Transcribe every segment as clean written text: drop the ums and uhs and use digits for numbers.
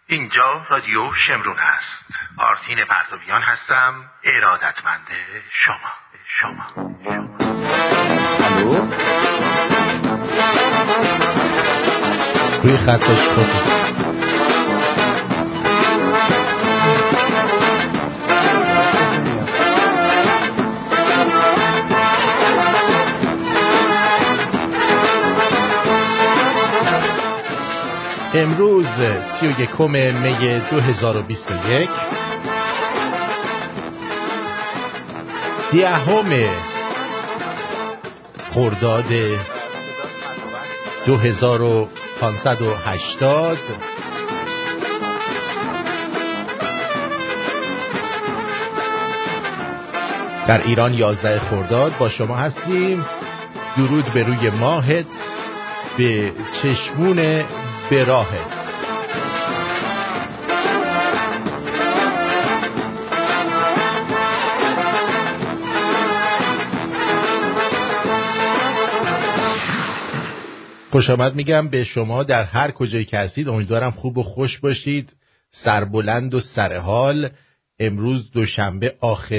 اینجا رادیو شمرون هست. آرتین پرتویان هستم، ارادتمند شما. الو روی خطش خود امروز 31 می 2021 10 خرداد 2580 در ایران 11 خرداد با شما هستیم. درود به روی ماهت، به چشمون براهت. خوش آمد میگم به شما در هر کجایی که هستید. امیدوارم خوب و خوش باشید، سربلند و سرحال. امروز دوشنبه،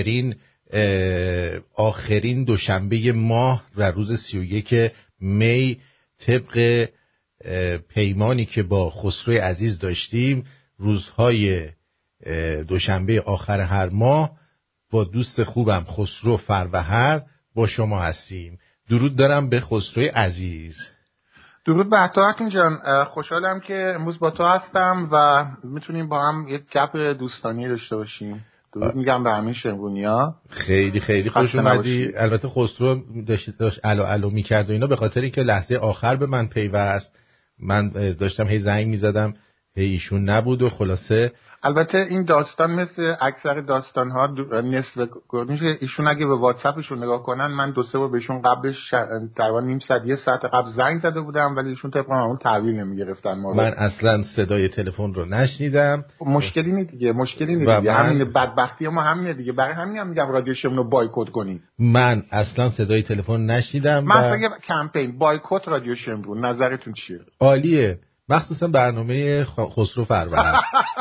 آخرین دوشنبه ماه و روز 31 می، طبق پیمانی که با خسرو عزیز داشتیم روزهای دوشنبه آخر هر ماه با دوست خوبم خسرو فروهر با شما هستیم. درود دارم به خسرو عزیز. درود به آرتین جان، خوشحالم که امروز با تو هستم و میتونیم با هم یک گپ دوستانی داشته باشیم. درود میگم به همین شمرونیا. خیلی خیلی خوش اومدی. البته خسرو داشت الو میکرد و اینا به خاطر اینکه لحظه آخر به من پیوست. من داشتم هی زنگ میزدم، هی ایشون نبود و خلاصه. البته این داستان مثل اکثر داستان ها نصف میشه. ایشون اگه به واتساپشون نگاه کنن، من 2-3 بار بهشون قبلش تقریبا نیم ساعت 1 ساعت قبل زنگ زده بودم ولی ایشون طبق اون تحویل نمیگرفتن. من اصلا صدای تلفن رو نشنیدم. مشکلی نیست دیگه. همین بدبختی ما همینه دیگه. برای همین هم میگم رادیو شمرون رو بایکوت کنید. من اصلا صدای تلفن نشنیدم. من اگه کمپین بایکوت رادیو شمرون، نظرتون چیه؟ عالیه، مخصوصا برنامه خسرو فروهر.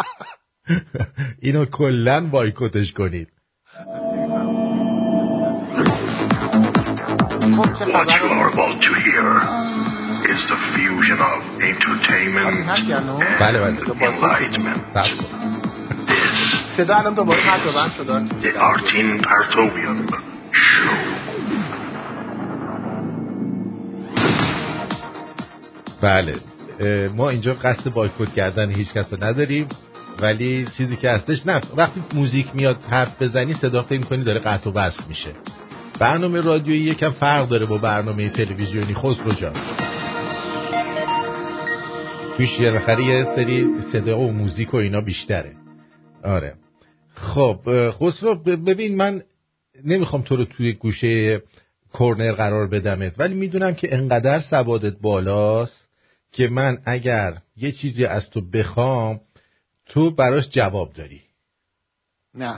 اینو کلن بایکوتش کنید. What you are about to hear is the fusion of entertainment and enlightenment. This صدا الان دوباره بند شد. the Artin Partovian Show. بله، ما اینجا قصد بایکوت کردن هیچ کس رو نداریم، ولی چیزی که هستش، نه وقتی موزیک میاد حرف بزنی صدا فکر می‌کنی داره قطع و وصل میشه. برنامه رادیویی یکم فرق داره با برنامه تلویزیونی. خسرو جان توش یه سری صدا و موزیک و اینا بیشتره. آره خب خسرو، ببین من نمیخوام تو رو توی گوشه کورنر قرار بدمت، ولی میدونم که انقدر سوادت بالاست که من اگر یه چیزی از تو بخوام تو براش جواب داری. نه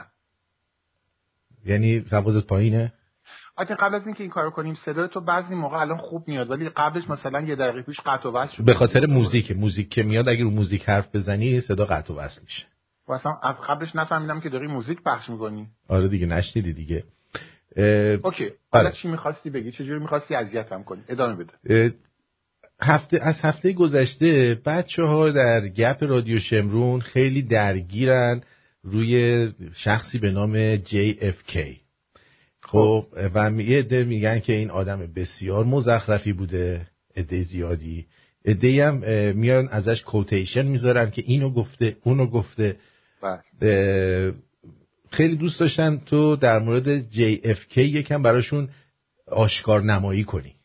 یعنی سوادت پایینه؟ آخه قبل از اینکه این کارو کنیم صدای تو بعضی موقع الان خوب میاد ولی قبلش مثلا 1 دقیقه پیش قطع و وصل شد. به خاطر موزیک که میاد، اگه رو موزیک حرف بزنی صدا قطع و وصل میشه. مثلا از قبلش نفهمیدم که داری موزیک پخش میکنی. آره دیگه، نشنیدی دیگه. اوکی، حالا چی می‌خواستی بگی؟ چجوری می‌خواستی اذیتم کنی؟ ادامه بده. از هفته گذشته بچه‌ها در گپ رادیو شمرون خیلی درگیرن روی شخصی به نام JFK. خب و عده میگن که این آدم بسیار مزخرفی بوده، عده زیادی، عده‌ای هم میان ازش کوتیشن میذارن که اینو گفته اونو گفته. خیلی دوست داشتن تو در مورد JFK یکم براشون آشکار نمایی کنی.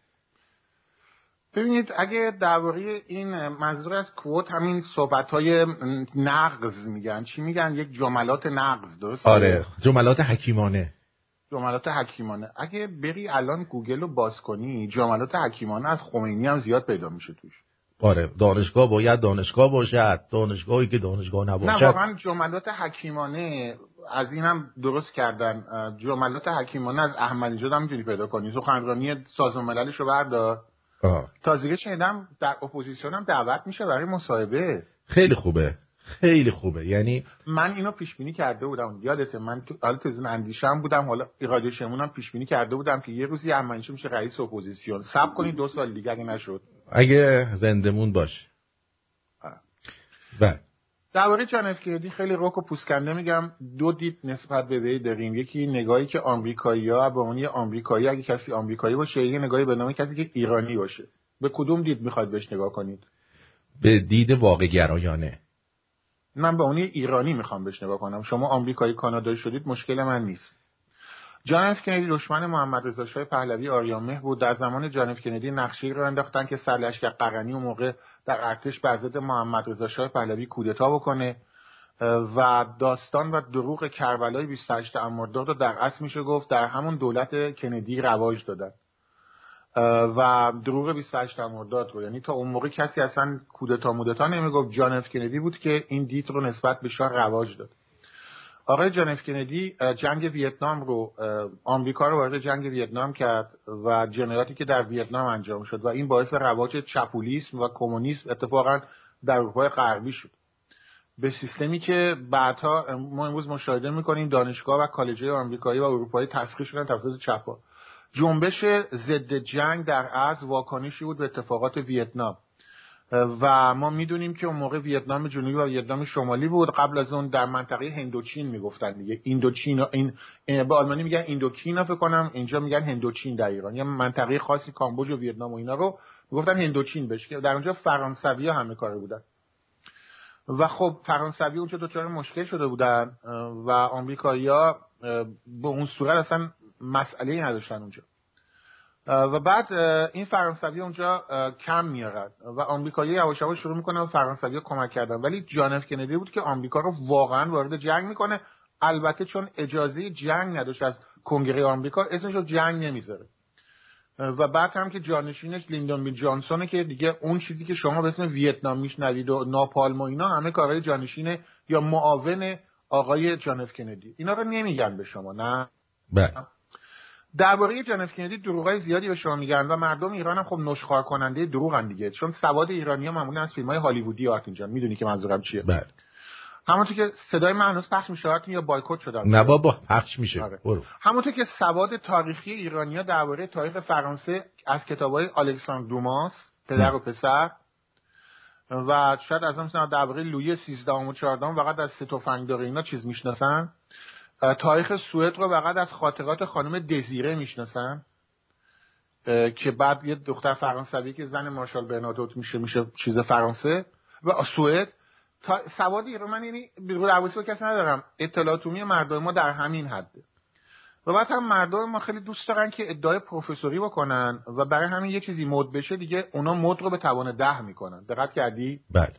ببینید، اگه درباره این منظور از کوت همین صحبت‌های نقض میگن، چی میگن؟ یک جملات نقض، درسته؟ آره، جملات حکیمانه. اگه بری الان گوگل رو باز کنی، جملات حکیمانه از خمینی هم زیاد پیدا میشه توش. آره، دانشگاه باید دانشگاه باشد، دانشگاهی که دانشگاه نباشد. نه واقعا جملات حکیمانه از این هم درست کردن. جملات حکیمانه از احمدی نژاد هم میتونی پیدا کنی. سخنرانی سازمان مللش رو بردار. تازگی شنیدم در اپوزیسیون هم دعوت میشه برای مصاحبه. خیلی خوبه. خیلی خوبه. یعنی من اینو پیش بینی کرده بودم، یادته من حالا تزن اندیشم بودم، حالا رادیو شمونم پیش بینی کرده بودم که یه روزی ارمنیچی میشه رئیس اپوزیسیون. صبر کنید 2 سال دیگه اگه نشد، اگه زندمون باشه. بله. درباره جان اف کندی خیلی رک و پوسکنده میگم. 2 دید نسبت به وی داریم. یکی نگاهی که آمریکایی‌ها به عنوان آمریکایی، اگه کسی آمریکایی باشه، یه نگاهی به نام کسی که ایرانی باشه. به کدوم دید میخواید بهش نگاه کنید؟ به دید واقع گرایانه. من به عنوان ایرانی میخوام بهش نگاه کنم. شما آمریکایی کانادایی شدید مشکل من نیست. جان اف کندی دشمن محمد رضا شاه پهلوی آریامهر بود. در زمان جان اف کندی نقشه‌ای رو انداختن که سرلشکر قرنی اون موقع در ارتش بر ضد محمد رضا شاه پهلوی کودتا بکنه و داستان و دروغ کربلای 28 مرداد رو در اصل میشه گفت در همون دولت کندی رواج دادن و دروغ 28 مرداد رو، یعنی تا اون موقع کسی اصلا کودتا مودتا نمیگفت. جان اف کندی بود که این دید رو نسبت به شاه رواج داد. آقای جان اف کندی جنگ ویتنام رو، آمریکا رو وارد جنگ ویتنام کرد و جنایاتی که در ویتنام انجام شد و این باعث رواج چپولیسم و کمونیسم اتفاقا در اروپای غربی شد، به سیستمی که بعدها ما امروز مشاهده می‌کنیم دانشگاه و کالج‌های آمریکایی و اروپایی تسخیر شدن توسط چپ‌ها. جنبش ضد جنگ در اصل واکنشی بود به اتفاقات ویتنام و ما میدونیم که اون موقع ویتنام جنوبی و ویتنام شمالی بود. قبل از اون در منطقه هندوچین میگفتن دیگه. ایندوچین، این به آلمانی میگن ایندوکینا فکر کنم، اینجا میگن هندوچین در ایران. یه منطقه خاصی کامبوج و ویتنام و اینا رو میگفتن هندوچین بهش، که در اونجا فرانسوی‌ها همه کاره بودن و خب فرانسوی اونجا دچار مشکل شده بودن و آمریکایی‌ها به اون صورت اصلا مسئله‌ای نداشتن اونجا و بعد این فرانسوی اونجا کم میارن و آمریکایی یواش یواش شروع میکنه به فرانسوی کمک کردن. ولی جان اف کندی بود که آمریکا رو واقعا وارد جنگ میکنه، البته چون اجازه جنگ نداشت از کنگره آمریکا اسمش رو جنگ نمیذاره و بعد هم که جانشینش لیندون بی جانسونه که دیگه اون چیزی که شما به اسم ویتنام میشنوید و ناپالم و اینا همه کارهای جانشین یا معاون آقای جان اف کندی. اینا رو نمیگن به شما، نه؟ بله. درباره جان اف کندی دروغای زیادی به شما میگن و مردم ایران هم خب نشخوار کننده دروغن دیگه، چون سواد ایرانی‌ها معمولا از فیلم‌های هالیوودی آرتین جان، میدونی که منظورم چیه؟ بله. همونطور که صدای من هنوز پخش میشه آرتین یا بایکوت شده؟ نه بابا پخش میشه. برو. همونطور که سواد تاریخی ایرانی‌ها درباره تاریخ فرانسه از کتاب‌های الکساندر دوماس پدر و پسر و شاید از مثلا درباره لویی 13 و 14 فقط از سه تفنگدار اینا چیز میشناسن، تاریخ سوئد رو فقط از خاطرات خانم دزیره میشناسن که بعد یه دختر فرانسوی که زن مارشال برنادوت میشه چیز فرانسه و سوئد. سواد ایران من یعنی درواسی با کسی ندارم، اطلاعات عمومی مردم ما در همین حده و بعد هم مردم ما خیلی دوست دارن که ادعای پروفسوری بکنن و برای همین یه چیزی مد بشه دیگه اونا مد رو به توان 10 میکنن. دقت کردی؟ بله.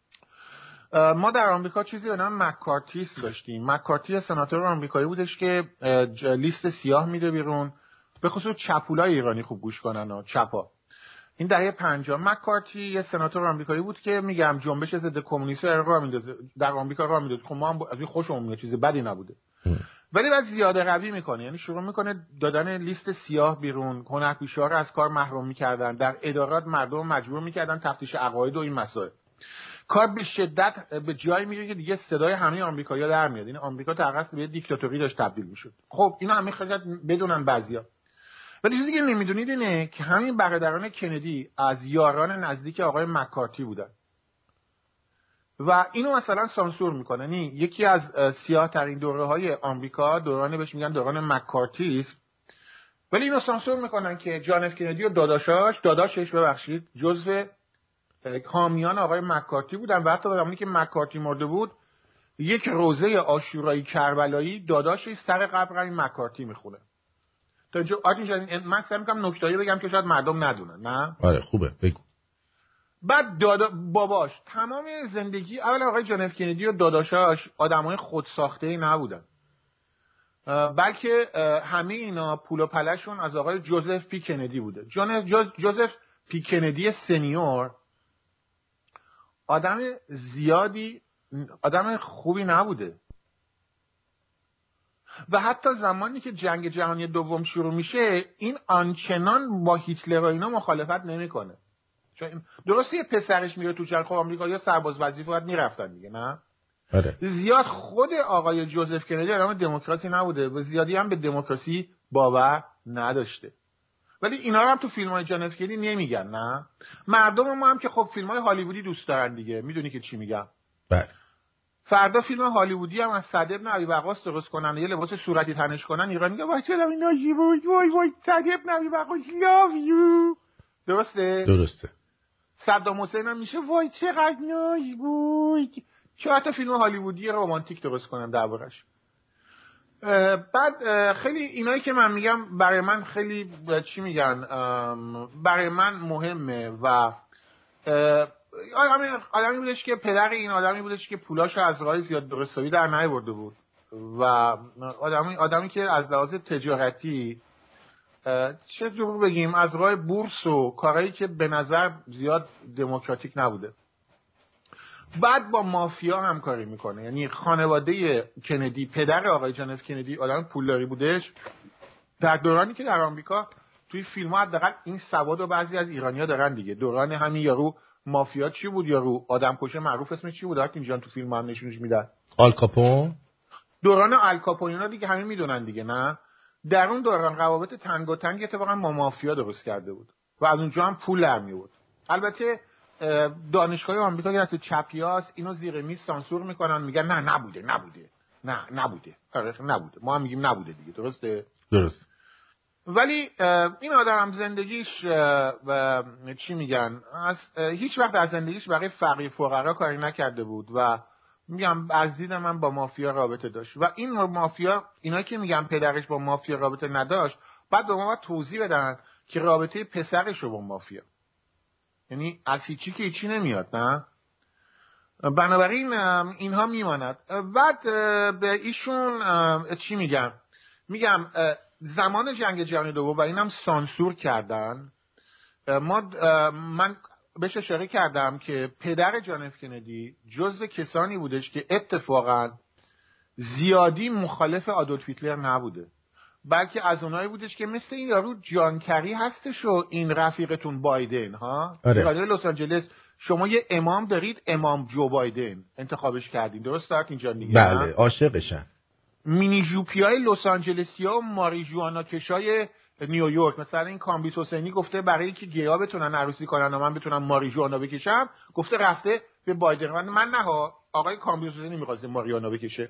ما در آمریکا چیزی به نام مکارتیسم داشتیم. مکارتی سناتور آمریکایی بودش که لیست سیاه میده بیرون، به خصوص چپولای ایرانی خوب گوش کنن و چپا. این دهه 50 مکارتی یه سناتور آمریکایی بود که میگم جنبش ضد کمونیسم راه میندازه در آمریکا، راه میندازه. خب ما هم از این خوشمون میاد، چیز بدی نبوده ولی بعد زیاده روی میکنه، یعنی شروع میکنه دادن لیست سیاه بیرون، هنرپیشه‌ها رو از کار محروم میکردن، در ادارات مردم مجبور میکردن تفتیش عقاید و این مسائل. کار به شدت به جایی میره که دیگه صدای همه آمریکایی‌ها در میاد. این آمریکا در اصل به دیکتاتوری داشت تبدیل میشد. خب اینا همه خیلی بدونن بعضیا، ولی چیزی که نمیدونید اینه که همین برادران کندی از یاران نزدیک آقای مکارتی بودن و اینو مثلا سانسور میکنه. یعنی یکی از سیاه ترین دوره‌های آمریکا دوران بهش میگن دوران مکارتیسم، ولی اینو سانسور میکنن که جان اف کندی و داداشش جزو حامیان آقای مکارتی بودن و حتی زمانی که مکارتی مرده بود یک روزه عاشورایی کربلایی داداشش سر قبر این مکارتی میخونه. تا اینجا آرتین من سعی میکنم نکته‌ای بگم که شاید مردم ندونن. نه آره خوبه بگو. بعد باباش تمام زندگی اول آقای جان اف کندی و داداشاش آدمای خودساخته‌ای نبودن، بلکه همه اینا پول و پلشون از آقای جوزف پی کندی بوده. جوزف پی کندی سنیور آدم خوبی نبوده و حتی زمانی که جنگ جهانی دوم شروع میشه این آنچنان با هیتلر و اینا مخالفت نمیکنه. درسته یه پسرش میره تو جنگ، خب آمریکایی‌ها سرباز وظیفه باید میرفتن دیگه، نه؟ آره. زیاد خود آقای جوزف کندی آدم دموکراسی نبوده و زیادی هم به دموکراسی باور نداشته. ولی اینا رو هم تو فیلم‌های جان اف کندی نمیگن، نه؟ مردم ما هم که خب فیلم‌های هالیوودی دوست دارن دیگه، میدونی که چی میگم. بله. فردا فیلم هالیوودی هم از صدر نبی وقاص درست کنن، یه لباس صورتی تنش کنن، ایران میگه وای چرا این ناجی بود، وای صدر نبی وقاص لاو یو. درسته. صدام حسین هم میشه وای چقدر ناج بود. چرا تا فیلم هالیوودی رمانتیک درست کنن دربارش. بعد خیلی اینایی که من میگم برای من خیلی چی میگن، برای من مهمه و آدمی بودش که پدر این آدمی بودش که پولاشو از راه زیاد درستابی در نیاورده بود و آدمی که از لحاظ تجارتی چه جور بگیم از راه بورس و کارهایی که به نظر زیاد دموکراتیک نبوده، بعد با مافیا همکاری میکنه. یعنی خانواده کندی، پدر آقای جان اف کندی آدم پولداری بودش در دورانی که در آمریکا توی فیلم‌ها حداقل این سوادو بعضی از ایرانی‌ها دارن دیگه. دوران همین یارو مافیا چی بود، یارو آدم کشه معروف اسمش چی بود که اینجا تو فیلم هم نشونش میدن، آل کاپون. دوران آل کاپون دیگه همین میدونن دیگه، نه؟ در اون دوران روابط تنگاتنگ اتفاقا با مافیا درست کرده بود و از اونجا هم پول در میورد. البته دانشگاه آمریکا که از چپیاس اینو زیر میز سانسور میکنن، میگن نه نبوده آره نبوده، ما هم میگیم نبوده دیگه. درست. ولی این آدم زندگیش چی میگن هیچ وقت از زندگیش برای فقیر فقرا کاری نکرده بود و میگم از دید من با مافیا رابطه داشت و این مافیا، اینا که میگم پدرش با مافیا رابطه نداشت، بعد به ما باید توضیح بدن که رابطه پسرش رو با مافیا، یعنی از هیچی که هیچی نمیاد، نه؟ بنابراین اینها میماند. بعد به ایشون چی میگم زمان جنگ جهانی دوم و اینم سانسور کردن. من بهش اشاره کردم که پدر جان اف کندی جزو کسانی بودش که اتفاقا زیادی مخالف آدولف هیتلر نبوده، بلکه از اونایی بودش که مثل این یارو جان کری هستش و این رفیقتون بایدن ها، رادیو لس آنجلس شما یه امام دارید، امام جو بایدن انتخابش کردین، درست دارد اینجا دیگه؟ بله عاشقشن. مینی جوپیای لس آنجلسیا و ماریجوانا کشای نیویورک، مثلا این کامبیس حسینی گفته برای اینکه گیا بتونن عروسی کنن و من بتونم ماریجوانا بکشم، گفته رفته به بایدن. من نه ها، آقای کامبیس حسینی می‌خواسته ماریجوانا بکشه.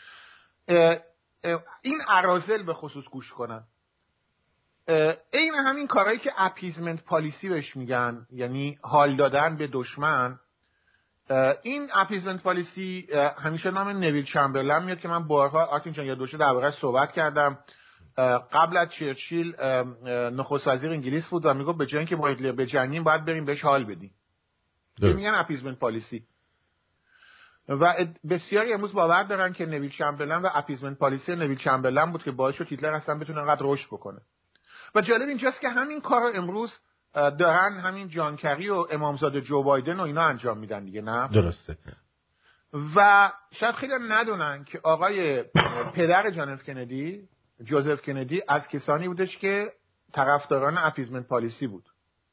این اراذل به خصوص گوش کنن. این همین کارهایی که اپیزمنت پالیسی بهش میگن، یعنی حال دادن به دشمن. این اپیزمنت پالیسی همیشه نام نویل چمبرلن میاد که من بارها آرتین جان یادداشت درباره‌اش صحبت کردم. قبل از چرچیل نخست وزیر انگلیس بود و میگفت به جای اینکه با هیتلر بجنگیم باید بریم بهش حال بدیم. میگن اپیزمنت پالیسی. و بسیاری امروز باور دارن که نویل چمبرلن و اپیزمنت پالیسی نویل چمبرلن بود که باعث شد هیتلر اصلا بتونه انقدر رشد بکنه. و جالب اینجاست که همین کار رو امروز دارن همین جان کری و امامزاده جو بایدن و اینا انجام میدن دیگه، نه؟ درسته. و شاید خیلی ندونن که آقای پدر جان اف کندی، جوزف کندی، از کسانی بودش که طرفداران اپیزمنت پالیسی بود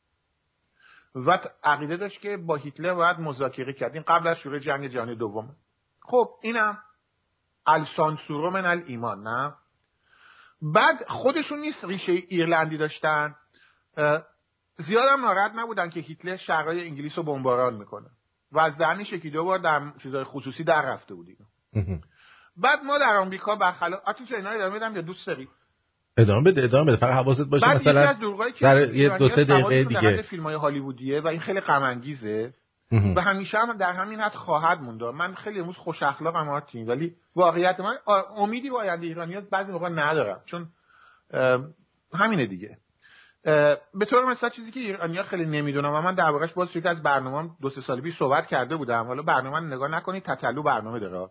و عقیده داشت که با هیتلر باید مذاکره کرد. این قبل از شروع جنگ جهانی دوم. خب اینم السانسورو من الایمان، نه؟ بعد خودشون نیست ریشه ایرلندی داشتن، زیادم ناراحت نبودن که هیتلر شهرهای انگلیس رو بمباران میکنه و از دهنش یکی دو بار در چیزای خصوصی در رفته بود اینو. بعد ما در آمریکا برخلاف آتیش اینا ادامه میدم یا دوست داری؟ ادامه بده فقط حواست باشه مثلا در یه دو سه دقیقه دیگه فیلم‌های هالیوودیه و این خیلی غم انگیزه و همیشه هم در همین حد خواهد موند. من خیلی امروز خوش اخلاقم آرتین، ولی واقعیت من امیدی با آینده ایرانی‌ها بعضی موقع ندارم، چون همینه دیگه. به طور مثلا چیزی که ایرانی‌ها خیلی نمیدونم و من دربارش باز توی از برنامه‌ام 2-3 سال پیش صحبت کرده بودم، حالا برنامه رو نگاه نکنید، تتلو برنامه داره.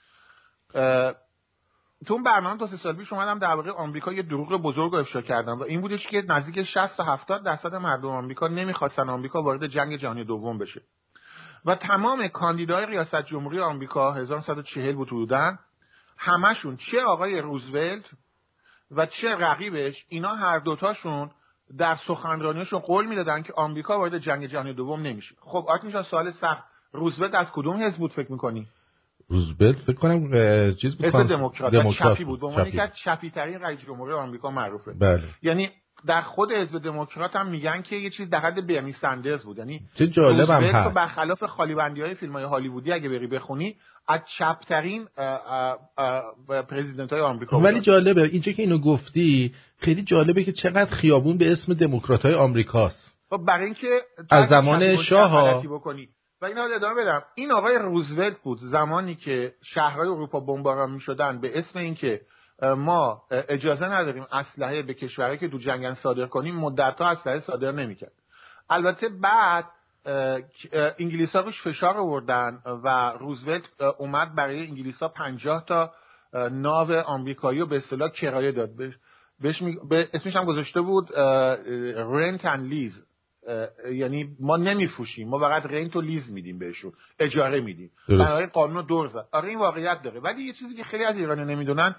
تو اون برنامه 2-3 سال پیش اومدم درباره آمریکا یه دروغ بزرگ رو افشا کردم و این بودش که نزدیک 60 تا 70% مردم آمریکا نمیخواستن آمریکا وارد جنگ جهانی دوم بشه و تمام کاندیدای ریاست جمهوری آمریکا 1940 بود بودن، همشون چه آقای روزولت و چه رقیبش، اینا هر دوتاشون در سخنرانیشون قول میدادن که آمریکا وارد جنگ جهانی دوم نمیشه. خب آرتین جان سوال سخت، روزولت از کدوم حزب بود فکر میکنی؟ روزولت فکر کنم چیز بود، حزب دموکرات چپی بود، به عنوان یکی از چپی ترین رئیس جمهور آمریکا معروفه. بله. یعنی در خود حزب دموکرات هم میگن که یه چیز در حد برنی سندرز بود. یعنی چه جالبم هست، برخلاف خالیبندی‌های فیلم‌های هالیوودی اگه بری بخونی از چپ‌ترین پرزیدنت‌های آمریکا بود. ولی جالبه اینجا که اینو گفتی، خیلی جالبه که چقدر خیابون به اسم دموکرات‌های آمریکاست. برای اینکه از زمان شاه بکنی. و اینا رو ادامه بدم، این آقای روزولت بود زمانی که شهرهای اروپا بمباران می‌شدن به اسم اینکه ما اجازه نداریم اسلحه به کشورهایی که تو جنگن صادر کنیم، مدت‌ها اسلحه صادر نمی‌کرد. البته بعد انگلیس‌ها روش فشار آوردن و روزولت اومد برای انگلیس‌ها 50 تا ناو آمریکایی رو به اصطلاح کرایه داد. اسمش هم گذاشته بود رنت اند لیز، یعنی ما نمیفروشیم، ما فقط رنت و لیز میدیم بهشون، اجاره میدیم. بنابراین قانون رو دور زد. آره این واقعیت داره. ولی یه چیزی که خیلی از ایرانی نمیدونن،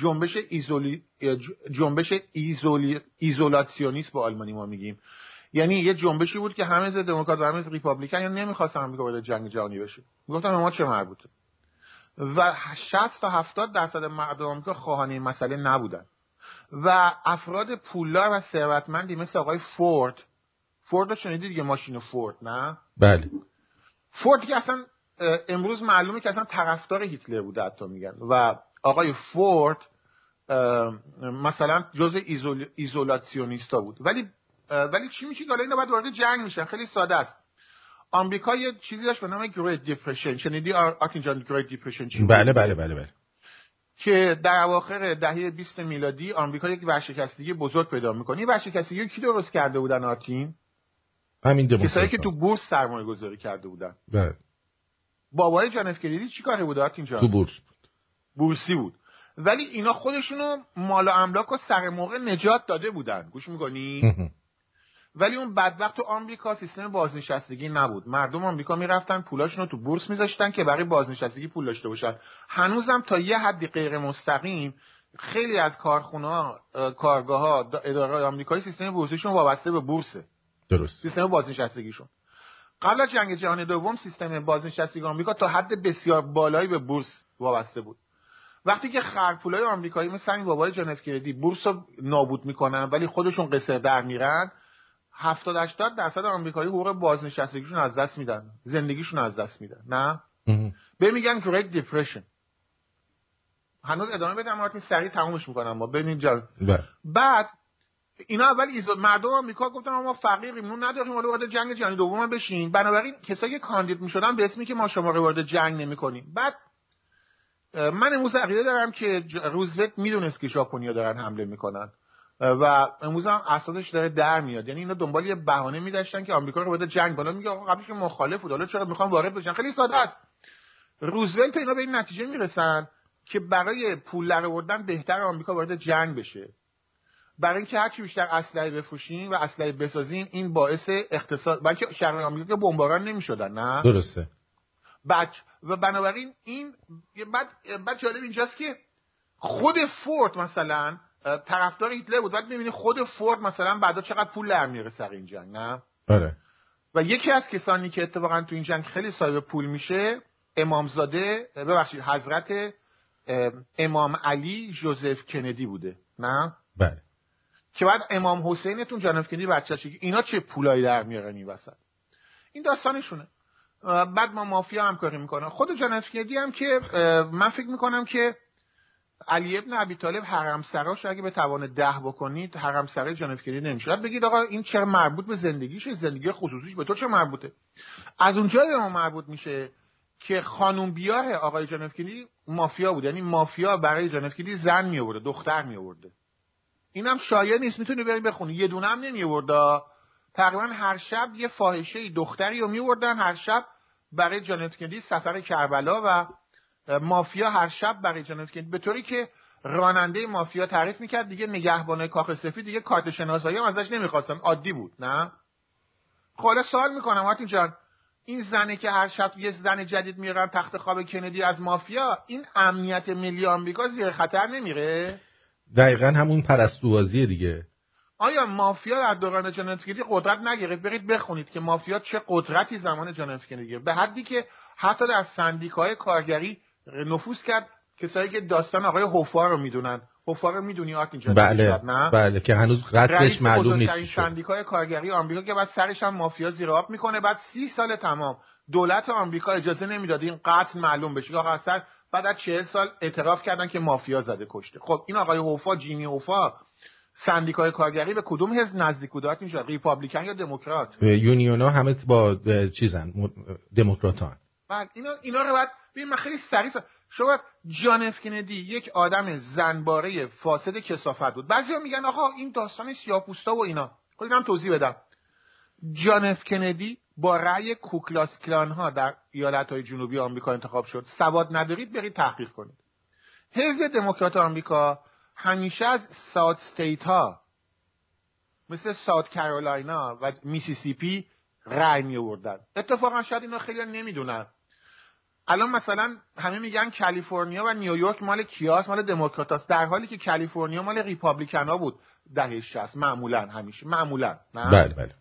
جنبش ایزولاسیونیست به آلمانی ما میگیم، یعنی یه جنبشی بود که همه ضد دموکرات و همه ریپابلیکن یعنی نمیخواستن آمریکا وارد جنگ جهانی بشه. میگفتن ما چه مربوطه. و 60 تا 70% مردم آمریکا خواهان این مسئله نبودن. و افراد پولدار و ثروتمندی مثل آقای فورد رو شنیدید دیگه، ماشین فورد، نه؟ بله. فورد که اصلا امروز معلومه که اصلا طرفدار هیتلر بوده حتی میگن. و آقای فورد مثلا جزء ایزولاسیونیستا بود. ولی چی میشه که حالا اینا بعد وارد جنگ میشن؟ خیلی ساده است. آمریکا یه چیزی داشت به نام گریت دیپرشن. شنیدی آرتین جان گریت دیپرشن چی بود؟ بله. که در اواخر دهه 20 میلادی آمریکا یک ورشکستگی بزرگ پیدا میکنه. این ورشکستگی کی درست کرده بودن آرتین؟ همین کسایی که تو بورس سرمایه گذاری کرده بودن. بله. بابای جان اف کندی چی کاره بود آرتین جان؟ تو بورس بود. بورسی بود. ولی اینا خودشونو مال و املاک رو سر موقع نجات داده بودن. گوش میکنی؟ ولی اون بدبخت تو آمریکا سیستم بازنشستگی نبود. مردم آمریکا میرفتن پولاشونو تو بورس میذاشتن که برای بازنشستگی پول داشته باشن. هنوزم تا یه حدی غیر مستقیم خیلی از کارخونه‌ها، کارگاه‌ها، اداره‌های آمریکایی سیستم بورسیشون وابسته به بورسه. درست. سیستم بازنشستگیشون. قبل از جنگ جهانی دوم سیستم بازنشستگی آمریکا تا حد بسیار بالایی به بورس وابسته بود. وقتی که خرپولای آمریکایی مثل این بابای جان اف کندی بورس رو نابود میکنن ولی خودشون قصر در میرن، 70-80% آمریکایی حقوق بازنشستگیشون از دست میدن، زندگیشون از دست میدن. نه به میگن گریت دیپرشن. هنوز ادامه بدم مارتین، سریع تمومش میکنم ما ببین جان. بعد اینا اول مردم آمریکا گفتن ما فقیریم، نون نداریم، ولی وارد جنگ جهانی دوم بشین. بنابراین کسایی که کاندید میشدن به اسمی که ما شما رو وارد جنگ نمیکنیم. بعد من امروز عقیده دارم که روزولت میدونست که ژاپنیا دارن حمله میکنن و امروز هم اساسش داره در میاد. یعنی اینا دنبال یه بهانه می‌داشتن که آمریکا رو وارد جنگ کنن. میگه آقا قبلش که مخالف بود، حالا چرا میخوان وارد بشن؟ خیلی ساده است. روزولت اینا به این نتیجه میرسن که برای پول درآوردن بهتر آمریکا وارد جنگ بشه. برای اینکه هرچی بیشتر اسلحه بفروشیم و اسلحه بسازیم این باعث اقتصاد، بلکه شهرهای آمریکا که بمباران نمی‌شدن. نه درسته. و بنابراین این بعد جالب اینجاست که خود فورد مثلا طرفدار هیتلر بود. بعد می‌بینی خود فورد مثلا بعدا چقدر پول در میاره سر این جنگ. نه آره. و یکی از کسانی که اتفاقا تو این جنگ خیلی صاحب پول میشه حضرت امام علی جوزف کندی بوده. نه بله. که بعد امام حسینتون جان اف کندی بچه‌شه. اینا چه پولایی در میارن این وسط. این داستانشونه. بعد ما مافیا همکاری میکنن. خود جان اف کندی هم که من فکر میکنم که علی ابن ابی طالب حرم سراش اگه به توان 10 بکنید حرم سرای جان اف کندی نمیشه. بگید آقا این چرا مربوط به زندگیشه؟ زندگی خصوصیش به تو چه مربوطه؟ از اونجایی به ما مربوط میشه که خانم بیار آقای جان اف کندی مافیا بود. یعنی مافیا برای جان اف کندی زن می آورده، دختر می آورده. اینم شایع نیست، میتونی برید بخونی. یه دونه هم نمی آورد. تقریبا هر شب یه فاحشه دختری رو می آوردن هر شب برای جان اف کندی سفر کربلا و مافیا هر شب برای جان اف کندی، به طوری که راننده مافیا تعریف میکرد دیگه نگهبانای کاخ سفید دیگه کارت شناسایی هم ازش نمیخواستن، عادی بود. نه خاله سوال میکنم آرتین جان، این زنه که هر شب یه زن جدید میارن تخت خواب کندی از مافیا، این امنیت ملی آمریکا زیر خطر نمیره؟ دقیقاً همون پرستوبازیه دیگه. آیا مافیا در دوران جان اف کندی قدرت نگرفت؟ برید بخونید که مافیا چه قدرتی زمان جان اف کندی گرفت، به حدی که حتی در سندیکاهای کارگری نفوذ کرد. کسایی که داستان آقای هوفار رو میدونن، هوفار رو میدونی آرتین جان؟ بله نه؟ بله که هنوز قدرش معلوم نیست. رئیس سندیکای کارگری آمریکا که بعد سرش هم مافیا زیر آب میکنه، بعد 30 سال تمام دولت آمریکا اجازه نمیداد این قتل معلوم بشه. آقا اثر بعد از 40 سال اعتراف کردن که مافیا زده کشته. خب این آقای هوفا، جیمی هوفا، سندیکای کارگری به کدوم حزب نزدیک بود اینجا؟ ریپابلیکن یا دموکرات؟ یونیونا همه با چیزن، دموکراتان. بعد اینا رو بعد ببین من خیلی سریع شما جان اف کندی یک آدم زنباره فاسد کثافت بود. بعضیا میگن آقا این داستان سیاه‌پوستا و اینا. خب اینم توضیح بدم. جان اف کندی با رأی کوکلاس کلان ها در ایالت‌های جنوبی آمریکا انتخاب شد. سواد ندارید برید تحقیق کنید. حزب دموکرات آمریکا همیشه از ساوت استیت ها مثل ساوت کارولاینا و میسیسیپی رأی می‌آوردن. اتفاقا شاید اینا خیلی نمیدونن. الان مثلا همه میگن کالیفرنیا و نیویورک مال کیاس؟ مال دموکراتاست، در حالی که کالیفرنیا مال ریپابلیکنا بود دهه 60 معمولا، همیشه معمولا. نه بله بله.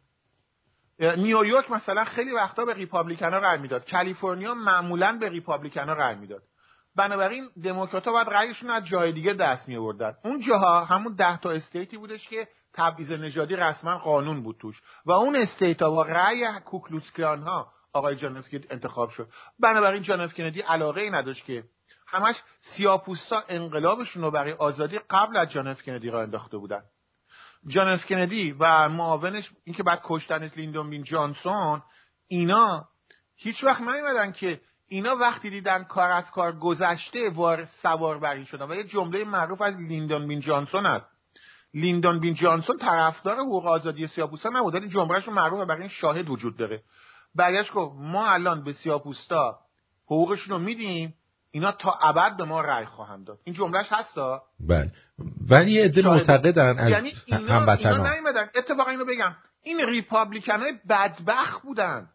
نیویورک مثلا خیلی وقتا به ریپابلیکنا رأی میداد، کالیفرنیا معمولا به ریپابلیکنا رأی میداد. بنابراین دموکرات‌ها باید رأیشون از جای دیگه دست می‌آوردن. اون جاها همون 10 تا استیتی بودش که تبعیض نژادی رسما قانون بود توش و اون استیت‌ها با رأی کوکلوس کلان‌ها آقای جان اف کندی انتخاب شد. بنابراین جان اف کندی علاقه‌ای نداشت که همش سیاه‌پوستا انقلابشون رو برای آزادی قبل از جان اف کندی راه انداخته بودن. جان اف کندی و معاونش این که بعد کشتنش لیندون بی جانسون، اینا هیچ وقت نیومدن که اینا وقتی دیدن کار از کار گذشته سوار بر این شدن. و یه جمله معروف از لیندون بی جانسون است. لیندون بی جانسون طرفدار حقوق آزادی سیاه‌پوستا نبود، ولی جمله‌شون معروفه، برای این شاهد وجود داره. برگشت گفت ما الان به سیاه‌پوستا حقوقشون رو میدیم، اینا تا ابد به ما رأی خواهند داد. این جملهش هستا؟ بله. ولی یه عده معتقدن از یعنی اینا نیومدن. اتفاقا اینو بگم، این ریپابلیکنای بدبخت بودن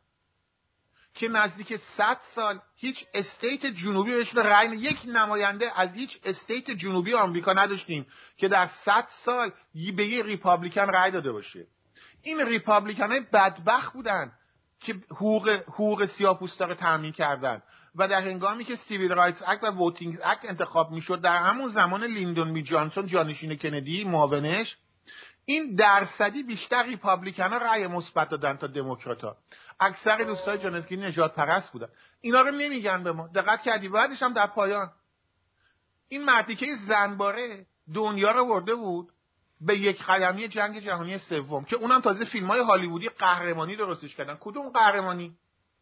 که نزدیک 100 سال هیچ استیت جنوبی بهشون رأی یک نماینده از هیچ استیت جنوبی آمریکا نداشتیم که در 100 سال به یه ریپابلیکن رأی داده باشه. این ریپابلیکنای بدبخت بودن که حقوق سیاه‌پوستا رو تامین کردن و در هنگامی که سیویل رایتس اکت و ووتینگ اکت انتخاب میشد در همون زمان لیندون بی جانسون جانشین کندی معاونش، این درصدی بیشتر ریپابلیکن‌ها رأی مثبت دادن تا دموکرات‌ها. اکثر دوستای جان اف کندی نجات پرست بودن. اینا رو نمیگن به ما. دقت کردی؟ بعدش هم در پایان این مردیکه زنباره دنیا رو برده بود به یک قدمی جنگ جهانی سوم که اونم تازه فیلم‌های هالیوودی قهرمانی درستش کردن. کدوم قهرمانی؟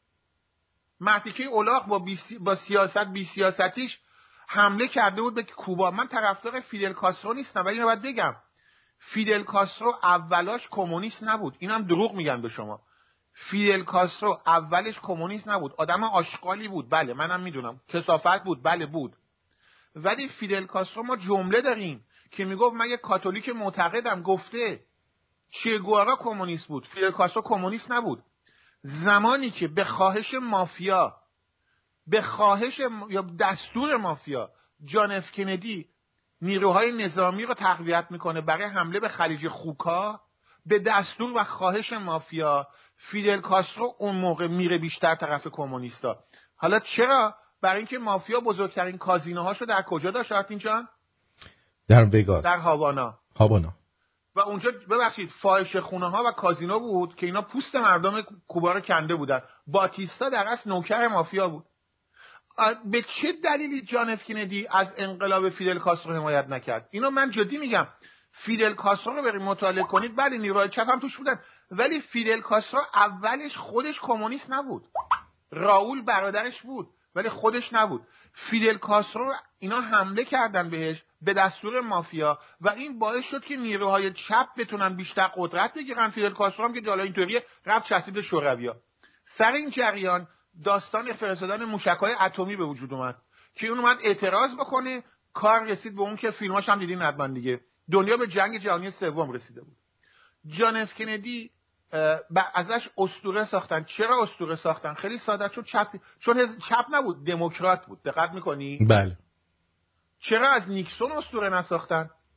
مردیکه اولاغ با سیاستیش حمله کرده بود به کوبا. من طرفدار فیدل کاسترو نیستم ولی اینو باید بگم، فیدل کاسترو اولاش کمونیست نبود. اینم دروغ میگن به شما. فیدل کاسترو اولش کمونیست نبود، آدم آشغالی بود، بله منم میدونم، کثافت بود، بله بود. ولی فیدل کاسترو ما جمله داریم که میگفت من یک کاتولیک معتقدم، گفته. چه گوارا کمونیست بود، فیدل کاسترو کمونیست نبود. زمانی که به خواهش مافیا، یا دستور مافیا، جان اف کندی نیروهای نظامی رو تقویت میکنه برای حمله به خلیج خوکا، به دستور و خواهش مافیا، فیدل کاسترو اون موقع میره بیشتر طرف کمونیستا. حالا چرا؟ برای اینکه مافیا بزرگترین کازینوهاشو در کجا داشت آرتین جان؟ در وگاس، در هاوانا. و اونجا ببخشید فاحشه خونه ها و کازینو بود که اینا پوست مردم کوبا رو کنده بودن. باتیستا در اصل نوکر مافیا بود. به چه دلیلی جان اف کندی از انقلاب فیدل کاسترو حمایت نکرد؟ اینو من جدی میگم. فیدل کاسترو رو برید مطالعه کنید، بله نیروهای چپ هم توش بودن، ولی فیدل کاسترو اولش خودش کمونیست نبود. راول برادرش بود ولی خودش نبود. فیدل کاسترو اینا حمله کردن بهش به دستور مافیا و این باعث شد که نیروهای چپ بتونن بیشتر قدرت بگیرن. فیدل کاسترو هم که جالا اینطوریه رفت چسبید به شورویا. سر این جریان داستان فرستادن موشک‌های اتمی به وجود اومد که اون اومد اعتراض بکنه. کار رسید به اون که فیلماش هم دیدین حتما دیگه، دنیا به جنگ جهانی سوم رسیده بود. جان اف کندی ازش اسطوره ساختن. چرا اسطوره ساختن؟ خیلی ساده، چون چپ نبود، دموکرات بود. دقت میکنی؟ بله. چرا از نیکسون اسطوره نساختن؟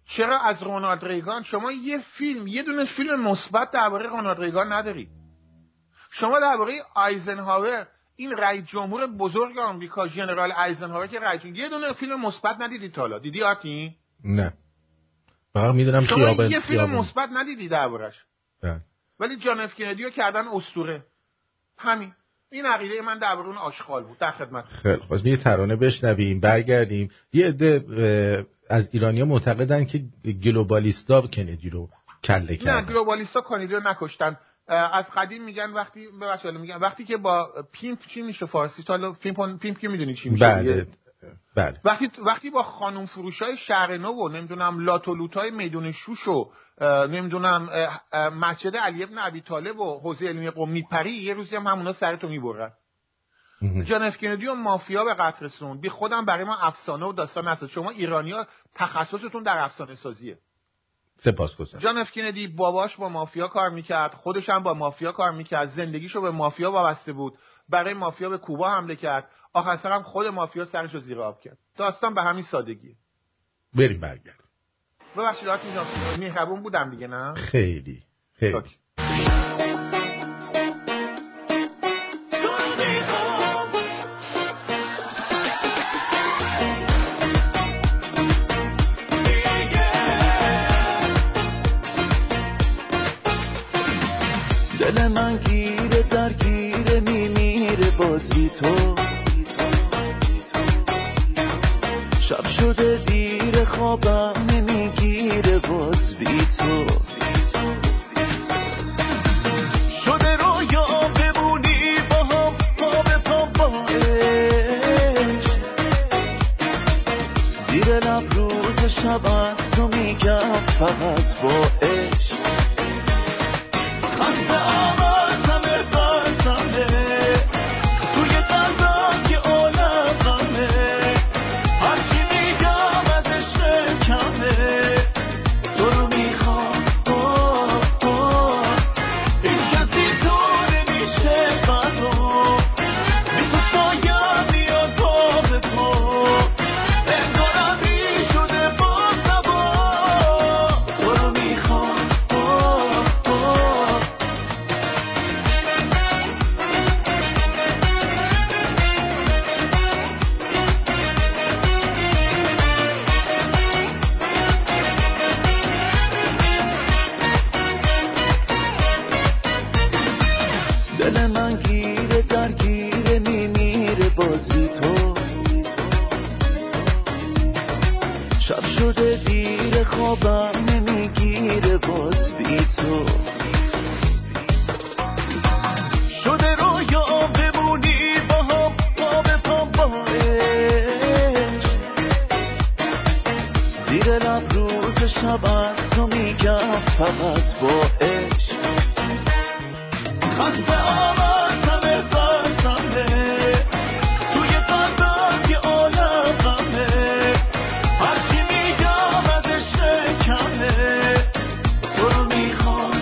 چرا از رونالد ریگان شما یه دونه فیلم مثبت درباره رونالد ریگان ندارید؟ شما درباره آیزنهاور، این رئیس جمهور بزرگ آمریکا، ژنرال آیزنهاور که رئیس، یه دونه فیلم مثبت ندیدید تا حالا؟ دیدی آرتین؟ نه. فقط میدونم شما یه فیلم مثبت ندیدی دربارش. ولی جان اف کندی رو کردن اسطوره. همین. این عقیده من درباره اون آشغال بود. در خدمت. خیلی خوب. یه ترانه بشنویم برگردیم. یه عده از ایرانی‌ها معتقدن که گلوبالیستا کندی رو کله کردن. نه، گلوبالیستا کندی رو نکشتن. از قدیم میگن وقتی که با پیمپ، چی میشه فارسی؟ تا پیمپ که میدونی چی میشه؟ بله. وقتی با خانم فروشای شهر نو و نمیدونم لاتولوتای میدون شوش و نمیدونم مسجد علی ابن ابی طالب و حوزه علمی قم میپری، یه روزی هم همونا سرتو میبرن. جان اف کندی و مافیا به قتل رسوند. بی خودم برای ما افسانه و داستان هست. شما ایرانی‌ها تخصصتون در افسانه سازیه. سپاسگزارم. جان اف کندی باباش با مافیا کار میکرد، خودش هم با مافیا کار میکرد، زندگیشو به مافیا وابسته بود، برای مافیا به کوبا حمله کرد، آخر سر هم خود مافیا سرشو زیر آب کرد. داستان به همین سادگیه. بریم برگردیم. ببخشید مهربون بودم دیگه، نه؟ خیلی دل من گیره درگیره میمیره باز بی تو، شب شده دیر خوابم نمیگیره باز بی تو، شده رویا بمونی با هم پا به پا با عشق، زیر لب روز شب از تو میگم فقط با عشق، خسته آوازمه بازمه توی قلبم که عالم غمه، هرچی میگم ازش کمه، تو رو میخوام این کسی تو نمیشه منو، بی تو سایم میاد پا به پا، انگارم بی شده با سبا، تو رو میخوام دل من گیره درگیره میمیره باز بی تو، شب شده دیر خوابم نمیگیره باز بی تو، شده رویا بمونی با هم پا به پا با عشق، زیر لب روز شب از تو میگم فقط با عشق، خسته آوازمه بازمه توی قلبم که عالم غمه، هرچی میگم ازش کمه، تو رو میخوام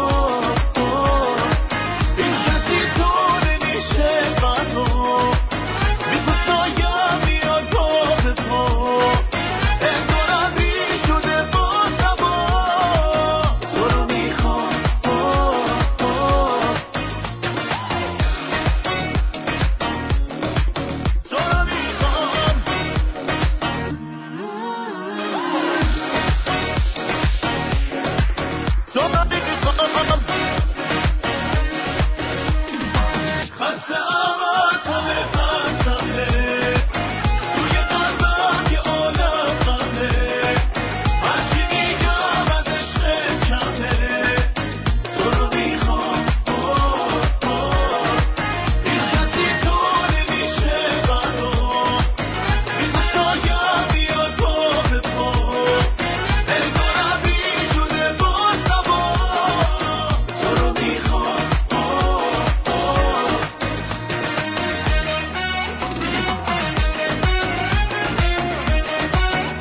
این کسی تو نمیشه منو، بی تو سایم میاد پا به پا، انگارم بی شده با سبا، تو رو میخوام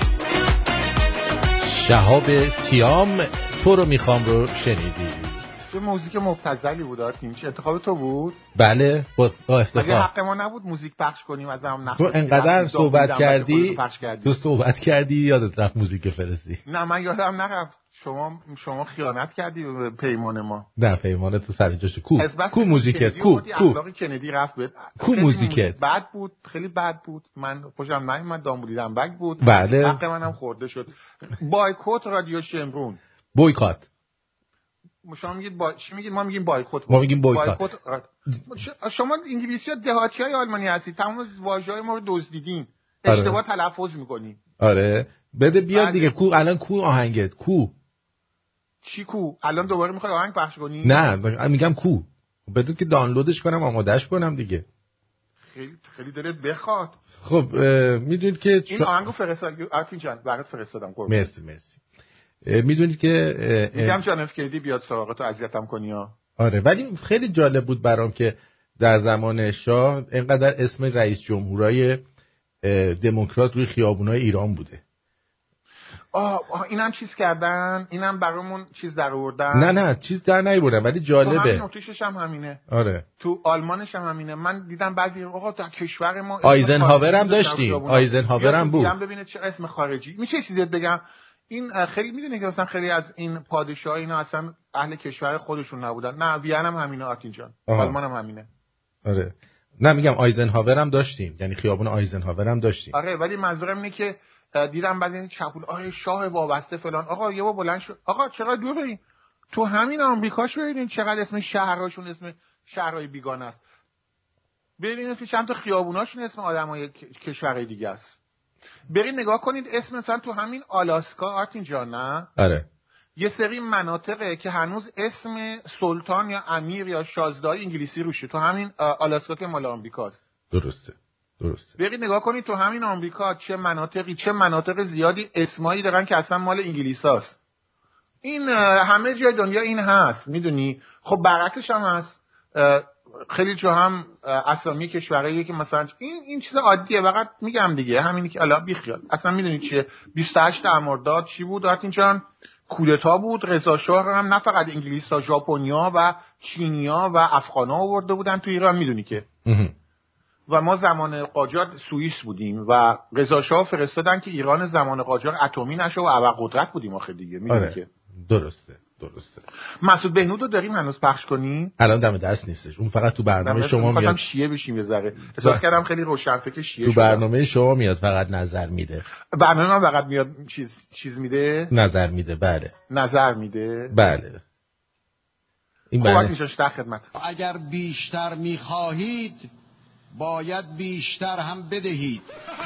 شهاب تیام تو رو میخوام رو شنیدید. چه موزیک مبتذلی بود آرتین. چه انتخاب تو بود؟ بله با افتخار. مگه حق ما نبود موزیک پخش کنیم از هم نخواست؟ تو انقدر صحبت کردی یادت رفت موزیک فرستی؟ نه من یادم نرفت. شما خیانت کردی به پیمان ما. نه پیمان تو سر جاشه. کو موزیکت؟ کو اخلاقی کندی رفت بهت. کو موزیکت؟ بد بود، خیلی بد بود. من خوشم نمیاد، دامبولیدم بگ بود. بله. حق منم خورده شد. بایکوت رادیو شمرون. بویکات. شما میگید چی میگید؟ ما میگیم بایکوت. ما میگیم بویکات. شما انگلیسی ها دهاتیای آلمانی هستید. تمام واژه‌های ما رو دزدیدین. اشتباه تلفظ میکنین. آره. بده بیاد دیگه. کو الان کو آهنگت؟ کو چی کو؟ الان دوباره میخوای آهنگ پخش کنی؟ نه میگم کو. بده که دانلودش کنم آمادهش کنم دیگه. خیلی دلت بخواد. خب میدونید که این آهنگو آرتین جان برات فرستادم. مرسی. میدونید که میگم جان اف کیدی بیاد سراغ تو اذیتم کنی ها. آره ولی خیلی جالب بود برام که در زمان شاه اینقدر اسم رئیس جمهورای دموکرات روی خیابونای ایران بوده. اینم چیز کردن، اینم برامون چیز در آوردن. نه چیز در نیاوردن ولی جالبه. تو همین نوتیشش هم همینه. آره. تو آلمانش هم همینه. من دیدم بعضی آقا در کشور ما آیزنهاور هم داشتیم. آیزنهاور هم بود. ببینید چه اسم خارجی. میشه چیزی بگم؟ این خیلی میدونی که اصلا خیلی از این پادشاها اینا اصلا اهل کشور خودشون نبودن. نه وین هم همینه آرتین جان. آلمان هم همینه. آره. نه میگم آیزنهاور هم داشتیم. یعنی خیابون آیزنهاور هم داشتیم. آره ولی منظورم اینه که دیدم بعضی این چپول شاه وابسته فلان. آقا یه بار بلند شد. آقا چقدر دور بریم؟ تو همین آمریکاش ببینید چقدر اسم شهرهاشون اسم شهرهای بیگانه است. ببینید اسم چند تا خیابوناشون اسم آدمای کشورهای دیگه است. برید نگاه کنید اسم مثلا تو همین آلاسکا آرتین جان نه؟ آره. یه سری مناطقه که هنوز اسم سلطان یا امیر یا شاهزاده انگلیسی روشه. تو همین آلاسکا که مال آمریکاست. درسته. برید نگاه کنید تو همین آمریکا چه مناطق زیادی اسمایی دارن که اصلا مال انگلیساست. این همه جای دنیا این هست میدونی. خب برعکسش هم هست. خیلی جا هم اسامی کشورایی که مثلا این چیز عادیه. فقط میگم دیگه همینی که الا بیخیال. اصلا میدونید چیه 28 مرداد چی بود آرتین جان؟ کودتا بود. رضا شاه هم نه فقط انگلیس‌ها، ژاپنیا و چینیا و افغانا آورده بودن تو ایران میدونی که. و ما زمان قاجار سوئیس بودیم و رضا شاه فرستادن که ایران زمان قاجار اتمی نشه و ابرقدرت بودیم آخه دیگه میدونی که. درسته. مسعود بهنود رو داریم هنوز پخش کنیم؟ الان دم دست نیستش. اون فقط تو برنامه شما میاد. شیعه بشیم یه ذره. احساس کردم خیلی روشنفکر شیعه تو برنامه شما میاد فقط نظر میده. برنامه من فقط میاد چیز میده؟ نظر میده. بله. نظر میده؟ بله. این بله. میشه در خدمت. اگر بیشتر میخواهید باید بیشتر هم بدهید.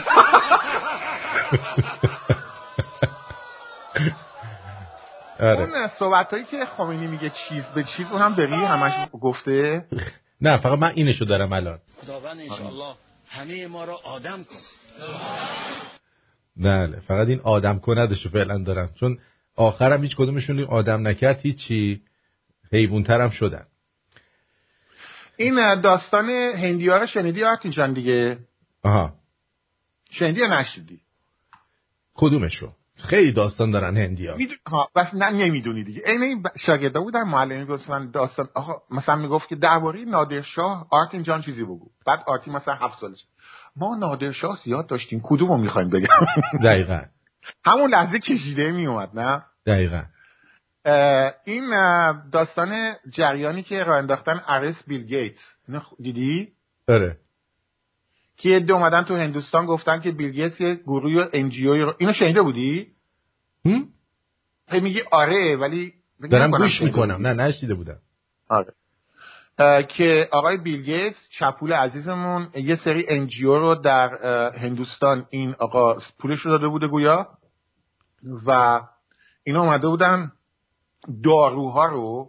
آره. اون صحبتایی که خمینی میگه چیز به چیز اون هم دقیقی همش گفته. نه فقط من اینشو دارم الان. خداوند انشالله همه ما رو آدم کن. بله فقط این آدم کندشو فعلا دارم چون آخرم هیچ کدومشون آدم نکرد هیچی حیوان‌تر هم شدن. این داستان هندی‌ها رو شنیدی آرتین جان دیگه؟ آها. شنیدی یا نشنیدی؟ کدومشو؟ خیلی داستان دارن هندی‌ها. بس نمیدونی دیگه. این شاگردا بودن معلمی گفتن داستان آقا مثلا میگفت که درباره نادرشاه آرتین جان چیزی بگو. بعد آرتین مثلا 7 سالش ما نادرشاه زیاد داشتیم کدومو می‌خوایم بگم. دقیقاً. همون لحظه کشیده میومد نه؟ دقیقاً. این داستان جریانی که راه انداختن ارس بیل گیتس دیدی؟ آره. که یه اومدن تو هندوستان گفتن که بیل گیتس یه گروه NGO اینو شنیده بودی؟ میگی آره ولی دارم گوش میکنم. نه نشنیده بودم. آره. که آقای بیل گیتس چپول عزیزمون یه سری NGO رو در هندوستان این آقا پولش رو داده بوده گویا و اینا اومده بودن داروها رو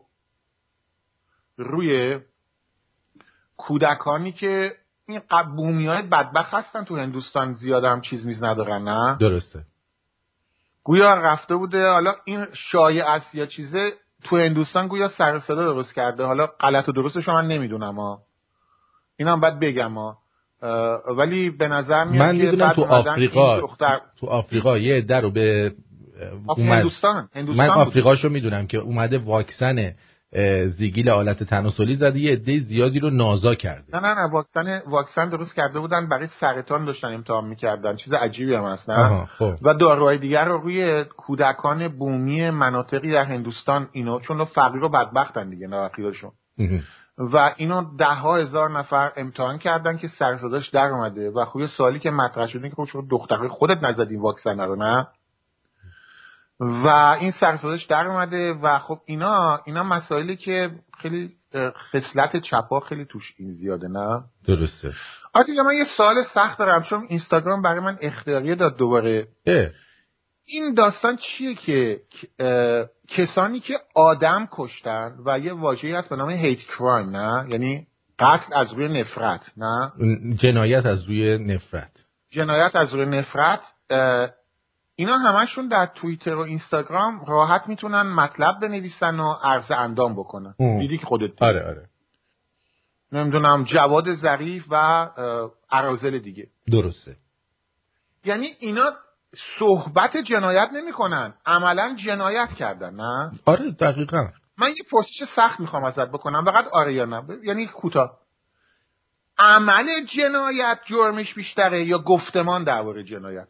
روی کودکانی که این بومیای بدبخت هستن تو هندوستان زیاد هم چیز میز ندارن نه؟ درسته. گویا رفته بوده حالا این شایعه است یا چیزه تو هندوستان گویا سر صدا درست کرده. حالا غلط و درستش من نمیدونم ها. اینم باید بگم ها. ولی به نظر میاد من میدونم تو آفریقا یه در رو به هندوستان من آفریقاشو میدونم که اومده واکسن زیگیل آلت تناسلی زده، یه عده زیادی رو نازا کرده. نه واکسن درست کرده بودن برای سرطان داشتن امتحان میکردن، چیز عجیبی هم هست نه. و داروهای دیگر رو روی کودکان بومی مناطقی در هندوستان اینو، چون فقیر و بدبختن دیگه نواخیرشون، و اینو 10,000 نفر امتحان کردن که سر صداش در اومده. و خوی سوالی که مطرح شده که خب دخترای خودت نزدی واکسن رو نه، و این سر صداش در اومده. و خب اینا مسائلی که خیلی خصلت چپا خیلی توش این زیاده نه. درسته. آتیجا من یه سوال سخت دارم، چون اینستاگرام برای من اختیاریه داد دوباره. این داستان چیه که کسانی که آدم کشتن و یه واژه‌ای هست به نام هیت کرایم نه، یعنی قتل از روی نفرت نه، جنایت از روی نفرت، اینا همشون در توییتر و اینستاگرام راحت میتونن مطلب بنویسن و عرض اندام بکنن. دیدی که خودت دیدی. آره نمیدونم جواد ظریف و اراذل دیگه. درسته. یعنی اینا صحبت جنایت نمیکنن، عملا جنایت کردن نه. آره دقیقاً. من یه پرسش سخت میخوام ازت بکنم، فقط آره یا نه، یعنی کوتاه. عمل جنایت جرمش بیشتره یا گفتمان درباره جنایت؟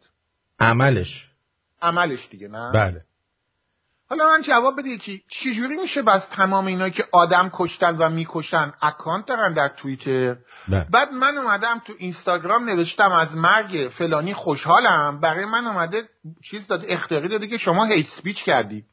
عملش دیگه نه. بله. حالا من جواب بده که چجوری میشه بس تمام اینایی که آدم کشتن و میکشن اکانت دارن در توییتر، بعد من اومدم تو اینستاگرام نوشتم از مرگ فلانی خوشحالم، برای من اومده چیز داد، اختیاری داده که شما هیت سپیچ کردی.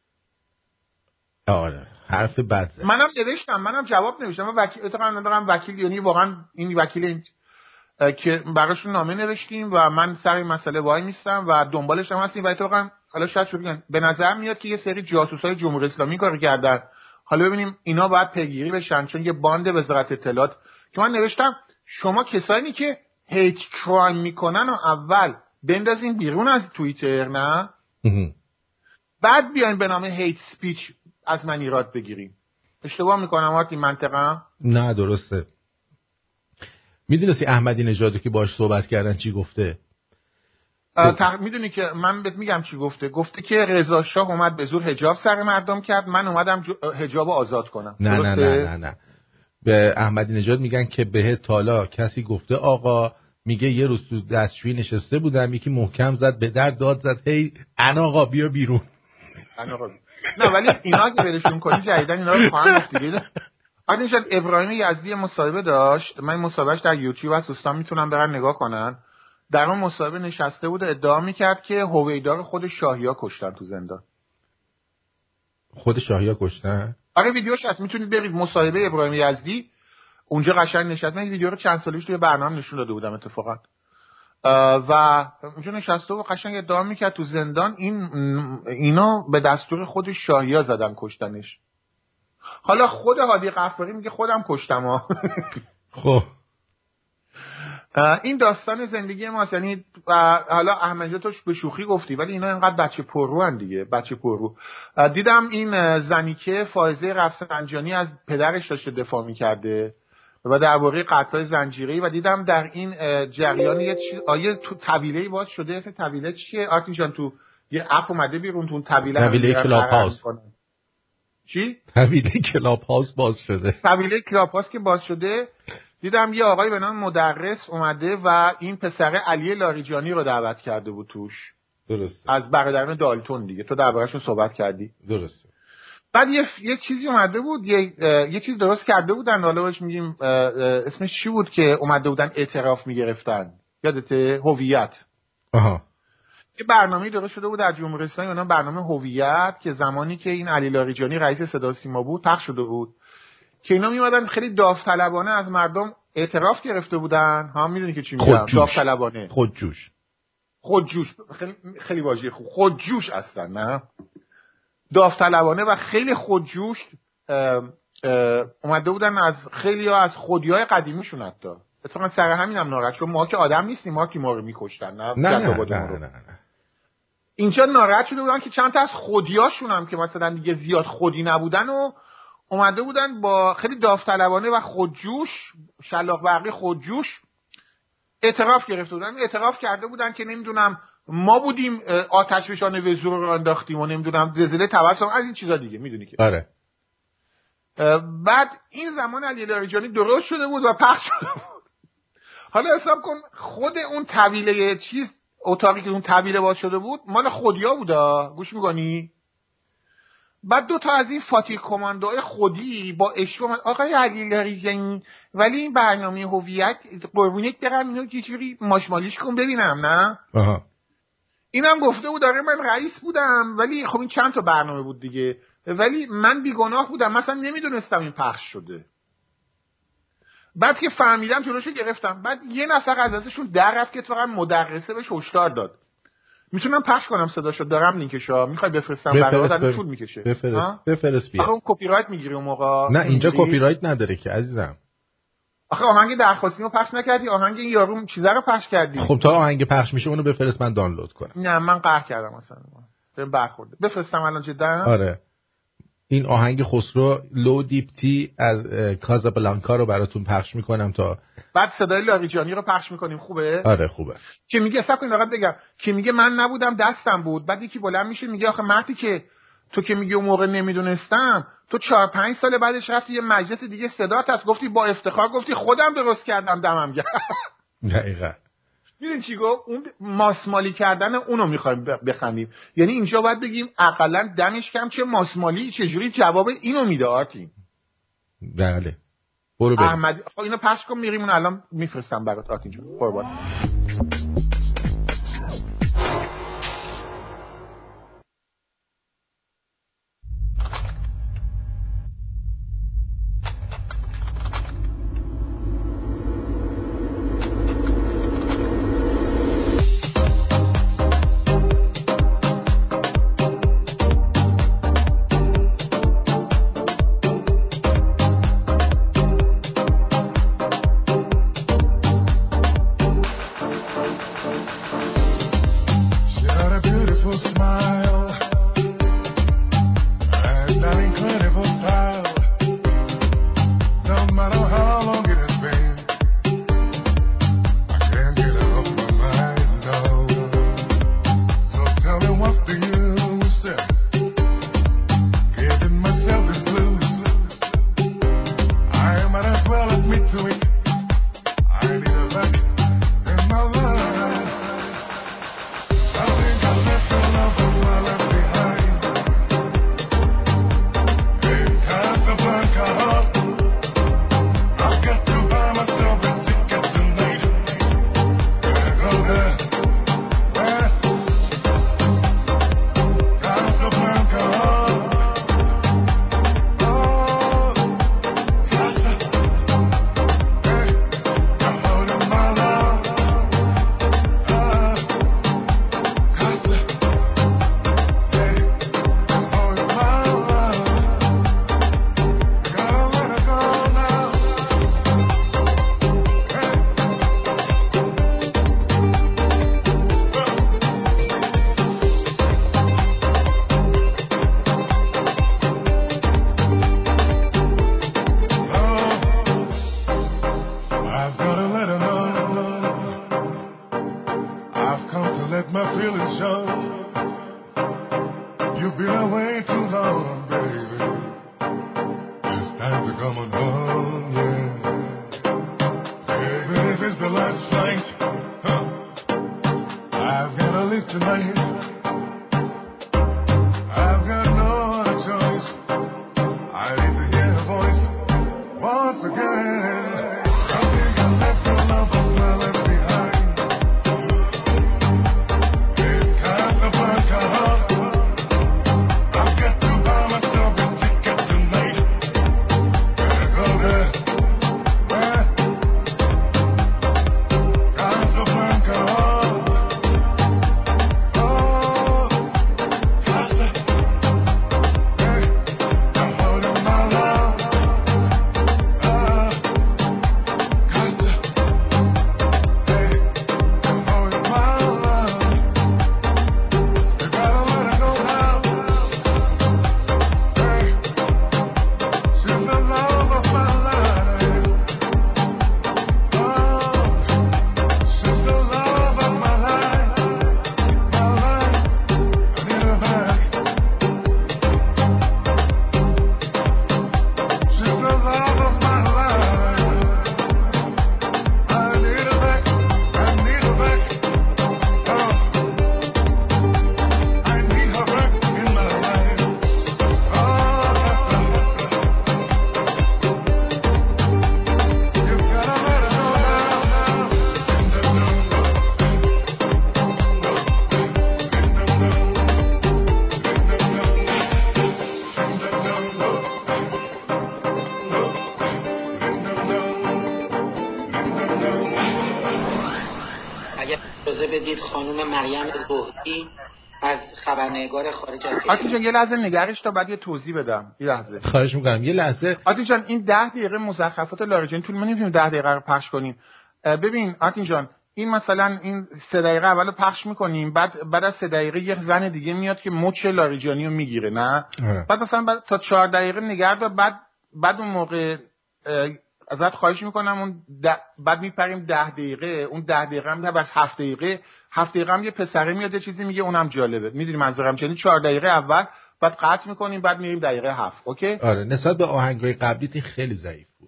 آره حرف بد زد. منم جواب نوشتم. وکیل یعنی واقعا این وکیل که براشون نامه نوشتیم و من سر این مسئله وای میستم و دنبالش هم هستیم و اتفاقا حالا شاید شروع به نظر میاد که یه سری جاسوسای جمهوری اسلامی کار کردن، حالا ببینیم اینا باید پیگیری بشن، چون یه باند وزارت اطلاعات که من نوشتم شما کسانی که هیت کرایم میکنن و اول بندازین بیرون از توییتر نه، بعد بیاین به نام هیت سپیچ از من ایراد بگیریم. اشتباه میکنم این منطقه؟ نه درسته. میدونستی احمدی نژادو که باش صحبت کردن چی گفته؟ میدونی که من بهت میگم چی گفته که رضا شاه اومد به زور حجاب سر مردم کرد، من اومدم حجابو آزاد کنم. نه به احمدی نژاد میگن که بهت تالا کسی گفته آقا، میگه یه روز تو دستشویی نشسته بودم یکی محکم زد به در داد زد هی آقا بیا بیرون. نه ولی اینا که برشون کنی جدیدن اینا رو خواهن گفت دیگه. آدینشان ابراهیم یزدی مصاحبه داشت، من مصاحبهش در یوتیوب هست، دوستان میتونن برن نگاه کنن. در اون مصاحبه نشسته بود ادعا میکرد که هویدا خود شاهیا کشتن تو زندان. خود شاهیا کشتن؟ آره ویدیوش هست، میتونید برید مصاحبه ابراهیم یزدی اونجا قشنگ نشست. من این ویدیو رو چند سال پیش توی برنامه نشون داده بودم اتفاقا. و اونجا نشسته و قشنگ ادعا میکرد تو زندان اینا به دستور خود شاهیا زدن کشتنش. حالا خود هادی غفاری میگه خودم کشتم ها. خب این داستان زندگی ماست. یعنی حالا احمدی توش به شوخی گفتی ولی اینا اینقدر بچه پررو هن دیگه، بچه پررو. دیدم این زنیکه فائزه رفسنجانی از پدرش داشته دفاع میکرده و درباره قتل‌های زنجیره‌ای و دیدم در این جریان یه آیه تو طویله‌ای باز شده. اسم طویله چیه آرتین جان؟ تو یه اپ اومده بیرون تو طویله کلاب هاوس. چی؟ طویله کلاب هاوس باز شده. طویله کلاب هاوس که باز شده دیدم یه آقای به نام مدرس اومده و این پسر علی لاریجانی رو دعوت کرده بود توش. درسته. از برادران دالتون دیگه، تو درباره‌شون صحبت کردی. درسته. بعد یه چیزی اومده بود، یه چیز درست کرده بودن، حالا بهش میگیم اسمش چی بود که اومده بودن اعتراف میگرفتن، یادته؟ هویت. یه برنامه‌ای درست شده بود در جمهوری اسلامی به نام برنامه هویت که زمانی که این علی لاریجانی رئیس صدا سیما بود پخش شده بود که اینا میومدن خیلی داوطلبانه از مردم اعتراف گرفته بودن. ها میدونی که چی میگم؟ داوطلبانه، خودجوش. خیلی واژه خوب، خودجوش هستن نه، داوطلبانه و خیلی خودجوش اومده بودن از خیلی ها از خودیای قدیمیشون. حتی اتفاقا سر همین هم ناراحت شدم، ما که آدم نیستیم، ما که ما رو میکشتن نه. اینجا ناراحت شده بودن که چند تا از خودیاشون هم که مثلا دیگه زیاد خودی نبودن و اومده بودن با خیلی داوطلبانه و خودجوش، شلاق برقی خودجوش اعتراف گرفته بودن. اعتراف کرده بودن که نمیدونم ما بودیم آتش فشان وزور رو انداختیم و نمیدونم زلزله توسط از این چیزا دیگه، میدونی که. آره. بعد این زمان علی لاریجانی درست شده بود و پخش شده بود. حالا حساب کن خود اون طویله اتاقی که اون طویله باز شده بود مال خودیا بودا، گوش میکنی؟ بعد 2 تا از این فاتی کماندوهای خودی با اشوام آقای علی لاریجانی ولی این برنامه هویت قربونیت برم اینو یه جوری ماشمالیش کن ببینم نه. اینم گفته بود داره من رئیس بودم ولی خب این چند تا برنامه بود دیگه، ولی من بیگناه بودم مثلا نمیدونستم این پخش شده. بعد که فهمیدم جلوشو گرفتم. بعد یه نفر از ازشون در رفت که فقط مدرسه بهش هشدار داد. میتونم پخش کنم صداشو، دارم لینکشو، میخوای بفرستم برات؟ طول میکشه. بفرست بیا. آخه اون کپی رایت میگیری اون موقع. نه اینجا کپی رایت نداره که عزیزم. آخه آهنگ درخواستیمو پخش نکردی، آهنگ این یارو چیزا رو پخش کردی. خب تا آهنگ پخش میشه اونو بفرست من دانلود کنم. نه من قهر کردم مثلا. بهم برخورده. بفرستم الان جدا. آره. این آهنگ خسرو لو دیپتی از کازابلانکا رو براتون پخش میکنم تا بعد صدای لاریجانی رو پخش میکنیم. خوبه؟ آره خوبه. که میگه اصلا کنید فقط بگم که میگه من نبودم دستم بود. بعد یکی بلند میشه میگه آخه مردی که تو که میگه اون موقع نمیدونستم، تو 4-5 سال بعدش رفتی یه مجلس دیگه صدات هست گفتی با افتخار گفتی خودم درست کردم دمم گرم. دقیقاً. میدونی چی گفت؟ اون ماسمالی کردن اونو میخوایم بخندیم. یعنی اینجا باید بگیم اقلا دمش کم چه ماسمالی چجوری جواب اینو میده آرتین. بله برو بریم احمد. خب اینو پخش کن میریم اون الان میفرستم برات آرتین جون. قربان. اگر اجازه بدید خانم مریم زهدی از خبرنگار خارج از کشور. آتین جان یه لحظه نگرش تا بعد یه توضیح بدم. یه لحظه خواهش میکنم یه لحظه. آتین جان این 10 دقیقه مزخرفات لاریجانی طول نمی‌کشه 10 دقیقه رو پخش کنیم. ببین آتین جان این مثلا این 3 دقیقه اولو پخش میکنیم، بعد از 3 دقیقه یه زن دیگه میاد که مچ لاریجانی رو میگیره، نه بعد مثلا تا 4 دقیقه نگرد، بعد اون موقع ازت خواهش میکنم اون بعد میپریم 10 دقیقه، اون 10 دقیقه هم بس 7 دقیقه هم یه پسره میاد یه چیزی میگه اونم جالبه. میدونی منظورم چیه؟ 4 دقیقه اول بعد قطع میکنیم بعد میریم دقیقه 7. اوکی؟ آره نسبت به آهنگای قبلیت این خیلی ضعیف بود.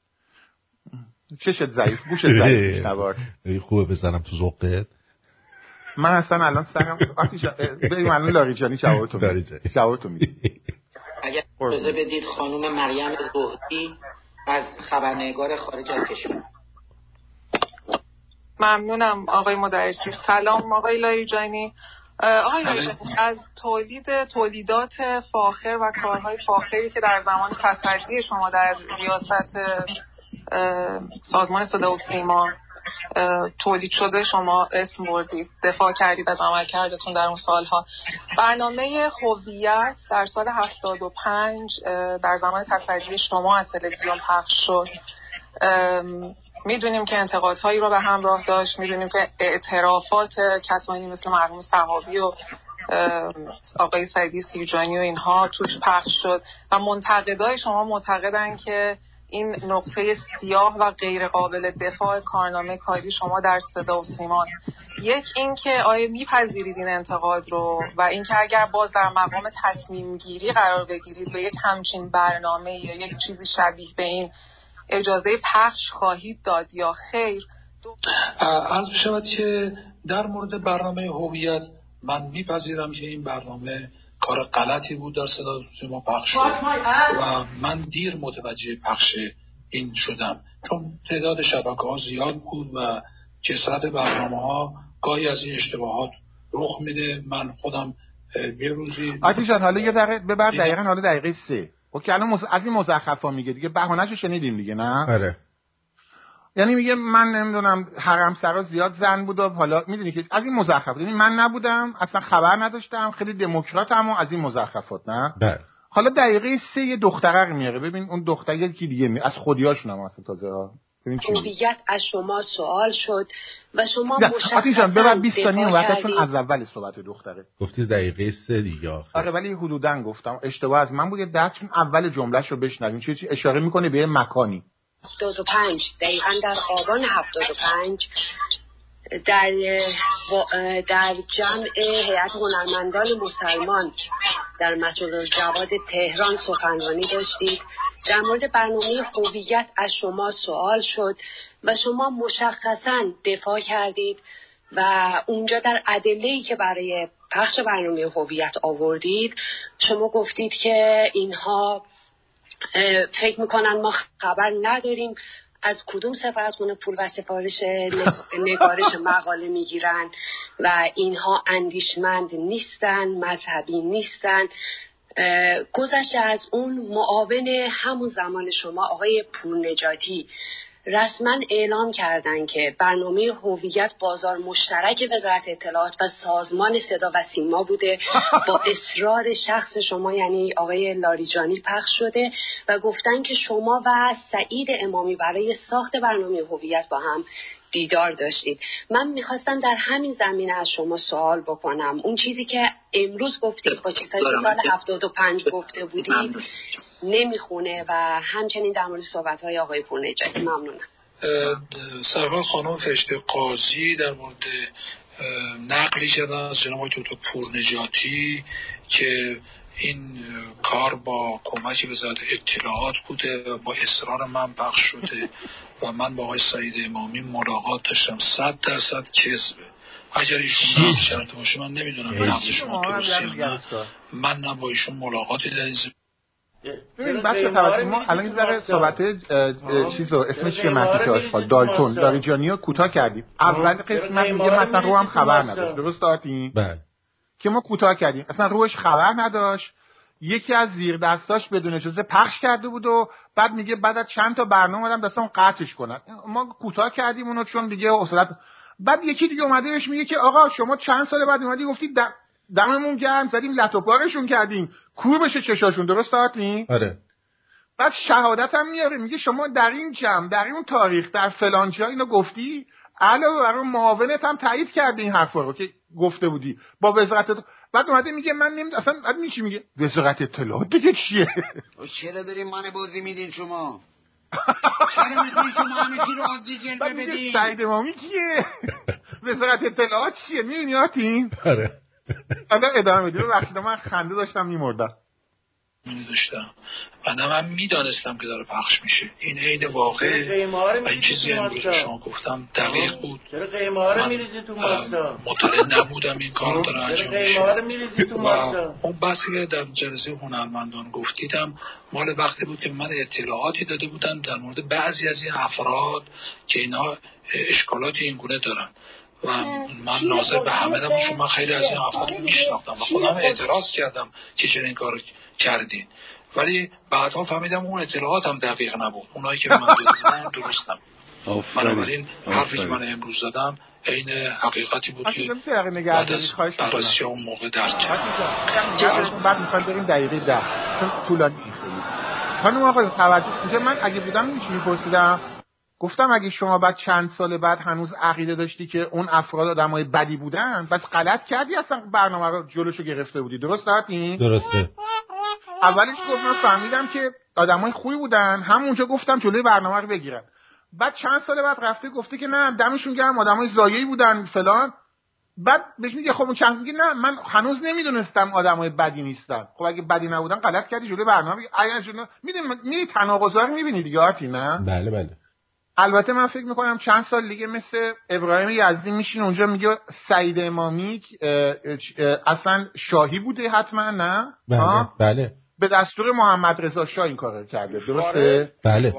چشت ضعیف، گوشت ضعیف نبار. خوبه بزنم تو ذوقت. من اصلا الان سرم بریم الان لاریجانی جوابتو میدم. اگر اجازه بدید خانم مریم زهدی از خبرنگار خارج از کشور. ممنونم آقای مدرسی. سلام آقای لاریجانی. آقای لاریجانی از تولیدات فاخر و کارهای فاخری که در زمان تصدی شما در ریاست سازمان صدا و سیما تولید شده شما اسم بردید، دفاع کردید از عملکردتون در اون سالها. برنامه هویت در سال 75 در زمان تصدی شما از تلویزیون پخش شد. میدونیم که انتقادهایی رو به همراه داشت، میدونیم که اعترافات کسانی مثل مرحوم صحابی و آقای سعیدی سیرجانی و اینها توش پخش شد و منتقدای شما معتقدن که این نقطه سیاه و غیر قابل دفاع کارنامه کاری شما در صدا و سیماست. یک این که آیا میپذیرید این انتقاد رو و این که اگر باز در مقام تصمیم گیری قرار بگیرید به یک همچین برنامه یا یک چیزی شبیه به این اجازه پخش خواهید داد یا خیر؟ عرض بشود که در مورد برنامه هویت من میپذیرم که این برنامه کار غلطی بود در صدا و سیما پخش شد و من دیر متوجه پخش این شدم، چون تعداد شبکه‌ها زیاد بود و کثرت برنامه‌ها گاهی از این اشتباهات رخ میده. من خودم یه روزی آتیشان حالا یه دقیقه ببر دقیقاً حالا دقیقه 3. اوکی الان از این مزخرفا میگه دیگه، بهانه‌شو شنیدیم دیگه، نه؟ آره. یعنی میگه من نمیدونم حرم سرا زیاد زن بود و حالا میدونی که از این مزخرفات، یعنی من نبودم اصلا خبر نداشتم، خیلی دموکراتم و از این مزخرفات، نه؟ بله. حالا دقیقه 3 یه دختره میاره، ببین اون دختر یکی دیگه از خودیاشون هم اصلا تازه هویت از شما سوال شد و شما مشخصا ببر 20 ثانیه وقتشون از اول صحبت دختره گفتی دقیقه 3 دیگه آخر. آره ولی حدوداً گفتم اشتباه از من بود، درچون اول جملهش رو بشنویم چی اشاره میکنه به مکانی. 75 دقیقاً در آبان 75 در جمع هیئت هنرمندان مسلمان در مسجد الجواد تهران سخنرانی داشتید. در مورد برنامه هویت از شما سوال شد و شما مشخصاً دفاع کردید و اونجا در ادله‌ای که برای پخش برنامه هویت آوردید شما گفتید که اینها فکر میکنن ما خبر نداریم از کدوم سفارتخونه پول و سفارش نگارش مقاله میگیرن و اینها اندیشمند نیستن، مذهبی نیستن. گذشته از اون معاون همون زمان شما آقای پورنجاتی رسما اعلام کردن که برنامه هویت بازار مشترک وزارت اطلاعات و سازمان صدا و سیما بوده با اصرار شخص شما یعنی آقای لاریجانی پخش شده و گفتن که شما و سعید امامی برای ساخت برنامه هویت با هم دیدار داشتید. من میخواستم در همین زمینه از شما سوال بکنم، اون چیزی که امروز گفتید با چیزایی که سال 75 گفته بودید نمیخونه و همچنین در مورد صحبت‌های آقای پورنجاتی. ممنونم. سرکار خانم فرشته قاضی در مورد نقلی کردن از جناب دکتر پورنجاتی که این کار با کمک وزارت اطلاعات بوده و با اصرار من پخش شده و من با آقای سعید امامی ملاقات داشتم. 100% کذبه. اگر ایشون نقش کرده باشه من نمیدونم نقش شما درسته یا نه. من نه با ایشون ملاقاتی در این ببین بچه توجه ما الان این ذره صحبت چیزو اسمش چیه مهدی آشغال دالتون لاریجانیو کوتاه کردیم. اول قسمت میگه مثلا رو هم خبر نداشت، درست آتین؟ بله. که ما کوتاه کردیم اصلا روش خبر نداشت، یکی از زیر دستاش بدون اجازه پخش کرده بود و بعد میگه بعد از چند تا برنامه دادم دستم قطعش کنن. ما کوتاه کردیم اونو چون دیگه اصلا بعد یکی دیگه اومده بهش میگه که آقا شما چند سال بعد اومدی گفتی دممون گرم زدیم لط و پارشون کردیم کور بشه چشاشون، درست آتین؟ آره. بعد شهادت هم میاره میگه شما در این جمع در اون تاریخ در فلان جا اینو گفتی، علاوه بر اون معاونت هم تایید کردی این حرفا رو که گفته بودی با وزارت. بعد اومده میگه من اصلا بعد میچی میگه وزارت اطلاعات دیگه چیه؟ چرا دارین من بازی میدین شما؟ چرا میخوایی شما همه چی رو عادی جلوه بدین؟ سعید امامی کیه؟ وزارت اطلاعات چیه؟ میبینی آتین؟ آره. حالا ادامه میدیم. ببخشید من خنده داشتم میمردم. میداشتم من میدانستم که داره پخش میشه. این عین واقع و این چیزی امروز شما گفتم دقیق بود. چرا قیمه میریزی تو ماستا؟ مطلع نبودم این کار داره انجام میشه. میریزی تو ماستا؟ اون بحثی که در جلسه هنرمندان گفتیدم مال وقتی بود که من اطلاعاتی داده بودم در مورد بعضی از این افراد که اینا اشکالات این گونه دارن و من ناظر به همه نبودم، چون من خیلی از این افراد رو میشناختم و خودم اعتراض کردم که چرا این کار کردین، ولی بعدها فهمیدم اون اطلاعات هم دقیق نبود، اونایی که من دادم درست نبود. بنابراین حرفی که من امروز زدم عین حقیقتی بود که بعد از بررسی اون موقع درک کردم. بعد میخوایم بریم دقیقه 10 چون طولانی خیلی. خانم آقای توجه اینجا من اگه بودم میپرسیدم گفتم اگه شما بعد چند سال بعد هنوز عقیده داشتی که اون افراد آدمای بدی بودن بس غلط کردی، اصلا برنامه رو جلوشو گرفته بودی، درست این؟ درسته. اولش گفتم فهمیدم که آدمای خوبی بودن، همونجا گفتم جلوی برنامه رو بگیرن. بعد چند سال بعد رفته گفته که نه دمشون گرم آدمای زایه‌ای بودن فلان. بعد بهش میگه خب اون چند میگه نه من هنوز نمیدونستم آدمای بدی نیستن. خب اگه بدی نبودن غلط کردی جلوی برنامه اگه جلوی میری تناقضا رو میبینی دیگه آرتی نه؟ بله بله. البته من فکر میکنم چند سال دیگه مثل ابراهیم یزدی میشین اونجا میگه سعید امامی اصلا شاهی بوده حتما نه؟ بله بله. به دستور محمد رضا شاه این کارو کرده، درسته؟ بله.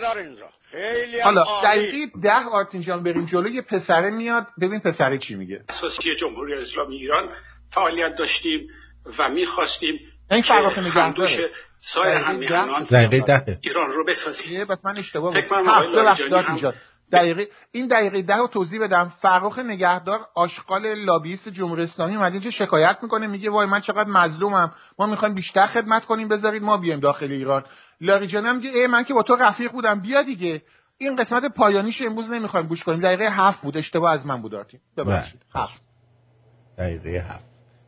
حالا دقیقه 10 آرتین جان بریم جلو. یه پسره میاد ببین پسره چی میگه. اساسی جمهوری اسلامی ایران فعالیت داشتیم و میخواستیم این فراخ نگهداره سایر همیهنان دقیقه ایران رو بسازیم. بس من اشتباه بودم. این دقیقه 10 رو توضیح بدم. فرخ نگهدار آشغال لابیست جمهوری اسلامی اومده اینجا شکایت میکنه میگه وای من چقدر مظلومم، ما میخوایم بیشتر خدمت کنیم بذارید ما بیایم داخل ایران. لاریجانی میگه من که با تو رفیق بودم بیا دیگه. این قسمت پایانیش امروز نمیخوایم گوش کنیم. دقیقه 7 بود، اشتباه از من بود آرتین ببخشید. 7 دقیقه 7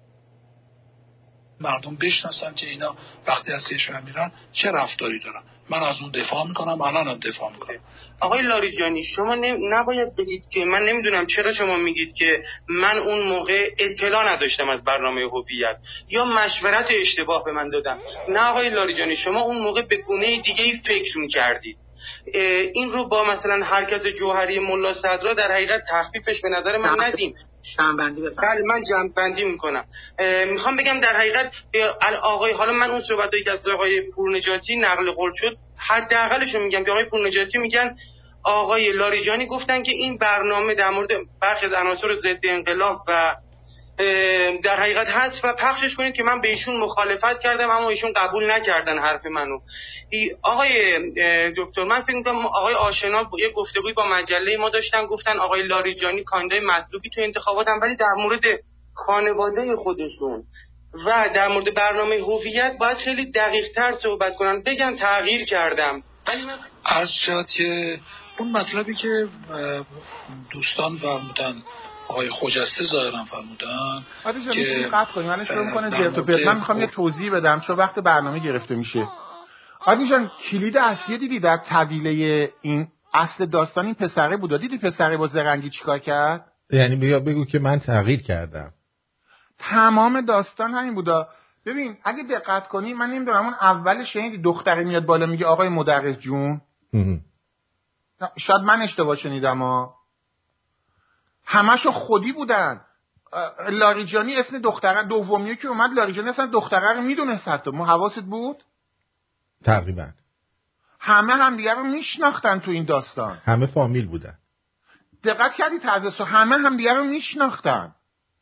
مردم بشناسن که اینا وقتی از کشور میرن چه رفتاری دارن. من از اون دفاع میکنم، الانم دفاع میکنم. آقای لاریجانی شما نباید بگید که من نمیدونم چرا شما میگید که من اون موقع اطلاع نداشتم از برنامه هویت یا مشورت اشتباه به من دادم. نه آقای لاریجانی شما اون موقع به گونه دیگه ای فکر میکردید. این رو با مثلا حرکت جوهری ملا صدرا در حقیقت تخفیفش به نظر من ندیم. جمع‌بندی بفرمایید. بله من جمع‌بندی میکنم. میخوام بگم در حقیقت آقای حالا من اون صحبتایی که از آقای پورنجاتی نقل قول شد حداقلش رو میگم که آقای پورنجاتی میگن آقای لاریجانی گفتن که این برنامه در مورد برخی از عناصر ضد انقلاب و در حقیقت هست و پخشش کنید که من به ایشون مخالفت کردم اما ایشون قبول نکردن حرف منو. آقای دکتر من فکر می‌کنم آقای آشنا یه گفتگوی با مجله ما داشتن گفتن آقای لاریجانی کاندید مطلوبی تو انتخاباتن ولی در مورد خانواده خودشون و در مورد برنامه هویت باید خیلی دقیق‌تر صحبت کنن. بگن تغییر کردم. از شد که اون مطلبی که دوستان فرمودن آقای خجسته ظاهرا فرمودن که قطع کنیم الان شروع می‌کنه زرت و پرت. من می‌خوام یه توضیح بدم چون وقت برنامه گرفته میشه. آدی جان کلید اصلی دیدی در طویله این اصل داستان این پسره بود. دیدی پسره با زرنگی چیکار کرد؟ یعنی بگو که من تغییر کردم. تمام داستان همین بودا. ببین اگه دقت کنی من نمیدونم اون اولش شنیدی دختره میاد بالا میگه آقای مدرس جون شاید من اشتباه شنیدم ها. همشو خودی بودن. لاریجانی اسم دختره دومیه که اومد لاریجانی اصلا دختره رو میدونست حتی حواست بود؟ تقریبا همه همدیگه رو میشناختن تو این داستان. همه فامیل بودن. دقت کردی تازه همه همدیگه رو میشناختن.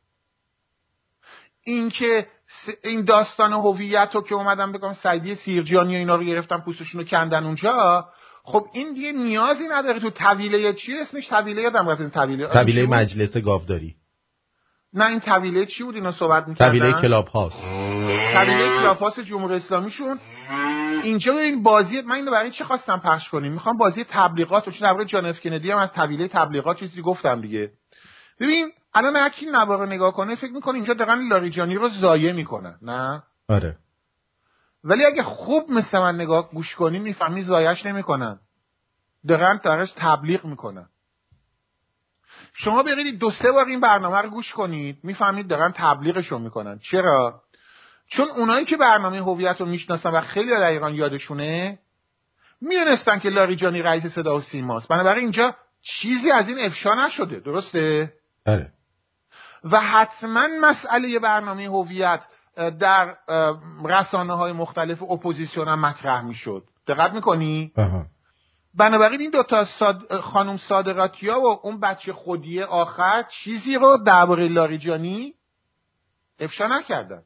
این که این داستان هویت رو که اومدن بگم سعیدی سیرجانی و اینا رو گرفتن پوستشون رو کندن اونجا خب این دیگه نیازی نداره تو طویله چی اسمش طویله یادم رفت طویله مجلس گاوداری. نه این طویله چی بود اینا صحبت می‌کردن؟ طویله کلاب هاوس. طویله کلاب هاوس جمهوری اسلامیشون. اینجا این بازی من اینو برای چی خواستم پخش کنیم؟ میخوام بازی تبلیغات چون درباره جان اف کندی هم از طویله تبلیغات چیزی گفتم دیگه. ببین الان هر کی نوار نگاه کنه فکر می‌کنه اینجا دقیقاً لاریجانی رو ضایع می‌کنن. نه؟ آره. ولی اگه خوب مثل من نگاه گوش کنی میفهمی ضایعش نمی‌کنن. دقیقاً دارش تبلیغ می‌کنن. شما برید 2-3 بار این برنامه رو گوش کنید میفهمید دارن تبلیغشو میکنن. چرا؟ چون اونایی که برنامه هویت رو میشناسن و خیلی در ایران یادشونه میدونستن که لاریجانی رئیس صدا و سیماست. بنابراین اینجا چیزی از این افشا نشده. درسته؟ آره. و حتما مسئله برنامه هویت در رسانه‌های مختلف اپوزیسیون هم مطرح میشد. دقت میکنی؟ بنابراین این دوتا خانم صادقاتیا و اون بچه خودیه آخر چیزی رو درباره لاریجانی افشا نکردن.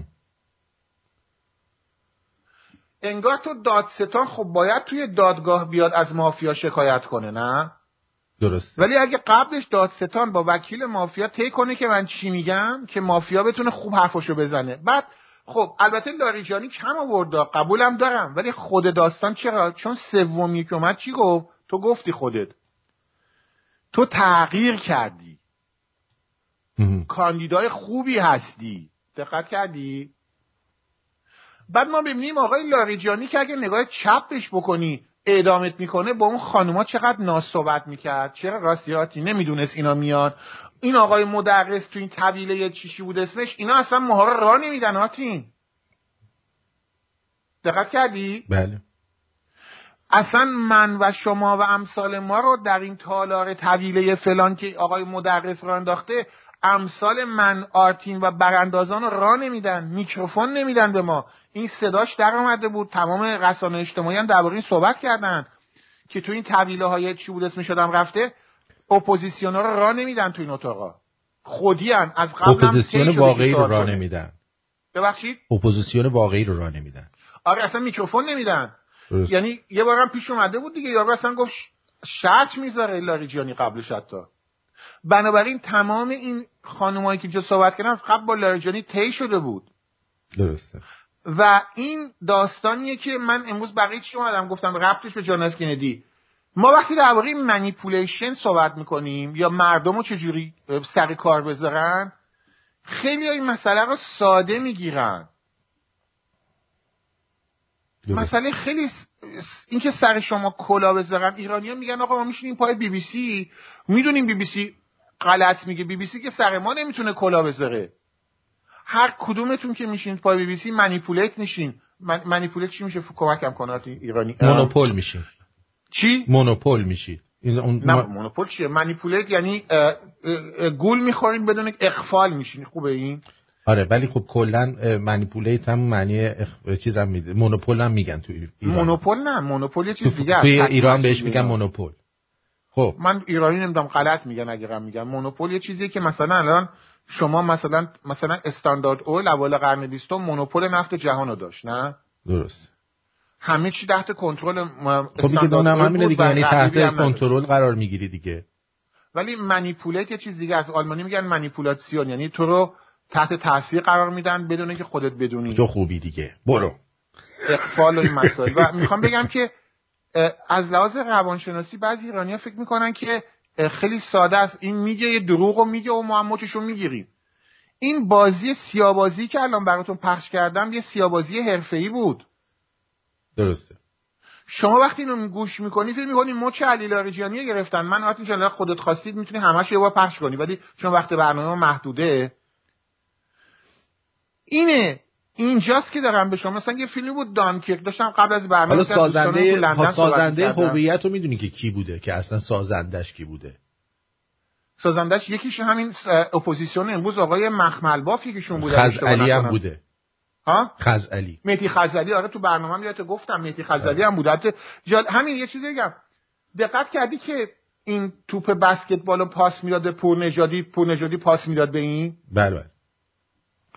انگار تو دادستان خب باید توی دادگاه بیاد از مافیا شکایت کنه. نه؟ درست. ولی اگه قبلش دادستان با وکیل مافیا طی کنه که من چی میگم که مافیا بتونه خوب حرفشو بزنه. بعد خب البته لاریجانی کم آورد قبولم دارم ولی خود داستان چرا؟ چون سومی که اومد چی گفت؟ تو گفتی خودت تو تغییر کردی کاندیدای خوبی هستی. دقت کردی؟ بعد ما ببینیم آقای لاریجانی که اگه نگاه چپ بهش بکنی اعدامت میکنه با اون خانوما چقدر ناز صحبت میکرد. چرا راستیاتی نمیدونست اینا میاد. این آقای مدرس تو این طویله چیشی بود اسمش اینا اصلا ماها رو راه نمیدن. هاتین دقت کردی؟ بله. اصلا من و شما و امثال ما رو در این تالار طویله فلان که آقای مدرس راه انداخته امثال من آرتین و براندازان رو راه نمیدن. میکروفون نمیدن به ما. این صداش در اومده بود. تمام رسانه اجتماعی هم درباره این صحبت کردن که تو این طویله های چی بود اسمش شدم رفته اپوزیسیون رو راه نمیدن تو این اتاقا. خودی ان از قبل اپوزیسیون واقعی رو راه نمیدن. ببخشید؟ اپوزیسیون واقعی رو راه نمیدن. آره اصلا میکروفون نمیدن. یعنی یه بارم پیش اومده بود دیگه یارو اصلا گفت شرط میذاره لاریجانی قبلش حتی. بنابراین تمام این خانمایی که اینجا صحبت کردن از قبل با لاریجانی طی شده بود. درسته. و این داستانیه که من امروز بقیه چی اومدم گفتم ربطش به جان اف کندی. ما وقتی درباره منیپولیشن صحبت میکنیم یا مردم رو چجوری سر کار بذارن خیلی این مسئله رو ساده میگیرن. مسئله خیلی این که سر شما کلا بذارن. ایرانی‌ها میگن آقا ما میشینیم پای بی بی سی میدونیم بی بی سی غلط میگه. بی بی سی که سر ما نمیتونه کلا بذاره. هر کدومتون که میشین پای بی بی سی منیپولیت میشین. منیپولیت چی میشه؟ کمکم کنات ایرانی. مونوپول میشین. چی؟ مونوپول میشی. نه مونوپول چیه؟ منیپولیت یعنی گول میخورین بدون اغفال میشین. خوبه این؟ آره ولی خب کلا منیپولیت هم معنی چیزام میده. مونوپول هم میگن تو ایران. مونوپول نه مونوپول یه چیز دیگه است. توی ایران بهش میگن مونوپول. خب من ایرانی نمیدونم غلط میگن اگه میگن مونوپول یه چیزیه که مثلا الان شما مثلا استاندارد اویل اول قرن 20 مونوپول نفت جهانو داشت. نه درست. همه چی تحت کنترل استاندارد اویل بود دیگه. یعنی تحت کنترل قرار میگیری دیگه. ولی منیپولیت یه چیز دیگه از آلمانی میگن منیپولاسیون. یعنی تو رو تحت تاثیر قرار میدن بدون اینکه خودت بدونی. تو خوبی دیگه برو. اقفال و این مسائل. و میخوام بگم که از لحاظ روانشناسی بعضی ایرانی‌ها فکر میکنن که خیلی ساده است. این میگه یه دروغو میگه و ما هم مچشو میگیریم. این بازی سیاه‌بازی که الان براتون پخش کردم یه سیاه‌بازی حرفه‌ای بود. درسته. شما وقتی اینو گوش میکنی فکر میکنی مچ علی لاریجانی گرفتن. من آتین جان خودت خواستید میتونی همه‌شو یه بار پخش کنی ولی چون وقت برنامه محدوده اینجاست که دارم به شما مثلا یه فیلمی بود دانکرک داشتم قبل از برنامه. حالا سازنده هویت رو میدونی که کی بوده که اصلا سازندش کی بوده؟ سازندش یکیش همین اپوزیسیون امروز آقای مخمل باف یکیشون بوده. خزعلی هم بوده. ها؟ خزعلی. مهدی خزعلی. آره تو برنامه‌ام یادت گفتم مهدی خزعلی هم بوده. همین یه چیزی بگم. دقت کردی که این توپ بسکتبالو پاس میداد به پورنژادی پاس میداد به این؟ بله.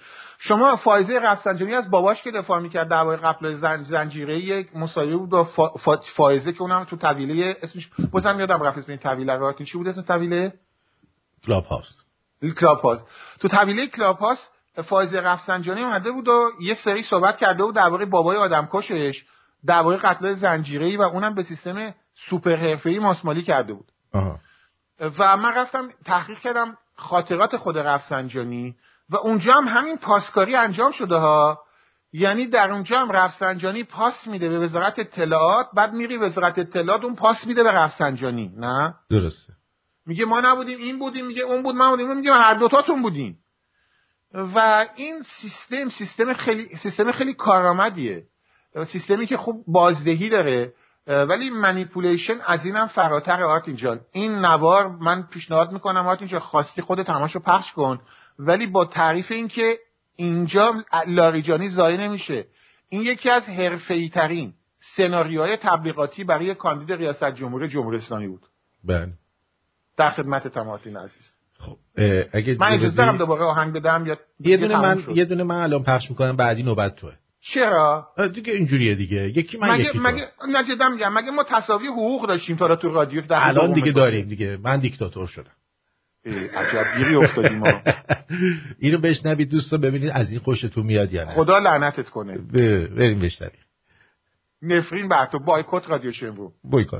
شما فائزه رفسنجانی از باباش که دفاع میکرد درباره قتل زنجیره‌ای یک مصاحبه بود با فائزه که اونم تو طویله اسمش بازم یادم رفت اسم این طویله رو چی بود اسم طویله؟ کلاب هاوس. تو طویله کلاب هاوس فائزه رفسنجانی اومده بود و یه سری صحبت کرده بود درباره بابای آدمکشش، درباره قتل زنجیره‌ای و اونم به سیستم سوپر حرفه‌ای ماسمالی کرده بود. و من رفتم تحقیق کردم خاطرات خود رفسنجانی و اونجا هم همین پاسکاری انجام شده ها. یعنی در اونجا هم رفسنجانی پاس میده به وزارت اطلاعات، بعد میری وزارت اطلاعات اون پاس میده به رفسنجانی. نه درسته، میگه ما نبودیم، این بودیم، میگه اون بود، ما بودیم، میگه هر دوتاتون بودین. و این سیستم خیلی کارآمدیه، سیستمی که خوب بازدهی داره، ولی منیپولیشن از اینم فراتر. آرتین جان این نوار من پیشنهاد میکنم آرتین جان خواستی خودت هماشو پخش کن، ولی با تعریف این که اینجا لاریجانی ضایع نمیشه. این یکی از حرفه‌ای ترین سناریوهای تبلیغاتی برای کاندید ریاست جمهوری جمهوری اسلامی بود. بله در خدمت آرتین عزیز. خب اگه من اجازه دارم دوباره آهنگ بدم یا یه دونه من الان پخش میکنم، بعدی نوبت توه. چرا دیگه اینجوریه دیگه، یکی من یکی تو. مگه نجدم میگم مگه ما تساوی حقوق داشتیم تا تو رادیو الان دیگه داریم دیگه. من دیکتاتور شدم. عجب گیری افتادیم ما. اینو بشنوید دوستان ببینید از این خوشتون میاد یا نه. خدا لعنتت کنه. بریم بشنویم. نفرین بر تو، بایکوت رادیو شمرون. بایکوت.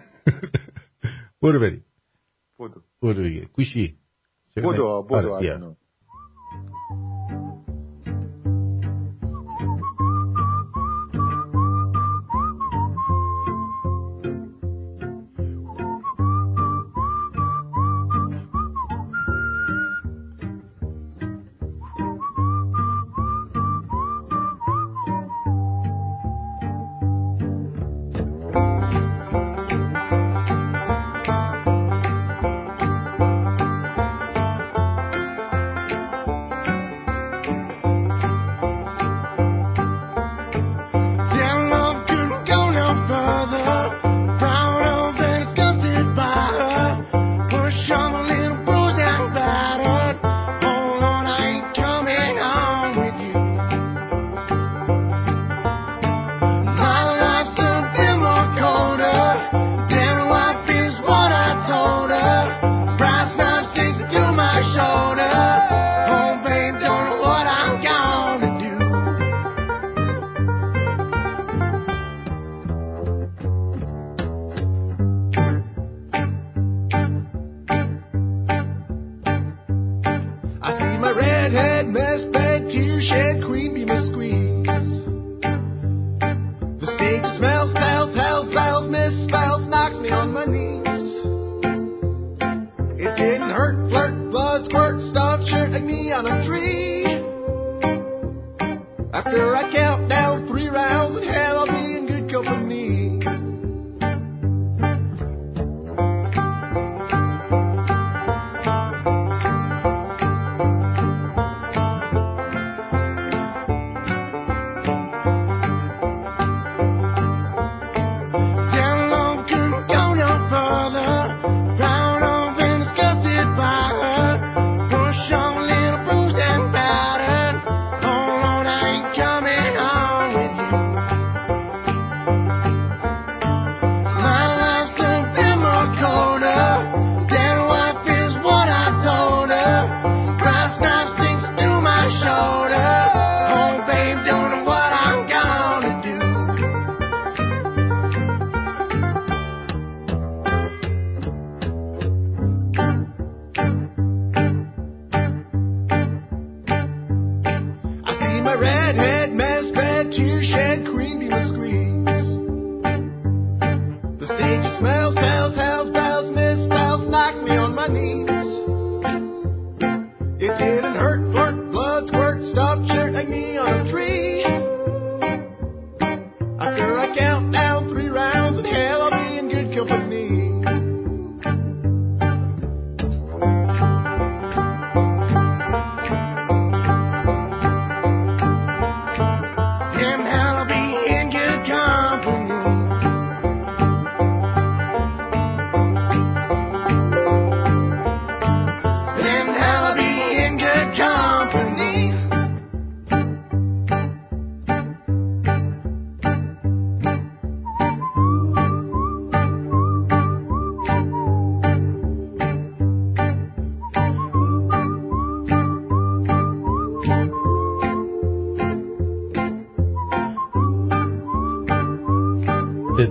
برو بریم. برو دیگه. گوشی. برو.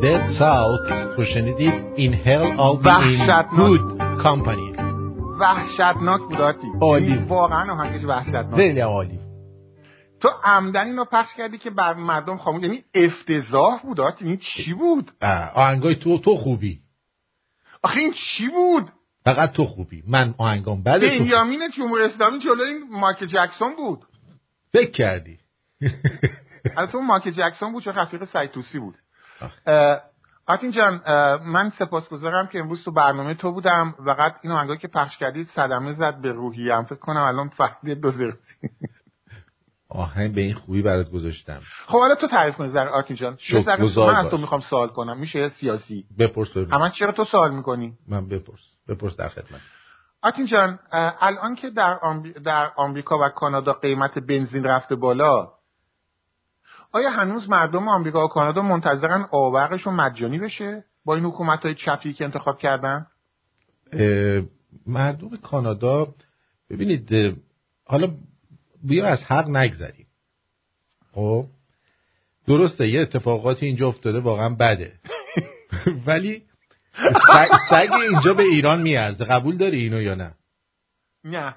Dead South رو شنیدید؟ In Hell I'll be in Good Company. وحشتناک بود آتی. عالی. واقعا آهنگش وحشتناک. خیلی عالی. تو عمدن اینو پخش کردی که بر مردم خاموش، یعنی افتضاح بود آتی. این چی بود؟ آهنگای تو خوبی. آخه این چی بود؟ فقط تو خوبی. من آهنگام بده. بنیامین جمهوری اسلامی جلوی این مایکل جکسون بود. فکر کردی؟ البته اون مایکل جکسون بود چه رفیق سعید طوسی بود. آرتین جان من سپاسگزارم که امروز تو برنامه تو بودم. فقط این آهنگایی که پخش کردید صدمه زد به روحیم. فکر کنم الان فقط 2 دقیقه آهنگ به این خوبی برات گذاشتم. خب حالا تو تعریف کن زر آرتین جان. من از تو میخوام سوال کنم. میشه سیاسی؟ بپرس. اما چرا تو سوال میکنی؟ من بپرس در خدمت. آرتین جان الان که در آمریکا و کانادا قیمت بنزین رفته بالا، آیا هنوز مردم آمریکا و کانادا منتظرن آورقشون مجانی بشه با این حکومت‌های چپی که انتخاب کردن؟ مردم کانادا ببینید، حالا بیا از حق نگذریم. خب درسته یه اتفاقاتی اینجا افتاده واقعا بده ولی سگ اینجا به ایران میارزه. قبول داری اینو یا نه؟ نه.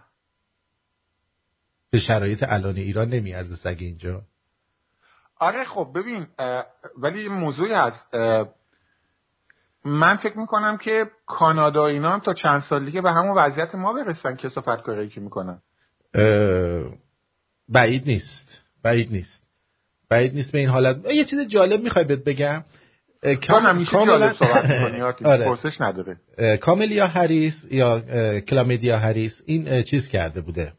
به شرایط الان ایران نمیارزه سگ اینجا. آره خب ببین ولی این موضوعی هست. من فکر میکنم که کانادا اینا هم تا چند سال دیگه به همون وضعیت ما برسن کثافت کاری که میکنن. بعید نیست به این حالت. یه چیز جالب میخوای بهت بگم؟ همیشه جالب صحبت میکنی آره. پرسش نداره. کاملیا هریس یا کلامدیا هریس این چیز کرده بوده،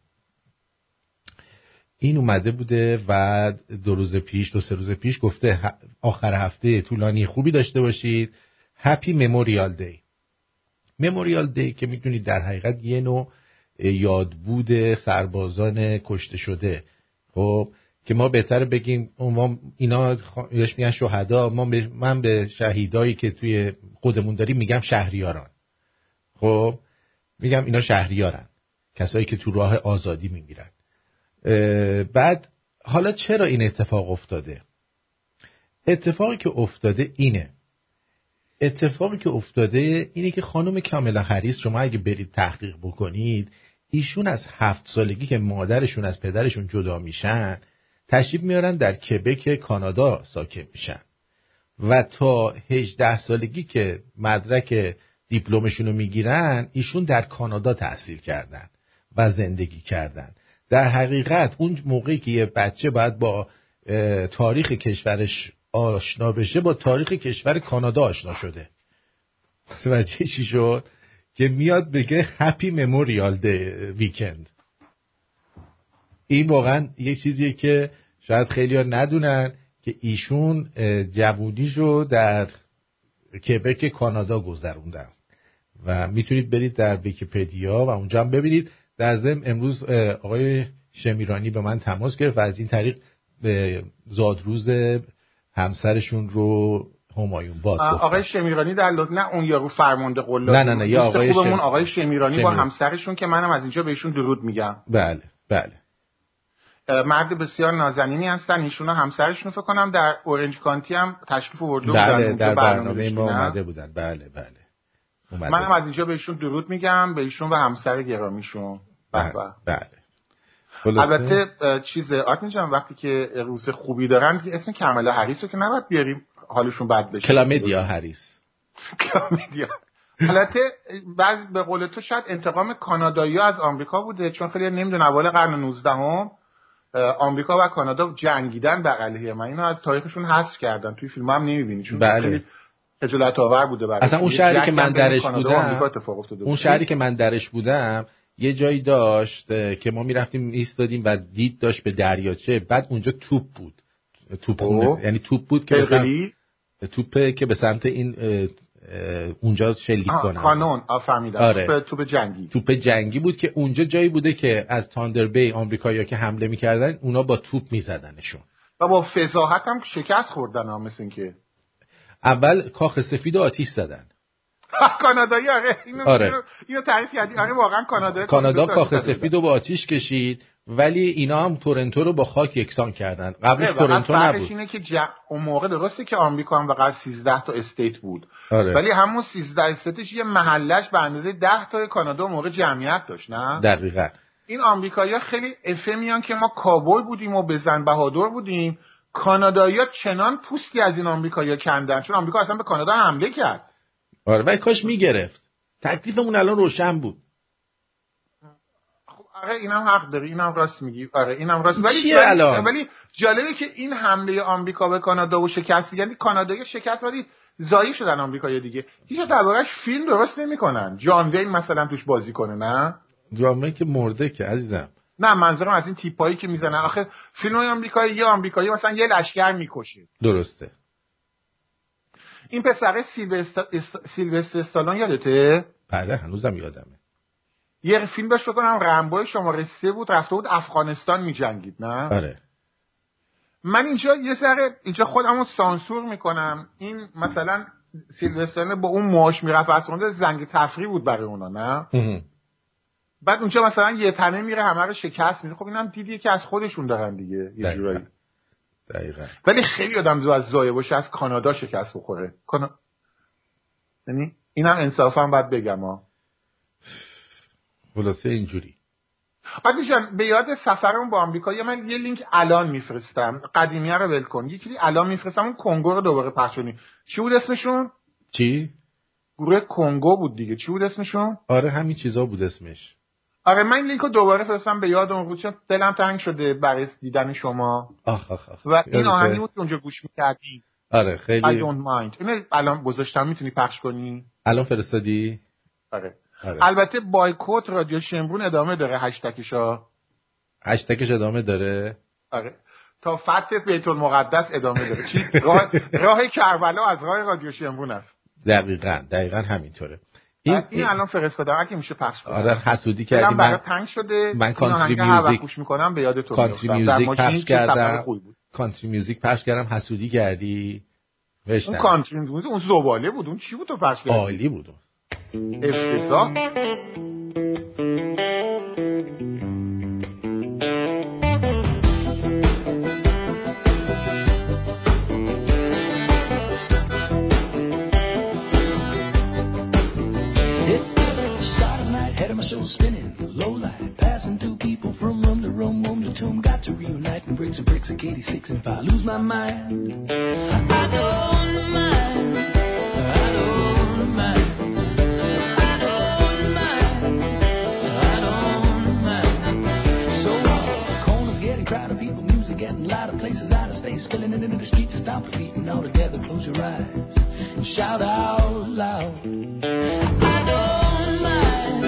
این اومده بوده و 2-3 روز پیش گفته آخر هفته طولانی خوبی داشته باشید. هپی مموریال دی. مموریال دی که میدونید در حقیقت یه نوع یادبود سربازان کشته شده. خب که ما بهتره بگیم اینا بهش میگن شهدا، من به شهیدایی که توی خودمون داریم میگم شهریاران. خب میگم اینا شهریارن، کسایی که تو راه آزادی میمیرن. بعد حالا چرا این اتفاق افتاده؟ اتفاقی که افتاده اینه که خانم کاملا هریس، شما اگه برید تحقیق بکنید، ایشون از 7 سالگی که مادرشون از پدرشون جدا میشن تشریف میارن در کبک کانادا ساکن میشن و تا 18 سالگی که مدرک دیپلمشون رو میگیرن ایشون در کانادا تحصیل کردن و زندگی کردن. در حقیقت اون موقعی که یه بچه باید با تاریخ کشورش آشنا بشه، با تاریخ کشور کانادا آشنا شده. متوجه چی شد؟ که میاد بگه هپی مموریال دی ویکند. این واقعا یه چیزیه که شاید خیلی‌ها ندونن که ایشون جوونیشو در کبک کانادا گذروندن و میتونید برید در ویکی‌پدیا و اونجا هم ببینید. در ضمن امروز آقای شمیرانی به من تماس گرفت و از این طریق زادروز همسرشون رو همایون باد گفتن. آقای شمیرانی در نه اون یارو فرمانده قلاب. نه یا آقای شمیرانی با همسرشون که منم از اینجا بهشون درود میگم. بله. مرد بسیار نازنینی هستن. ایشون همسرشون فکر کنم در اورنج کانتی هم تشریف آورده بودن. بله در برنامه ما اومده بودن. بله. منم از اینجا بهشون درود میگم، به ایشون و همسر گرامیشون. بله. البته چیز آرتین جان وقتی که روز خوبی دارن اسم کاملا هریس رو که نباید بیاریم حالشون بد بشه. کلامدیا هریس. البته بعضی به قول تو شاید انتقام کانادایی‌ها از آمریکا بوده، چون خیلی نمیدونن اول قرن 19 آمریکا و کانادا جنگیدن بر علیه من. اینو از تاریخشون حذف کردن، توی فیلم هم نمی‌بینی چون خیلی خجالت آور بوده برای اصلا اون شهری که من درش بودم یه جایی داشت که ما میرفتیم ایستادیم و دید داشت به دریاچه، بعد اونجا توپ بود. یعنی توپ بود که توپه که به سمت این اونجا شلیک کنن. کانون فهمیدم. آره. توپ جنگی بود که اونجا جایی بوده که از تاندر بی آمریکایی‌ها که حمله می‌کردن اونا با توپ می‌زدنشون و با فضاحت هم شکست خوردن ها. مثل این که اول کاخ سفید و آتش زدن. کانادایی. آره اینو تعریف کردی. آره واقعا کانادا کاخ سفید رو با آتش کشید ولی اینا هم تورنتو رو با خاک یکسان کردن. قبلش تورنتو نبود. اینه که اون موقع درسته که آمریکا هم فقط 13 تا استیت بود. آره. ولی همون 13 استیتش یه محلش به اندازه 10 تا کانادا موقع جمعیت داشت، نه؟ دقیقاً. این آمریکایی‌ها خیلی افه میان که ما کابل بودیم و بزن بهادر بودیم. کانادایی‌ها چنان پوستی از این آمریکایی‌ها کندن، چون آمریکا اصلا به کانادا حمله کرد. آره ولی کاش میگرفت. تکلیفمون الان روشن بود. آره اینم حق داری، اینم راست میگی. آره اینم راست. ولی جالبه که این حمله آمریکا به کانادا و شکست، یعنی کانادایی شکست ولی ضعیف شدن آمریکایی دیگه. هیچ درباره‌اش فیلم درست نمی‌کنن. جان وین مثلا توش بازی کنه، نه؟ جان وین که مرده که عزیزم. نه منظورم از این تیپایی که میزنن. آخه فیلم‌های آمریکایی مثلا یه لشکر میکشه. درسته. این پسر سیلوستر استالون یادته؟ بله هنوزم یادمه. یه فیلم داشت فکر کنم رمبو شماره 3 بود، رفته بود افغانستان می‌جنگید، نه؟ آره. من اینجا خودمو سانسور میکنم. این مثلا سیلوستر با اون موهاش میرفت اصلا زنگ تفریح بود برای اونا، نه؟ بعد اونجا مثلا یه تنه میره همه رو شکست میده. خب اینم دیدیه که از خودشون دارن دیگه یه جورایی. دقیقاً. ولی خیلی آدم از زایه باشه از کانادا شکست بخوره. یعنی اینم انصافا باید بگم ها. خلاصه اینجوری. عادی جان به یاد سفرمون با آمریکا من یه لینک الان میفرستم. قدیمیه رو ول کن. یکی الان میفرستم اون کنگو رو دوباره پخش کنی. چی بود اسمشون؟ چی؟ گروه کنگو بود دیگه. چی بود اسمشون؟ آره همین چیزا بود اسمش. آره من لینک رو دوباره فرستم به یاد اون بود چون دلم تنگ شده برای دیدن شما. آخ. و این آهنگی بود که اونجا گوش می‌کردی. آره خیلی. I don't mind. اینو الان گذاشتم میتونی پخش کنی؟ الان فرستادی؟ آره. البته بایکوت رادیو شمرون ادامه داره هشتگش ادامه داره. آره. تا فتح بیت المقدس ادامه داره. چی؟ راه کربلا از راه رادیو شمرون است. دقیقاً همینطوره. این الان فرستادم اگه میشه پخش کنم. آره حسودی کردی. من تنگ شده. من کانتری میوزیک گوش میکنم به یاد تو. کانتری میوزیک پخش کردم. کانتری میوزیک پخش کردم حسودی کردی. اون کانتری میوزیک اون زباله بود. اون چی بود تو پخش کردی؟ عالی بود. افتضاح. Spinning, low light, passing through people from room to room, home to tomb, got to reunite and break some bricks of 86 if I lose my mind. I don't mind, I don't mind, I don't mind, I don't mind. So corners getting crowded, people, music getting louder, places out of space, spilling into the streets to stop the beating all together. Close your eyes and shout out loud. I don't mind.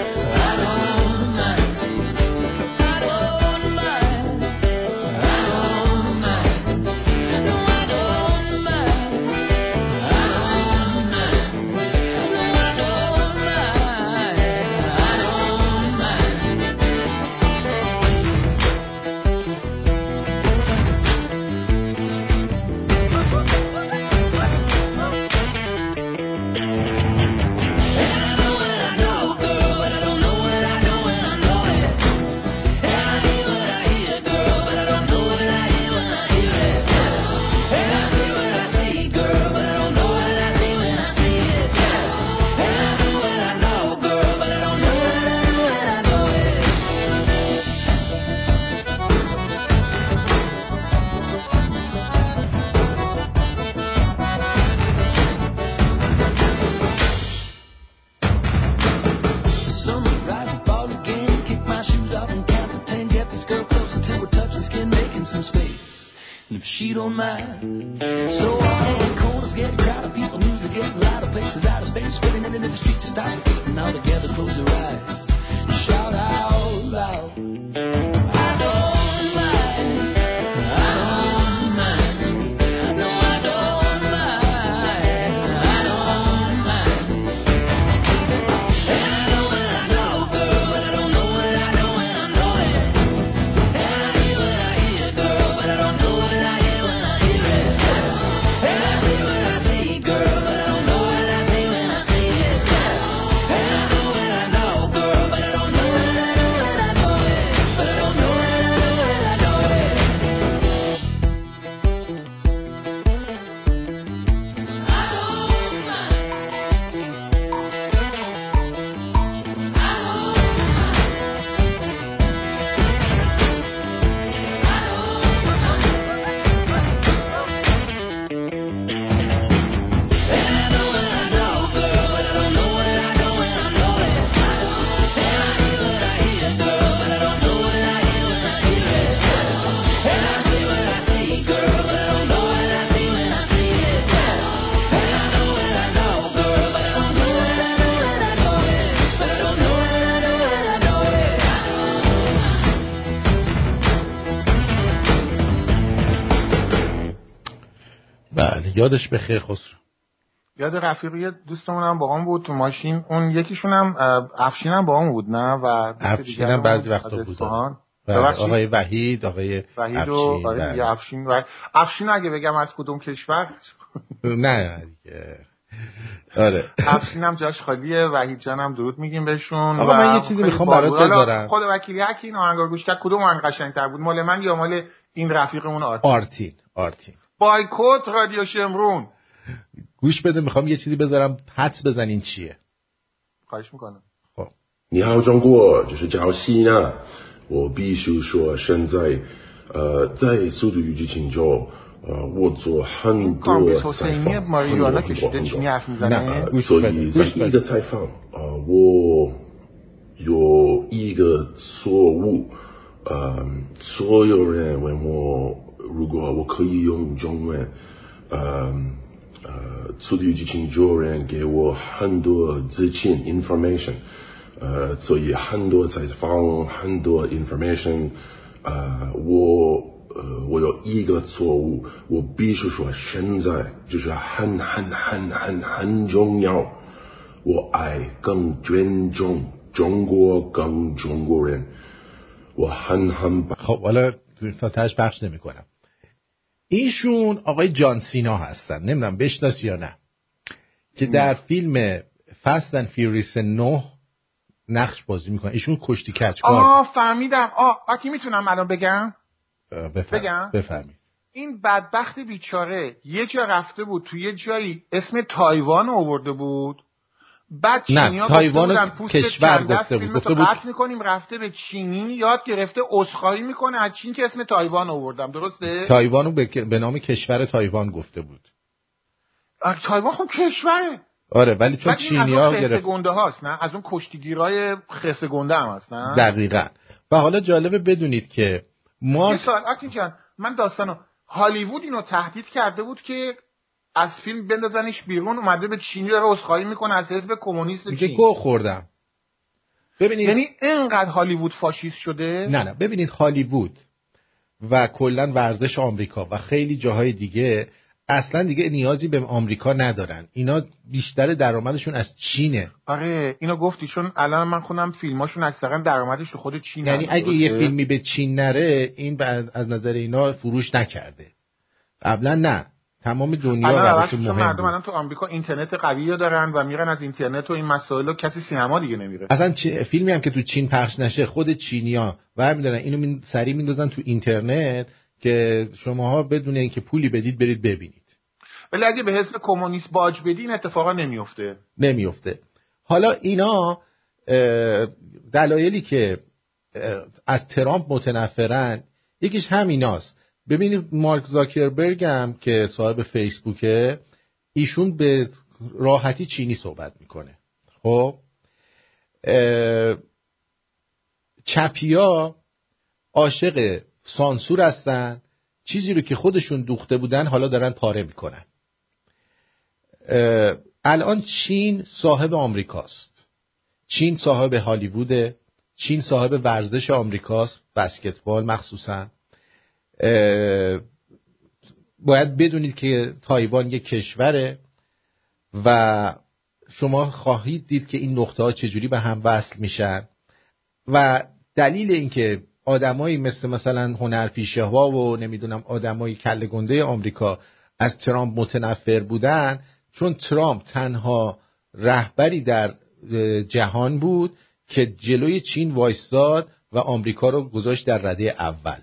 She don't mind. So all the corners getting crowded, people music getting louder, places out of space, spinning into the streets to stop the beating all together. Close your eyes, shout out loud. Girl, یادش بخیر خسرو. یاد رفیقی دوستمون هم با هم بود تو ماشین، اون یکیشون هم افشین هم با هم بود نه؟ و افشین هم بعضی وقتا بود. آقای وحید و آره دیگه افشین اگه بگم از کدوم کشور نه دیگه. آره افشین هم جاش خالیه. وحید جان هم درود میگیم بهشون. آقا من یه چیزی میخوام برات بذارم. خود وکیلی هکی این آهنگا گوش کرد کدوم آهنگ قشنگ‌تر بود، مال من یا مال این رفیقمون آرتین؟ بایکوت رادیو شمرون. گوش بده، میخوام یه چیزی بذارم حدس بزن این چیه. خواهش میکنم. خب 你好中国，这是赵西娜。我必须说，现在在速度与激情中，我做很多采访，很多，所以在一个采访，我有一个错误，所有人问我，如果我可以用中文，速度与激情中人给我很多资讯 information。所以很多采访，很多 information， 我有一个错误，我必须说现在就是很重要，我爱更尊重中国跟中国人，我很 خب حالا تاش بخش نمی کنم. ایشون آقای جان سینا هستن، نمیدونم بشناسی یا نه، که در فیلم فست اند فیوریس 9 نقش بازی میکنه. ایشون کشتی کچکار. فهمیدم. کی میتونم الان بگم؟ بفرمایید. این بدبخت بیچاره یه جا رفته بود تو یه جایی اسم تایوان آورده بود، بعد چینی‌ها تایوان کشور گفته بود قطع میکنیم، رفته به چینی یاد گرفته عذرخواهی میکنه از چین که اسم تایوان آوردم. درسته؟ تایوانو به نام کشور تایوان گفته بود. تایوان خب کشوره. آره ولی چون چینی‌ها گرفت گنده هاست نه، از اون کشتیگیرای خسه گنده هم هست نه. دقیقاً. و حالا جالبه بدونید که یه سوال آتین جان، من داستانو هالیوود اینو تهدید کرده بود که از فیلم بندازنش بیرون، اومده به چینی داره عذرخواهی میکنه از حزب کمونیست چین. میگه گوه خوردم. ببینید یعنی اینقدر هالیوود فاشیست شده؟ نه ببینید هالیوود و کلا ورزش آمریکا و خیلی جاهای دیگه اصلا دیگه نیازی به آمریکا ندارن، اینا بیشتر درآمدشون از چینه. آره اینو گفتی، چون الان من خوندم فیلماشون اکثرا درآمدش تو خود چینه. یعنی اگه یه فیلمی به چین نره این از نظر اینا فروش نکرده. قبلا نه، تمام دنیا براش مهمه. مردم الان تو آمریکا اینترنت قوی دارن و میرن از اینترنت و این مسائل کسی سینما دیگه نمیره. اصلا فیلمی هم که تو چین پخش نشه خود چینیا برمی‌دارن اینو سریع میندازن تو اینترنت که شماها بدون اینکه پولی بدید برید ببینید. ولی اگه به حزب کمونیست باج بدین این اتفاقا نمیفته. حالا اینا دلایلی که از ترامپ متنفرن یکیش همیناست. ببینید مارک زاکربرگ هم که صاحب فیسبوکه، ایشون به راحتی چینی صحبت میکنه. خب چپیا عاشق سانسور هستن، چیزی رو که خودشون دوخته بودن حالا دارن پاره میکنن. الان چین صاحب آمریکاست، چین صاحب هالیووده، چین صاحب ورزش آمریکاست، بسکتبال مخصوصا. باید بدونید که تایوان یک کشوره و شما خواهید دید که این نقطه ها چجوری به هم وصل میشن و دلیل اینکه آدمایی مثلا هنرپیشه ها و نمیدونم آدمای کله گنده آمریکا از ترامپ متنفر بودن چون ترامپ تنها رهبری در جهان بود که جلوی چین وایستاد و آمریکا رو گذاشت در رده اول.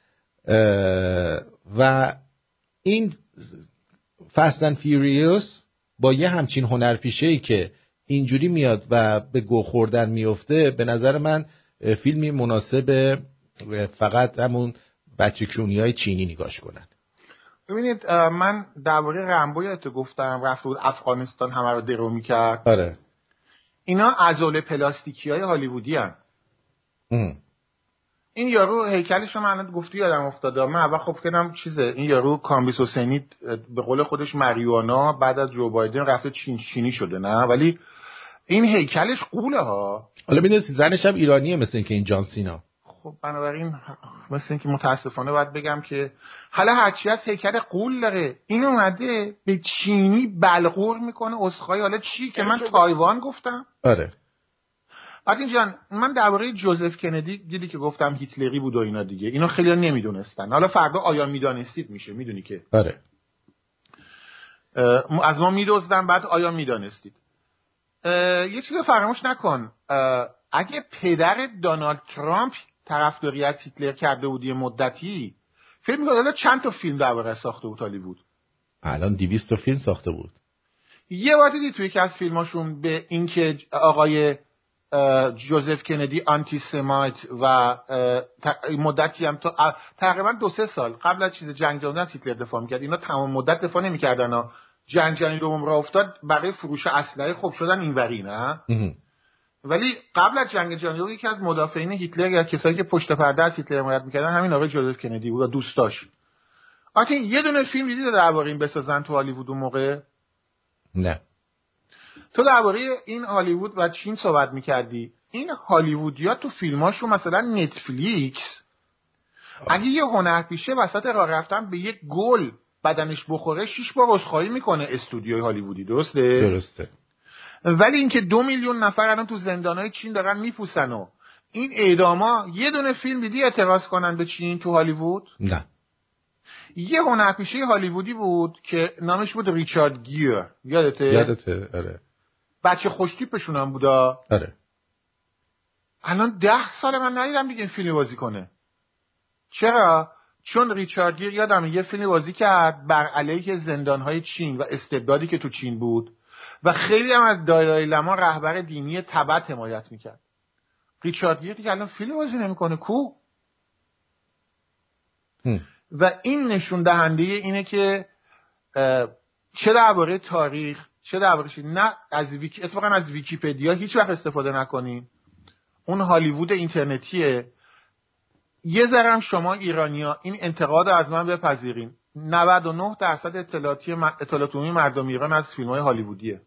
و این فست اند فیوریوس با یه همچین هنرپیشه‌ای که اینجوری میاد و به گو خوردن میفته، به نظر من فیلمی مناسب فقط همون بچه‌کونی‌های چینی نگاش کنن. ببینید من درباره رمبو یادت گفتم رفت بود افغانستان همه رو درو میکرد. آره اینا عضله پلاستیکی‌های هالیوودی هن. این یارو هیکلش رو من گفتی یادم افتاده. من اول خب کردم چیزه این یارو کامبیس حسینی به قول خودش مریوانا بعد از جو بایدن رفته چینی شده نه، ولی این هیکلش قوله ها. حالا میدونی زنش هم ایرانیه مثل اینکه این جان سینا. خب بنابراین مثل اینکه متاسفانه باید بگم که حالا هرچی از هیکل قول داره این اومده به چینی بلغور میکنه اسخای. حالا چی که من تایوان گفتم؟ آره آرتین جان، من درباره جوزف کندی دیدی که گفتم هیتلری بود و اینا دیگه، اینا خیلی نمیدونستن. حالا فردا آیا میدانستید میشه، میدونی که آره از ما میدزدن، بعد آیا میدانستید. یه چیز فراموش نکن، اگه پدر دونالد ترامپ طرفداری از هیتلر کرده بود یه مدتی، فکر می‌کنم حالا چند تا فیلم درباره ساخته بود هالیوود؟ الان 200 تا فیلم ساخته بود. یه بار دیدی توی یکی از فیلماشون به اینکه آقای جوزف کندی آنتی سمایت و مدتی هم تا تقریبا 2-3 سال قبل از چیز جنگ جهانی از هیتلر دفاع می‌کرد. اینا تمام مدت دفاع نمی‌کردن. جنگ جهانی دوم راه افتاد، برای فروش اسلحه خوب شدن اینوری، نه؟ ولی قبل از جنگ جهانی دوم یکی از مدافعین هیتلر یا کسایی که پشت پرده از هیتلر حمایت می‌کردن همین آقای جوزف کندی بود و دوستاش. آخه یه دونه فیلم دیدی درباره این بسازن تو هالیوود اون موقع؟ نه. تو درباره این هالیوود و چین صحبت می‌کردی. این هالیوودیا تو فیلماشون مثلا نتفلیکس اگه یه هنرپیشه وسط راه رفتن به یک گل بدنش بخوره 6 بار عذرخواهی میکنه استودیوی هالیوودی، درسته؟ ولی اینکه 2 میلیون نفر الان تو زندانهای چین دارن میپوسن و این اعداما، یه دونه فیلم دیدی اعتراض کنن به چین تو هالیوود؟ نه. یه هنرپیشه هالیوودی بود که نامش بود ریچارد گیر، یادته؟ آره. بچه خوشتیپشون هم بودا. آره. الان 10 سال من ندیدم دیگه این فیلم بازی کنه. چرا؟ چون ریچارد گیر یادم یه فیلم بازی کرد بر علیه زندانهای چین و استبدادی که تو چین بود و خیلی هم از دالای لاما رهبر دینی تبت حمایت میکرد. ریچارد گیر دیگه الان فیلم بازی نمیکنه کو. و این نشون دهنده اینه که چه درباره تاریخ چه درباره نه از اتفاقا از ویکی‌پدیا هیچ وقت استفاده نکنین. اون هالیوود اینترنتیه. یه ذرم شما ایرانی‌ها این انتقاد رو از من بپذیرین. 99% اطلاعات عمومی مردم ایران از فیلم‌های هالیوودیه.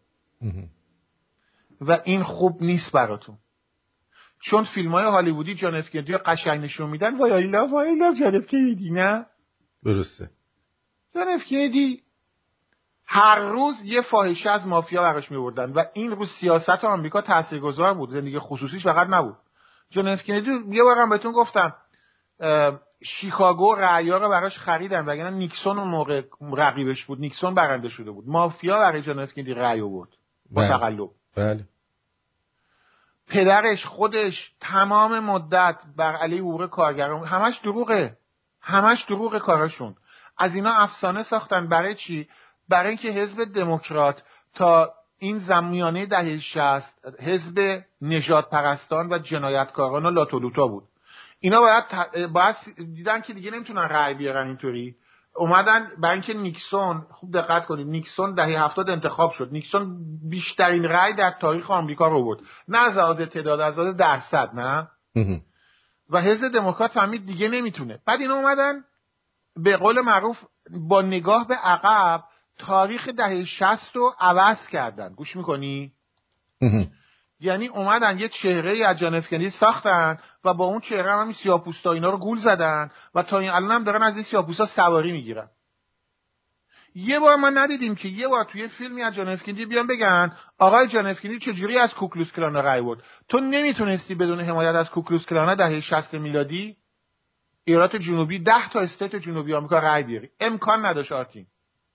و این خوب نیست براتون. چون فیلم‌های هالیوودی جان اف کندی رو قشنگ نشون میدن. وای آیلا جان اف کندی، نه؟ درسته. جان اف کندی هر روز یه فاحشه از مافیا براش می‌آوردن و این رو سیاست آمریکا تاثیرگذار بود. زندگی خصوصیش فقط نبود. جان اف کندی یه بارم بهتون گفتم شیکاگو رأی‌ها رو براش خریدن وگرنه نیکسون اون موقع رقیبش بود. نیکسون برنده شده بود. مافیا برای جان اف کندی رأی آورد با تقلب. بله. پدرش خودش تمام مدت بر علیه حقوق کارگران، همش دروغه کاراشون. از اینا افسانه ساختن. برای چی؟ برای اینکه حزب دموکرات تا این زمانه دهه 60 حزب نژاد پرستان و جنایتکاران و لاتولوتا بود. اینا باید دیدن که دیگه نمیتونن رأی بیارن، اینطوری اومدن برای اینکه نیکسون، خوب دقت کنید، نیکسون دهه 70 انتخاب شد. نیکسون بیشترین رأی در تاریخ آمریکا رو برد، نه از لحاظ تعداد، از لحاظ درصد، نه. و حزب دموکرات فهمید دیگه نمیتونه. بعد اینا اومدن به قول معروف با نگاه به عقب تاریخ دهه 60 رو عوض کردن. گوش میکنی؟ یعنی اومدن یه چهره از جان اف کندی ساختن و با اون چهره هم این سیاه‌پوستا اینا رو گول زدن و تا این الان هم دارن از این سیاه‌پوستا سواری میگیرن. یه بار ما ندیدیم که یه بار توی فیلمی از جان اف کندی بیان بگن آقای جان اف کندی چجوری از کوکلوس کلان رأی برد؟ تو نمیتونستی بدون حمایت از کوکلوس کلان دهه 60 میلادی ایالات جنوبی 10 تا استیت جنوبی آمریکا رأی بیاری. امکان نداشت آرتین.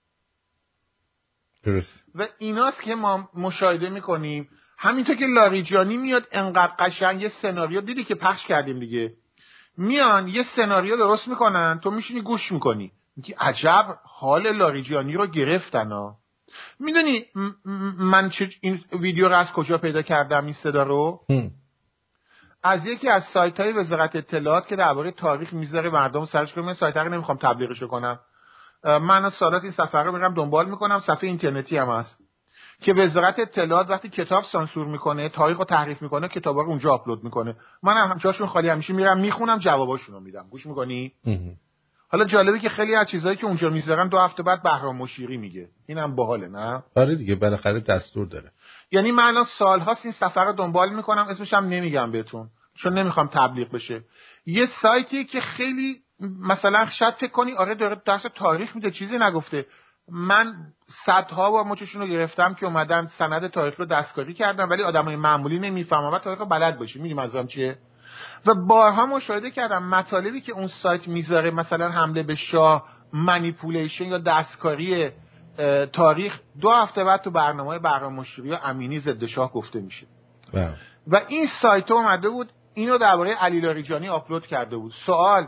درست. و ایناست که ما مشاهده میکنیم. همینطور که لاریجانی میاد انقدر قشنگ یه سناریو دیدی که پخش کردیم دیگه، میان یه سناریو درست میکنن، تو میشینی گوش میکنی میگی عجب حال لاریجانی رو گرفتن ها. میدونی من این ویدیو رو از کجا پیدا کردم این صدا رو؟ از یکی از سایت های وزارت اطلاعات که درباره تاریخ میذاره مردم سرچ کنن. سایت رو نمیخوام تبلیغش کنم، من از سالات این صفحه رو میرم دنبال میکنم. صفحه اینترنتی هم هست که وزارت اطلاعات وقتی کتاب سانسور میکنه، تاریخ رو تحریف میکنه، کتابا رو اونجا آپلود میکنه. من هم جاشون خالی همیشه میرم میخونم، جواباشون رو میدم. گوش میکنی؟ حالا جالبه که خیلی از چیزایی که اونجا میذارن 2 هفته بعد بهرام مشیری میگه. اینم باحاله، نه؟ آره دیگه، بالاخره دستور داره. یعنی من الان سالهاست این صفحه رو دنبال میکنم، اسمش هم نمیگم بهتون چون نمیخوام تبلیغ بشه. یه سایتی که خیلی مثلا شاید فکر کنی آره داره درس تاریخ میده چیزی نگفته. من صدها بار مچشون رو گرفتم که اومدن سند تاریخ رو دستکاری کردن ولی آدمای معمولی نمیفهمن و تاریخ رو بلد باشی. میدونی منظورم چیه؟ و بارها مشاهده کردم مطالبی که اون سایت میذاره مثلا حمله به شاه، مانیپولیشن یا دستکاری تاریخ 2 هفته بعد تو برنامه مشیری و امینی ضد شاه گفته میشه. و این سایت اومده بود اینو درباره علی لاریجانی آپلود کرده بود. سوال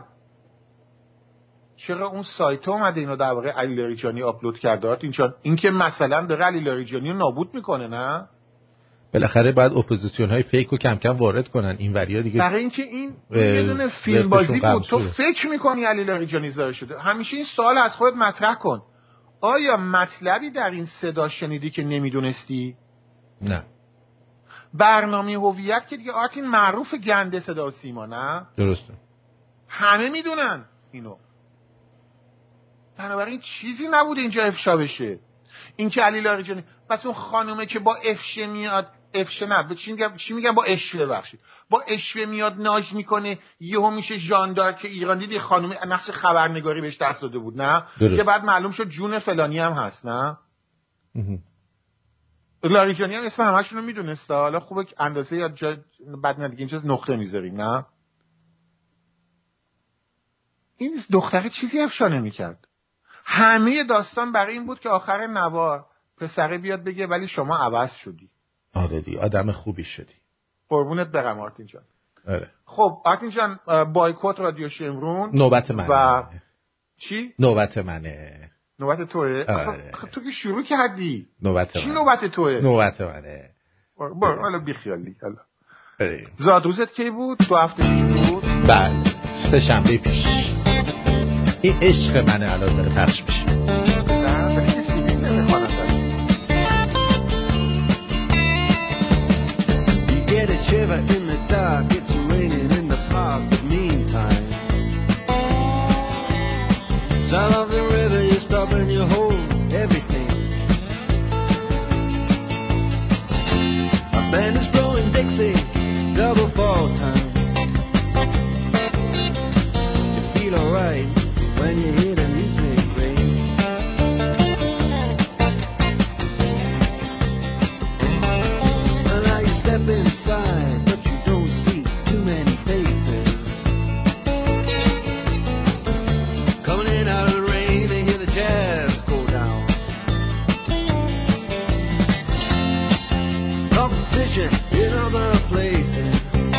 چرا اون سایت اومده اینو درباره علی لاریجانی آپلود کرده؟ این که مثلا داره علی لاریجانی رو نابود میکنه نه؟ بالاخره باید اپوزیسیون های فیک رو کم کم وارد کنن این وریا دیگه. برای اینکه این یه دونه فیلم بازی بود. تو فکر میکنی علی لاریجانی زار شده؟ همیشه این سوال از خودت مطرح کن. آیا مطلبی در این صدا شنیدی که نمیدونستی؟ نه. برنامه هویت که دیگه آرتین معروف گنده صدا و سیما نه؟ درسته. همه میدونن اینو. بنابراین چیزی نبوده اینجا افشا بشه. این که علی لاریجانی پس اون خانومه که با افشه میاد، افشه نه چی میگم با اشوه بخشید، با اشوه میاد ناج میکنه یهو میشه ژاندار که ایران دیدی خانومه نقش خبرنگاری بهش دست داده بود نه که بعد معلوم شد جون فلانی هم هست نه. لاریجانی هم اسم همشون رو میدونسته. حالا خوبه اندازه یا جا بعد ندیگه این چیز نقطه میذاریم نه. این دختره چیزی افشا نمیکرد. همه داستان برای این بود که آخر نوار پسره بیاد بگه ولی شما عوض شدی. آره دی آدم خوبی شدی. قربونت برم آرتین جان. آره. خب آرتین جان بایکوت رادیو شمرون نوبت منه. و چی؟ نوبت منه. نوبت توئه؟ آره. تو که شروع کردی. نوبت چی نوبت توئه؟ نوبت منه. حالا بی خیالی حالا. بریم. زادروزت کی بود؟ 2 هفته پیش بود؟ بله. 3 شنبه پیش. این عشق منه الان داره پخش میشه. Shiver in the dark, it's raining in the park, but meantime south of the river you stop and you hold everything. A band is blowing Dixie, double fall time. You feel alright when you hear the music ring. And now you step inside in other places,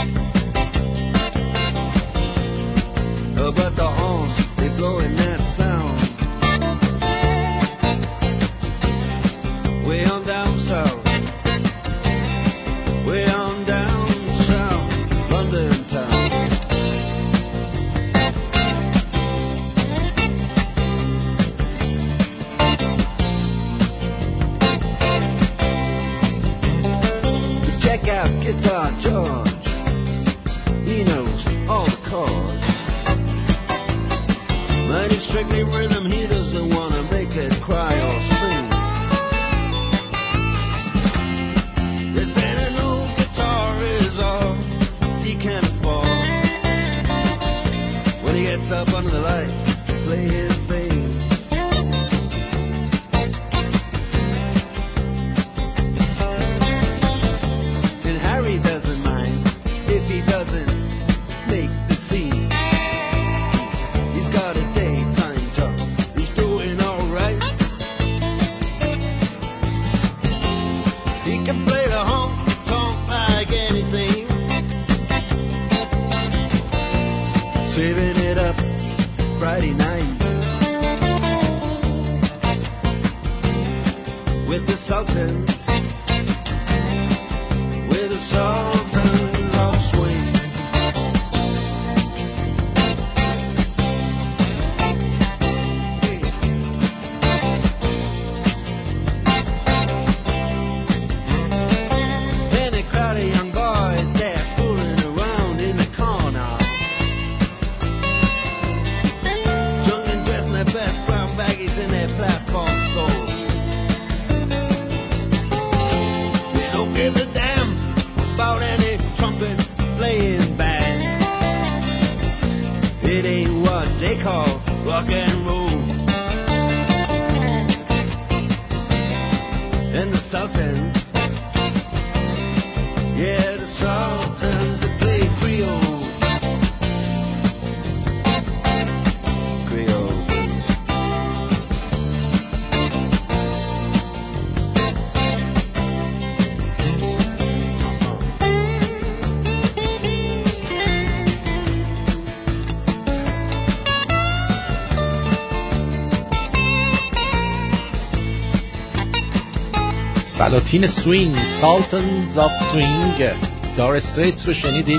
but the horns, they blowing that sound way on down south, way on down south, London town. Check out Guitar George, he knows all the chords. But it's strictly rhythm, he doesn't want to make it cry or sing. They say an old guitar is all he can afford. When he gets up under the lights to play his thing, Harry doesn't mind if he doesn't make the scene. He's got a daytime job, he's doing alright. He can play the honky-tonk like anything, saving it up Friday night with the Sultans. Sultans of swing. And a crowd of young boys, they're fooling around in the corner, young and dressed in their best brown baggies and their platform soles. what they call rock and roll. And the Sultans, yeah, the Sultans, they play Creole. Creole. سلاطین سوینگ، سالتنز آف سوینگ. دار استریتس رو شنیدید؟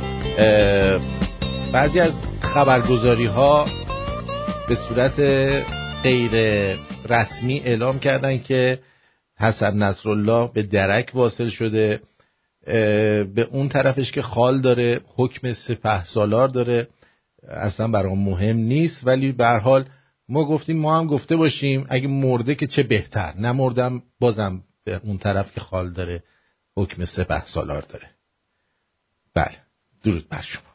بعضی از خبرگزاری ها به صورت غیر رسمی اعلام کردن که حسن نصرالله به درک واصل شده، به اون طرفش که خال داره، حکم سپهسالار داره، اصلا برام مهم نیست، ولی به هر حال ما گفتیم ما هم گفته باشیم اگه مرده که چه بهتر، نمردم بازم به اون طرف که خال داره حکم سپهسالار داره. بله، درود بر شما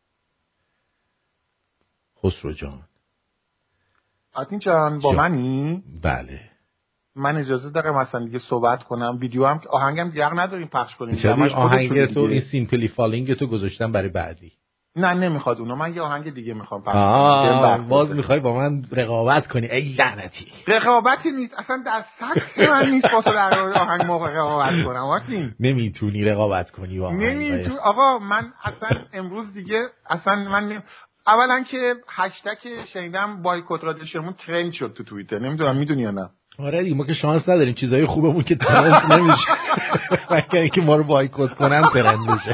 خسرو جان. آتین جان با منی؟ بله. من اجازه دارم مثلا دیگه صحبت کنم؟ ویدیو هم آهنگم دیگه نداریم پخش کنیم. چرا آهنگ تو این سیمپلی فالینگ تو گذاشتم برای بعدی؟ نه نمیخواد اونو، من یه آهنگ دیگه میخوام پخش کنم. باز میخوای با من رقابت کنی؟ ای لعنتی. رقابتی نیست اصلا، در سطح من نیست با تو در آهنگ موقع رقابت کنم. آتین نمیتونی رقابت کنی واقعا. نمیتونی آقا. من اصلا امروز دیگه اصلا من اولا که هشتگ شنیدم بایکوت رادیو شمرون ترند شد تو توییتر، نمیدونم میدونی یا نه؟ آره دیگه، ما که شانس نداریم چیزای خوبمون که ترند نمیشه، مگر اینکه ما رو بایکوت کنن ترند بشه.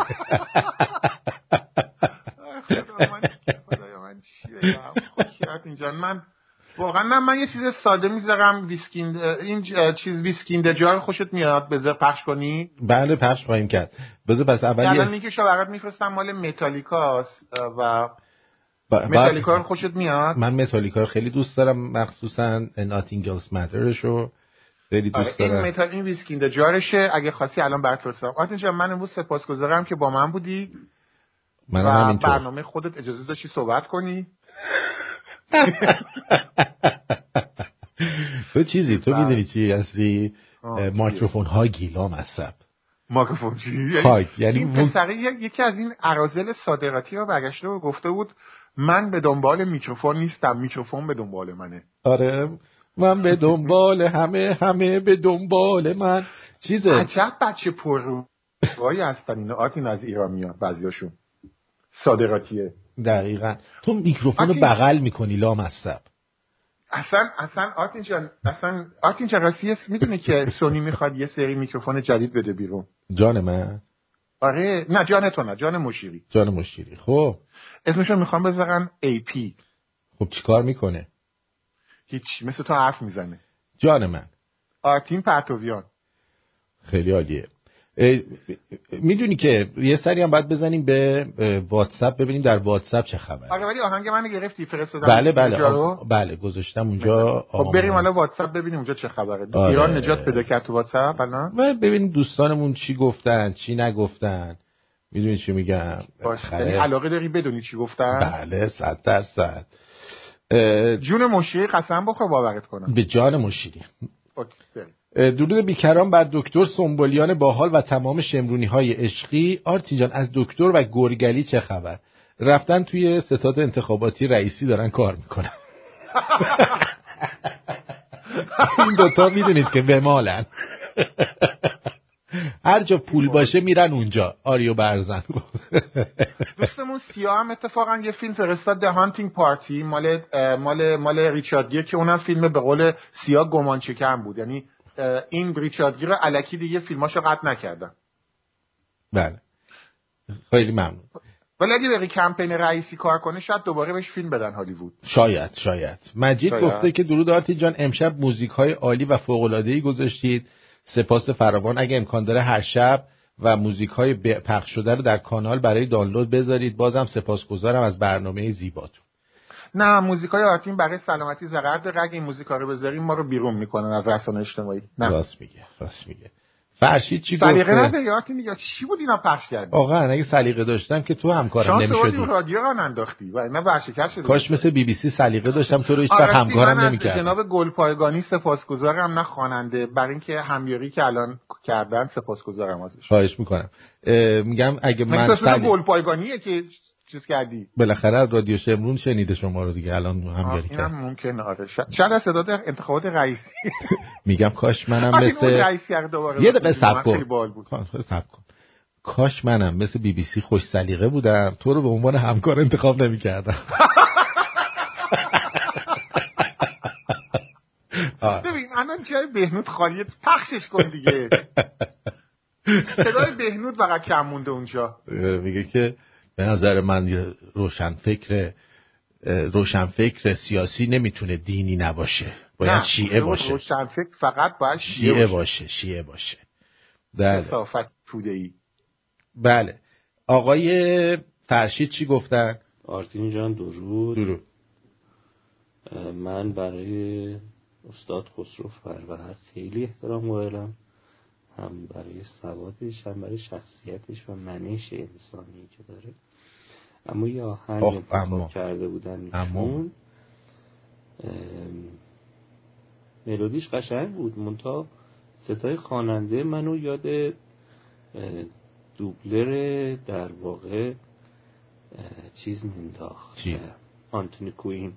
خدای من چی بگم خوشیت اینجا. من واقعا من یه چیز ساده میذارم، ویسکیند این چیز ویسکیند جار خوشت میاد بذار پخش کنی؟ بله پخش خواهیم کرد. بذار پس اولی الان لینکشو برات میفرستم، مال متالیکاست و متالیکا رو خوشت میاد؟ من متالیکا رو خیلی دوست دارم، مخصوصا Nothing Else Matters رو خیلی دوست دارم. این ویسکیند جارشه، اگه خاصی الان برات فرستم. آتین جان من امروز سپاسگزارم که با من بودی و برنامه خودت اجازه داشتی صحبت کنی. تو چیزی تو میدونی چی هستی؟ میکروفون ها گیلا مصب. میکروفون چی؟ یعنی این پسره یکی از این اراذل صادقاتی رو برگشته و گفته بود من به دنبال میکروفون نیستم، میکروفون به دنبال منه. آره من به دنبال همه به دنبال من. چیزه عجب بچه پررویی هستن اینا. آتین از ایران میاد بعضیاشون صادقاتیه. دقیقاً. تو میکروفون رو بغل میکنی لامصب. اصلا آتین جان راستی میدونی که سونی میخواد یه سری میکروفون جدید بده بیرون؟ جان من؟ آره نه جان تو نه، جان مشیری. جان مشیری. خب اسمشون میخوام بذارن AP. خب چیکار میکنه؟ هیچ، مثل تو حرف میزنه. جان من آتین پرتویان. خیلی عالیه. میدونی که یه سری هم باید بزنیم به واتساپ ببینیم در واتساپ چه خبره. آره ولی آهنگ منو گرفتی فرستادم. بله گذاشتم اونجا. خب بریم حالا واتساپ ببینیم اونجا چه خبره. آره. ایران نجات پیدا کرد تو واتساپ الان. ببینیم دوستانمون چی گفتن چی نگفتن. میدونی چی میگم؟ یعنی علاقه داری بدونی چی گفتن؟ بله 100%. جون مشیری قسم بخور باورت کنم. به جان مشیری. درود بیکران بر دکتر سنبولیان باحال و تمام شمرونی‌های عشقی. آرتین جان از دکتر و گرگلی چه خبر؟ رفتن توی ستاد انتخاباتی رئیسی دارن کار میکنن. این دوتا میدونید که بمالن. هر جا پول باشه میرن اونجا. آریو برزن. دوستمون سیاه هم اتفاقا یه فیلم فرستاد The Hunting Party مال ریچارد گیر که اونم فیلم به قول سیاه گمان چکن بود. یعنی این ریچارد گیر الکی دیگه فیلماشو قطع نکردن. بله خیلی ممنون. ولی اگه بری کمپین رئیسی کار کنه شاید دوباره بهش فیلم بدن هالیوود. شاید. مجید گفته که درود آرتی جان، امشب موزیک‌های عالی و فوق‌العاده‌ای گذاشتید. سپاس فراوان. اگه امکان داره هر شب و موزیک‌های پخش شده رو در کانال برای دانلود بذارید. بازم سپاسگزارم از برنامه زیباتون. نه موزیکای آرتین برای سلامتی ضرر داره. اگه این موزیکا رو بذاریم ما رو بیرون میکنن از رسانه اجتماعی. نه راست میگه. فرشید چی گفت؟ سلیقه نداری آرتین دیگه، چی بود اینا پخش کردی؟ واقعا اگه سلیقه داشتم که تو همکارم نمی‌شدی. شانس رادیو رو انداختی و اینا ورشکست شده. کاش مثل بی بی سی سلیقه داشتم تو رو هیچ وقت همکارم نمی‌کردم. جناب گلپایگانی سپاسگزارم، نه خواننده، برای اینکه همیاری که الان کردن سپاسگزارم ازش. خواهش می‌کنم. میگم اگه من گلپایگانیه که چیز کردی. بالاخره رادیو شمرون شنیده شما رو دیگه، الان همیاری کرد. اینم ممکنه آره. شاید از صدات انتخابات رئیسی. میگم کاش منم مثل یه دقیقه صبر کن. کاش منم مثل بی بی سی خوش سلیقه بودم، تو رو به عنوان همکار انتخاب نمی‌کردم. ببین الان جای بهنود خالیه، پخشش کن دیگه. صدای بهنود فقط کم مونده اونجا. میگه که به نظر من روشنفکر سیاسی نمیتونه دینی نباشه، باید شیعه باشه. روشنفکر فقط باید شیعه باشه. بله. کثافت توده‌ای. بله. آقای فرشید چی گفتن؟ آرتین جان درود. من برای استاد خسرو فربهر خیلی احترام قائلم، هم برای سوادش هم برای شخصیتش و منش انسانی که داره. اما یه آهنگ انتخاب کرده بودن ایشون، ملودیش قشنگ بود، منتها صدای خواننده منو یاد دوبلر در واقع چیز مینداخت، آنتونی کوین.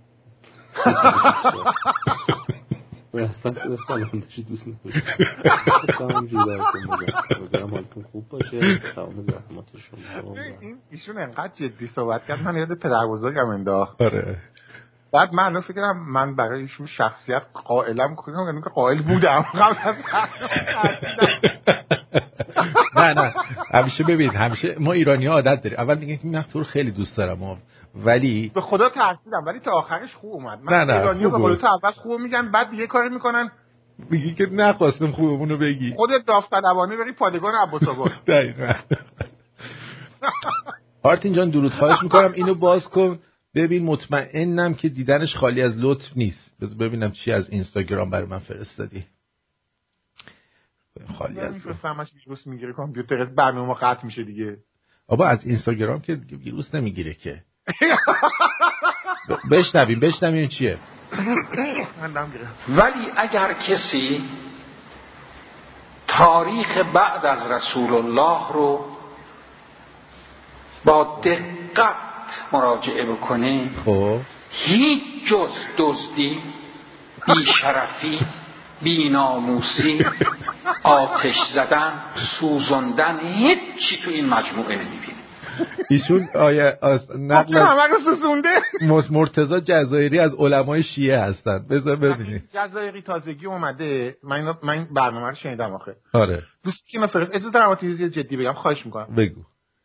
اصلا صدای خواننده‌اش دوست ندارم. امیدوارم حالتون خوب باشه، تمام زحمات شما. ایشون انقدر جدی صحبت کرد من یاد پدر بزرگم انداخت. آره. بعد من فکرم من برای ایشون شخصیت قائلم کنم که قائل بودم قبل از نه همیشه ببین، همیشه ما ایرانی ها عادت داریم اول میگن که من تو رو خیلی دوست دارم، ولی به خدا ترسیدم ولی تا آخرش خوب اومد. من ایرانی ها به قول تو اول خوب میگن بعد دیگه کاری میکنن میگی که نخواستم خوبمونو بگی، خودت داوطلبانه بری پادگان عباس آباد. دقیقاً. آرتین جان درود، خواهش میکنم اینو باز کن ببین، مطمئنم که دیدنش خالی از لطف نیست. ببینم چی از اینستاگرام برای من فرستادی. خالی از میفرستمش ویروس میگیره کامپیوتر، برنامه قطع میشه دیگه. بابا از اینستاگرام که ویروس نمیگیره که. بشنویم چیه. ولی اگر کسی تاریخ بعد از رسول الله رو با دقت مراجعه بکنه، هیچ جز دزدی، بیشرفی، بیناموسی، آتش زدن، سوزندن، هیچی تو این مجموعه نمیبینه. ایشون نقل مرتضی جزایری از علمای شیعه هستن. بذار ببینید. جزایری تازگی اومده، من برنامه رو شنیدم آخه. آره. دوستی که نفرست اجازه دارم چیزی جدی بگم، خواهش میکنم. بگو.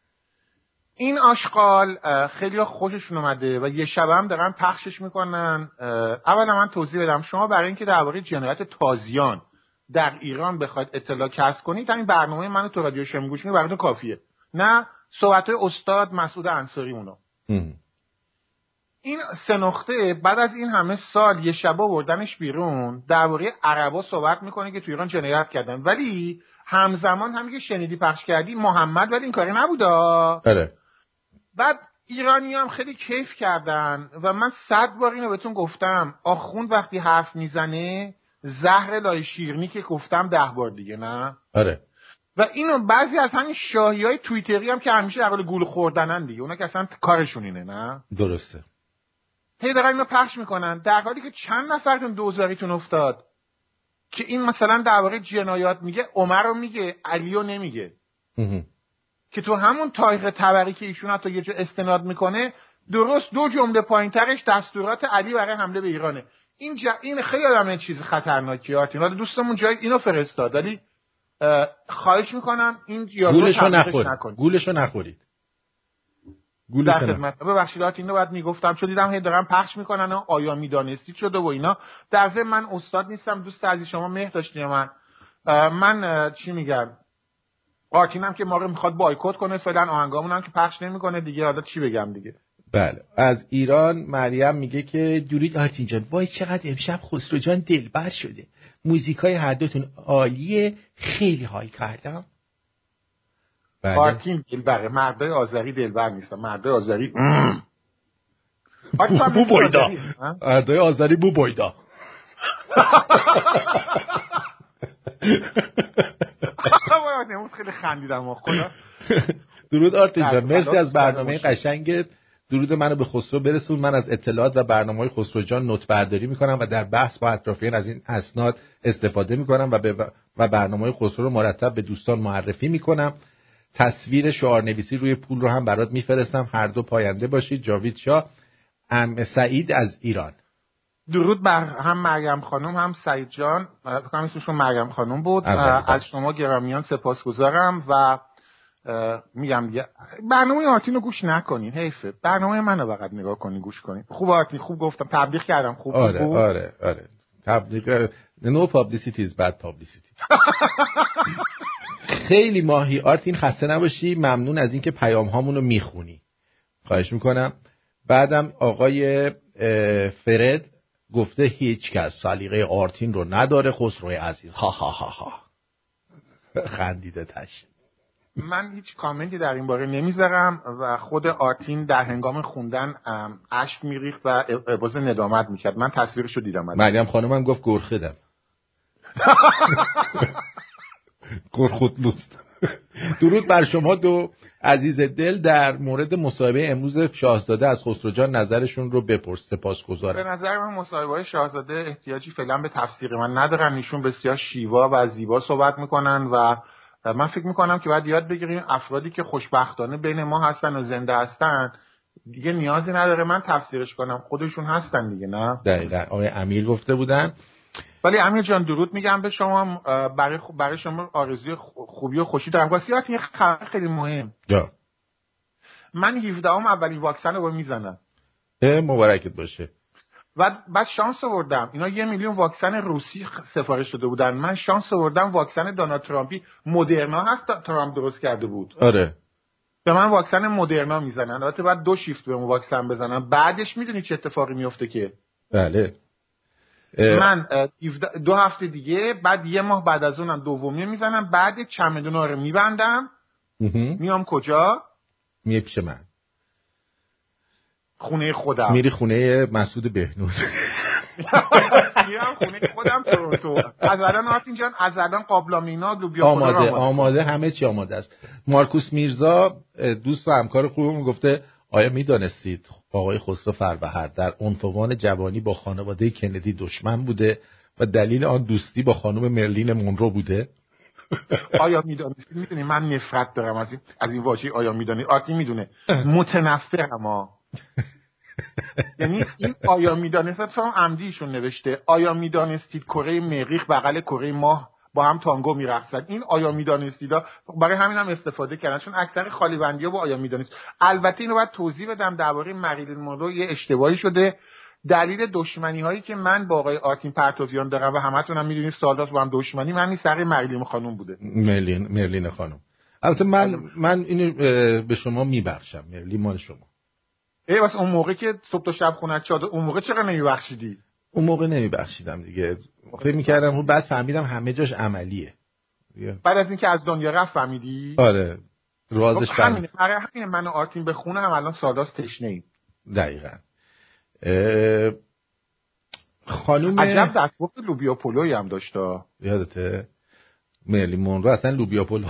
این آشغال خیلی خوششون اومده و یه شب هم دارن پخشش میکنن. اولا من توضیح بدم، شما برای اینکه درباره جنایت تازیان در ایران بخواید اطلاع کسب کنید، همین برنامه منو تو رادیو شمرون گوش کنید، براتون کافیه. نه صحبت‌های استاد مسعود انصاری مونو. این 3 نقطه بعد از این همه سال یه شب آوردنش بیرون، درباره عربا صحبت میکنه که تو ایران جنایت کردن، ولی همزمان هم که شنیدی پخش کردی محمد ولی این کاری نبودا. آره. بعد ایرانی هم خیلی کیف کردن و من 100 بار اینو بهتون گفتم، آخوند وقتی حرف میزنه زهر لای شیرنی که گفتم 10 بار دیگه، نه؟ آره. و اینو بعضی از همین شاهی‌های توییتری هم که همیشه در حال گول خوردنن دیگه، اونا که اصلا کارشون اینه، نه؟ درسته. هی دارن اینو پخش میکنن در حالی که چند نفرتون دوزاریتون افتاد که این مثلا درباره جنایات میگه، عمر رو میگه، علی رو نمیگه. که تو همون تاریخ تبری که ایشون حتی یه جا استناد میکنه، درست 2 جمله پایینترش دستورات علی برای حمله به ایرانه. این خیلی آدم چیز خطرناکی. آرتین دوستمون جای اینو فرستاد، ولی خواهش میکنم این گولشو نخورید. در خدمت. ببخشید آرتین رو باید میگفتم چون دیدم هی دارن پخش میکنن و آیا میدانستید شده و اینا. در ضمن من استاد نیستم، دوست عزیز شما مهر داشتین. من چی میگم، آرتین هم که ما رو میخواد بایکوت کنه فعلا، آهنگامون هم که پخش نمیکنه دیگه، حالا چی بگم دیگه. بله. از ایران مریم میگه که درود آرتین جان، وای چقدر امشب خسرو جان دلبر شده، موزیکای هر دوتون عالیه، خیلی حال کردم. بله. آرتین دلبره، مردای آذری دلبر نیستن، مردای آذری بو بایدا، مردای آذری بو بایدا. نموز خیلی خندیدم خدا. درود آرتین جان، مرسی از برنامه قشنگت. درود منو به خسرو برسون. من از اطلاعات و برنامه‌های خسرو جان نوت برداری میکنم و در بحث با اطرافیان از این اسناد استفاده میکنم و برنامه‌های خسرو رو مرتب به دوستان معرفی میکنم. تصویر شعارنویسی روی پول رو هم برات میفرستم. هر دو پاینده باشید. جاوید شاه. سعید از ایران. درود بر هم مریم خانم هم سعید جان، فکر کنم اسمشون مریم خانم بود. از شما گرامیان سپاسگزارم و میگم برنامه آرتین رو گوش نکنین، حیفه. برنامه منو فقط نگاه کنین، گوش کنین. خوب آرتین، خوب گفتم، تبلیغ کردم، خوب بود. آره تبلیغ. no publicity is bad publicity. خیلی ماهی آرتین، خسته نباشی. ممنون از اینکه پیام هامون رو میخونی، خواهش میکنم. بعدم آقای فرد گفته هیچ کس سلیقه آرتین رو نداره خسروی عزیز. ها ها ها ها. خندیده تش. من هیچ کامنتی در این باره نمیذارم و خود آرتین در هنگام خوندن اشک میریخت و ابراز ندامت میکرد. من تصویرشو دیدم. مریم خانمم گفت گرخدم. گرخودلوست. درود بر شما دو عزیز دل. در مورد مصاحبه امروز شاهزاده از خسرو جان نظرشون رو بپرس. سپاسگزارم. به نظر من مصاحبه‌های شاهزاده احتیاجی فعلا به تفسیر من ندارن. ایشون بسیار شیوا و زیبا صحبت میکنن و من فکر میکنم که باید یاد بگیریم افرادی که خوشبختانه بین ما هستن و زنده هستن دیگه نیازی نداره من تفسیرش کنم، خودشون هستن دیگه. نه دقیقاً آقای امیر گفته بودن. ولی امیر جان درود میگم به شما، برای شما آرزوی خوبی و خوشی دارم. واسه یه خبر خیلی مهم. من 17 اولین واکسن رو میزنم. مبارکت باشه. و بعد شانس آوردم، اینا 1 میلیون واکسن روسی سفارش داده بودن، من شانس آوردم واکسن دونالد ترامپی مدرنا هست ترامپ درست کرده بود. آره. به من واکسن مدرنا میزنن. البته بعد 2 شیفت بهم واکسن بزنن. بعدش میدونی چه اتفاقی میفته که؟ بله. من 2 هفته دیگه، بعد 1 ماه بعد از اونم دومی میزنم. بعد چمدونا رو میبندم. میام کجا؟ میای پیش من. خونه خودم. میری خونه مسعود بهنود. میرم خونه خودم تورنتو. از الان آرتین جان، از الان قابلامینا لوبیا آماده همه چی آماده است. مارکوس میرزا دوست و همکار خوبم گفته آیا میدانستید آقای خسرو فربهر در عنفوان جوانی با خانواده کندی دشمن بوده و دلیل آن دوستی با خانم مرلین مونرو بوده؟ آیا میدانستید؟ میدونی من نفرت دارم از این واژه آیا میدانید. آرتین میدونه متنفرم ها. یعنی این آیا میدانستید فرام عمدیشون نوشته آیا میدانستید کره مریخ بغل کره ماه با هم تانگو میرقصن. این آیا میدانستید برای همین هم استفاده کردن، چون اکثر خالی بندی‌ها با آیا میدانست. البته اینو باید توضیح بدم درباره مریلین مونرو یه اشتباهی شده. دلیل دشمنی هایی که من با آقای آرتین پرتویان دارم و همتون هم میدونید سالات با هم دشمنی، من سر مریلین خانم بوده. مرلین خانم. البته من اینو به شما میبخشم. مرلین مال شما. واسه اون موقع که صبح تا شب خونت چاده، اون موقع چرا نمیبخشیدی؟ اون موقع نمیبخشیدم دیگه. فکر میکردم بعد فهمیدم همه جاش عملیه. بعد از اینکه از دنیا رفت فهمیدی؟ آره. رازش همینه من و آرتین به خونه هم الان سالاس تشنه‌ایم. دقیقاً. خانم عجب دستگفت لوبیا پلویی هم داشته. یادته؟ مرلین مونرو اصلا لوبیا پلو.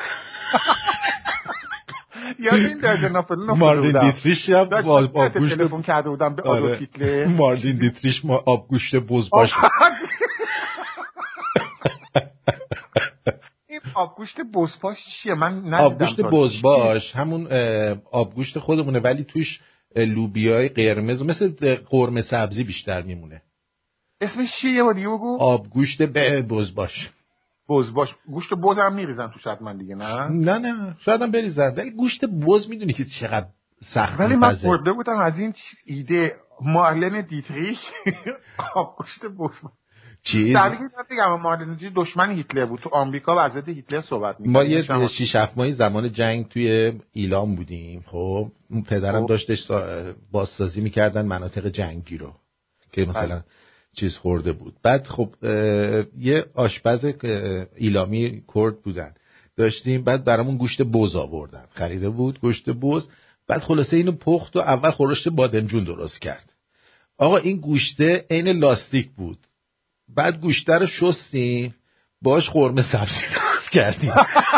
یاد این درجه نافلون مارلین دیتریش هم آبگوشت تلفن کرده بودم به آدولف هیتلر. مارلین دیتریش آبگوشت بزباش. این آبگوشت بزباش چیه؟ من ندیدم. آبگوشت بزباش همون آبگوشت خودمونه ولی توش لوبیای قرمز مثل قرمه سبزی بیشتر میمونه. اسمش چیه یه بار دیگه بگو؟ آبگوشت بزباش. گوشت بز هم میریزن تو شاید من دیگه. نه شاید هم بریزن ولی گوشت بز میدونی که چقدر سخت ولی من خورده بودم از این ایده مارلن دیتریش گوشت بز. چی؟ در دیگه بگم مارلین جی دشمن هیتلر بود، تو آمریکا وضعیت هیتلر صحبت می‌کنه. ما یه 6-7 ماهی زمان جنگ توی ایلام بودیم. خب پدرم داشتش بازسازی میکردن مناطق جنگی رو که مثلا چیز خورده بود. بعد خب یه آشپز ایلامی کرد بودن داشتیم، بعد برامون گوشت بز آوردن، خریده بود گوشت بز. بعد خلاصه اینو پخت و اول خورشت بادمجون درست کرد. آقا این گوشته عین لاستیک بود. بعد گوشته رو شستیم باش قرمه سبزی درست کردیم.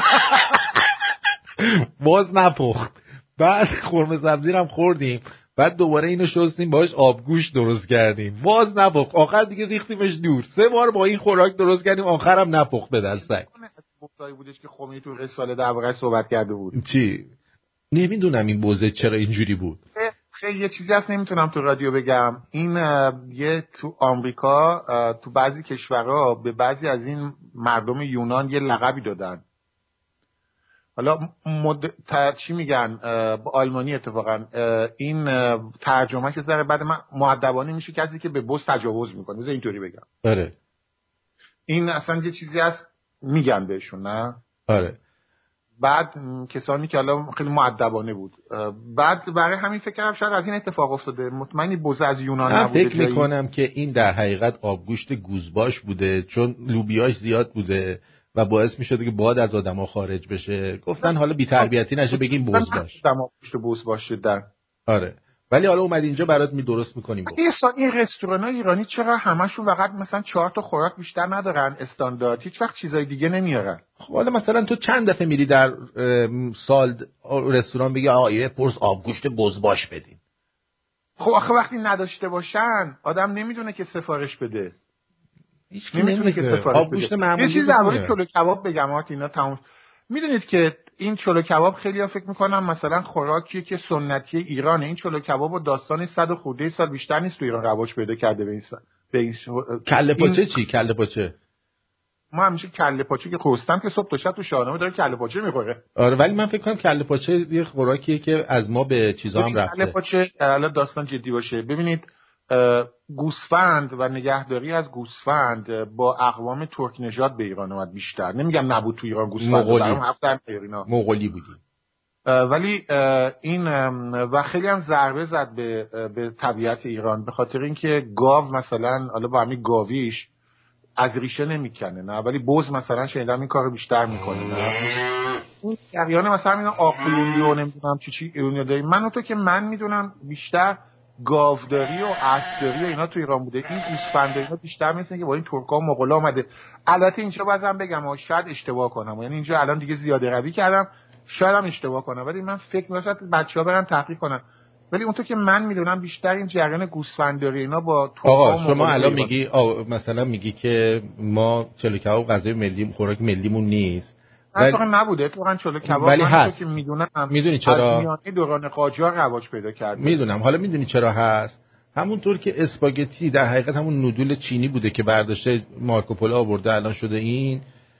باز نپخت. بعد قرمه سبزی رو هم خوردیم، بعد دوباره اینو شستیم باش آبگوشت درست کردیم، باز نپخت. آخر دیگه ریختیمش دور. 3 بار با این خوراک درست کردیم، آخرم نپخت به در سگ. مفتایی بودش که خمینی تو رساله درباره‌اش صحبت کرده بود. چی؟ نمیدونم این بوزه چرا اینجوری بود. خیلی یه چیزی هست نمیتونم تو رادیو بگم. این یه تو آمریکا تو بعضی کشورها به بعضی از این مردم یونان یه لقبی دادن. حالا چی میگن با آلمانی اتفاقا این ترجمهش ذره بعد من مؤدبانه میشه کسی که به بز تجاوز میکنه. بذار اینطوری بگم. آره. این اصلا یه چیزی هست میگن بهشون، نه؟ آره. بعد کسانی که حالا خیلی مؤدبانه بود، بعد برای همین فکر کردم شاید از این اتفاق افتاده. مطمئنی بز از یونان نبوده. فکر میکنم که این در حقیقت آبگوشت گوزباش بوده، چون لوبیاش زیاد بوده و باعث میشده که باد از آدما خارج بشه. گفتن حالا بی تربیتی نشه بگیم بزباش. آبگوشت بزباش شدن. آره. ولی حالا اومد اینجا برات درست میکنیم. این رستوران‌های ایرانی چرا همشون فقط مثلا 4 تا خوراک بیشتر ندارن استاندارد، هیچ وقت چیزای دیگه نمیارن؟ خب حالا مثلا تو چند دفعه میری در سال رستوران بگی آقا یه پرس آبگوشت بزباش بدین؟ خب آخه وقتی نداشته باشن آدم نمیدونه که سفارش بده. هیچ نمیدونه که سفارش بده. یه چیز درباره چلو کباب بگم آرتینا تموم. میدونید که این چلو کباب خیلی‌ها فکر می‌کنن مثلا خوراکیه که سنتی ایرانه. این چلو کباب و داستان 100 خورده سال بیشتر نیست تو ایران رواج پیدا کرده. به این کله پاچه چی؟ کله پاچه ما همیشه کله پاچه که رستم که صبح تا شب تو شاهنامه داره کله پاچه می‌خوره. آره ولی من فکر کنم کله پاچه یه خوراکیه که از ما به چیزا هم رفته. کله پاچه حالا داستان جدی باشه. ببینید گوسفند و نگهداری از گوسفند با اقوام ترک نژاد به ایران اومد بیشتر. نمیگم نبود تو ایران گوسفند، برام هفتن اینا مغولی بودیم. ولی این و خیلی هم ضربه زد به طبیعت ایران، به خاطر اینکه گاو مثلا حالا با همین گاویش از ریشه نمیکنه، نه، ولی بز مثلا شنیدم این کارو بیشتر میکنه، نه. این جریان مثلا اینا آقلونی و نمیدونم چی ایرانی داریم. من و تو که من میدونم بیشتر گاوداری و اسبداری و اینا تو ایران بوده. این گوسفند اینا بیشتر مثل که با این ترکا و مغولا اومده. البته اینجا بازم بگم شاید اشتباه کنم، یعنی اینجا الان دیگه زیاده روی کردم، شاید هم اشتباه کنم، ولی من فکر می‌کنم بچه‌ها برن تحقیق کنن. ولی اونطور که من میدونم بیشتر این جریان گوسفنداری اینا با آقا شما الان میگی مثلا میگی که ما چلو کباب غذای ملی خوراک ملیمون نیست. اصلا نبوده واقعا چلو کباب. ولی هست که میدونم میدونی چرا؟ از میانه دوران قاجار رواج پیدا کرده. میدونم. حالا میدونی چرا هست؟ همونطور که اسپاگتی در حقیقت همون نودل چینی بوده که برداشته مارکوپولو آورده الان شده این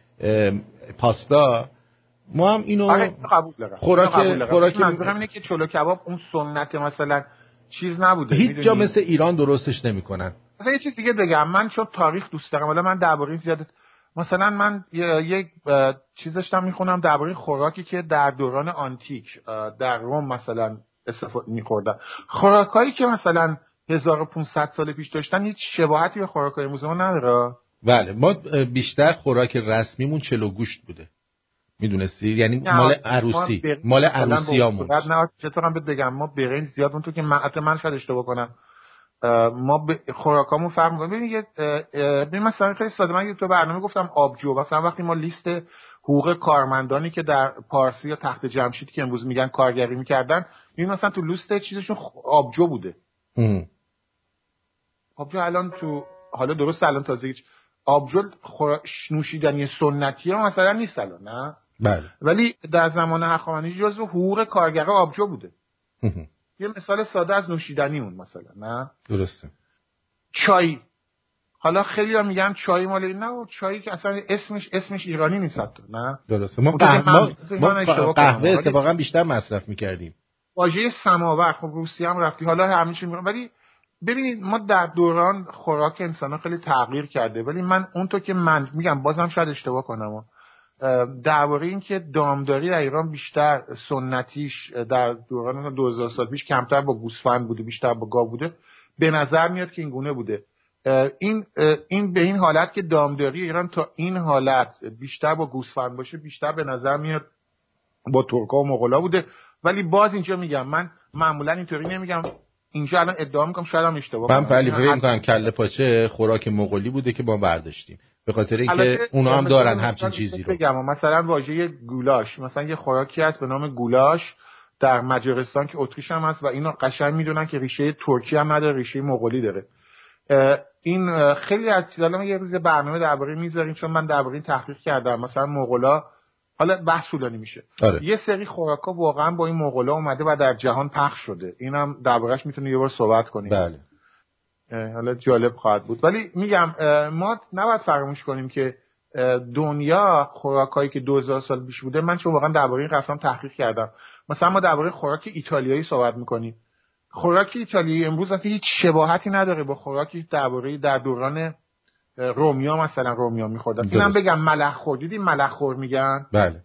پاستا. ما هم اینو قبول دارم. خوراک منظورم اینه که چلو کباب اون سنت مثلا چیز نبوده. هیچ جا مثل ایران درستش نمیکنن. مثلا یه چیز دیگه بگم، من چون تاریخ دوست دارم، حالا من درباره زیاد مثلا من یک چیز داشتم میخونم درباره خوراکی که در دوران آنتیک در روم مثلا استفاده می‌خوردن. خوراکایی که مثلا 1500 سال پیش داشتن هیچ شباهتی به خوراکای امروز ما نداره. بله ما بیشتر خوراک رسمیمون چلو گوشت بوده. میدونستی؟ یعنی مال عروسی، مال عروسیامون. بعد نه چطورم بگم ما برنج زیاد اونطور که من شاید اشتباه کنم ما خوراکامون فرق می‌کنه. ببین مثلا خیلی ساده، من تو برنامه گفتم آبجو. مثلا وقتی ما لیست حقوق کارمندانی که در پارسی یا تخت جمشید که امروز میگن کارگری میکردن، این مثلا تو لیست چیزشون آبجو بوده. آبجو الان تو حالا درست الان تازه آبجو نوشیدنی سنتی ها مثلا نیست الان، نه؟ بله. ولی در زمان هخامنشی جزو حقوق کارگرا آبجو بوده. یه مثال ساده از نوشیدنی اون مثلا، نه؟ درسته. چای. حالا خیلی ها میگن چای مال این، نه، چایی که اصلا اسمش ایرانی نیست حتی، نه؟ درسته. ما قهوه اتفاقا بیشتر مصرف میکردیم. واژه سماور خب روسی هم رفتی، حالا همین چی میگن، ولی ببینید ما در دوران خوراک انسان خیلی تغییر کرده، ولی من اونطور که من میگم بازم شاید اشتباه کنم درباره این که دامداری در ایران بیشتر سنتیش در دوران 2000 سال پیش کمتر با گوسفند بوده بیشتر با گاو بوده، به نظر میاد که این گونه بوده. این به این حالت که دامداری ایران تا این حالت بیشتر با گوسفند باشه بیشتر به نظر میاد با ترکا و مغولا بوده. ولی باز اینجا میگم من معمولا اینطوری نمیگم، اینجا الان ادعا میکنم شاید هم اشتباه کنم. من فکر میکنم کله پاچه خوراک مغولی بوده که ما برداشتیم به خاطر اینکه اونا هم دارن همچین چیزی رو. بگم مثلا واژه گولاش، مثلا یه خوراکی هست به نام گولاش در مجارستان که اتریش هم هست و اینا قشنگ میدونن که ریشه ترکی هم نداره، ریشه مغولی داره. این خیلی از چیزا ما یه روز برنامه درباره میذاریم، چون من درباره این تحقیق کردم. مثلا مغولا، حالا بحث طولانی میشه، یه سری خوراکا واقعا با این مغولا اومده و در جهان پخش شده، اینم درباره‌اش میتونی یه بار صحبت کنیم. بله. حالا جالب خواهد بود. ولی میگم ما نباید فراموش کنیم که دنیا خوراکایی که 2000 سال پیش بوده، من چون واقعا درباره این رفتم تحقیق کردم، مثلا ما درباره خوراک ایتالیایی صحبت میکنیم. خوراک ایتالیایی امروز اصلا هیچ شباهتی نداره با خوراکی در دوران رومیا مثلا رومیا می‌خوردن. اینم بگم ملح خور، دیدی ملح خور میگن؟ بله.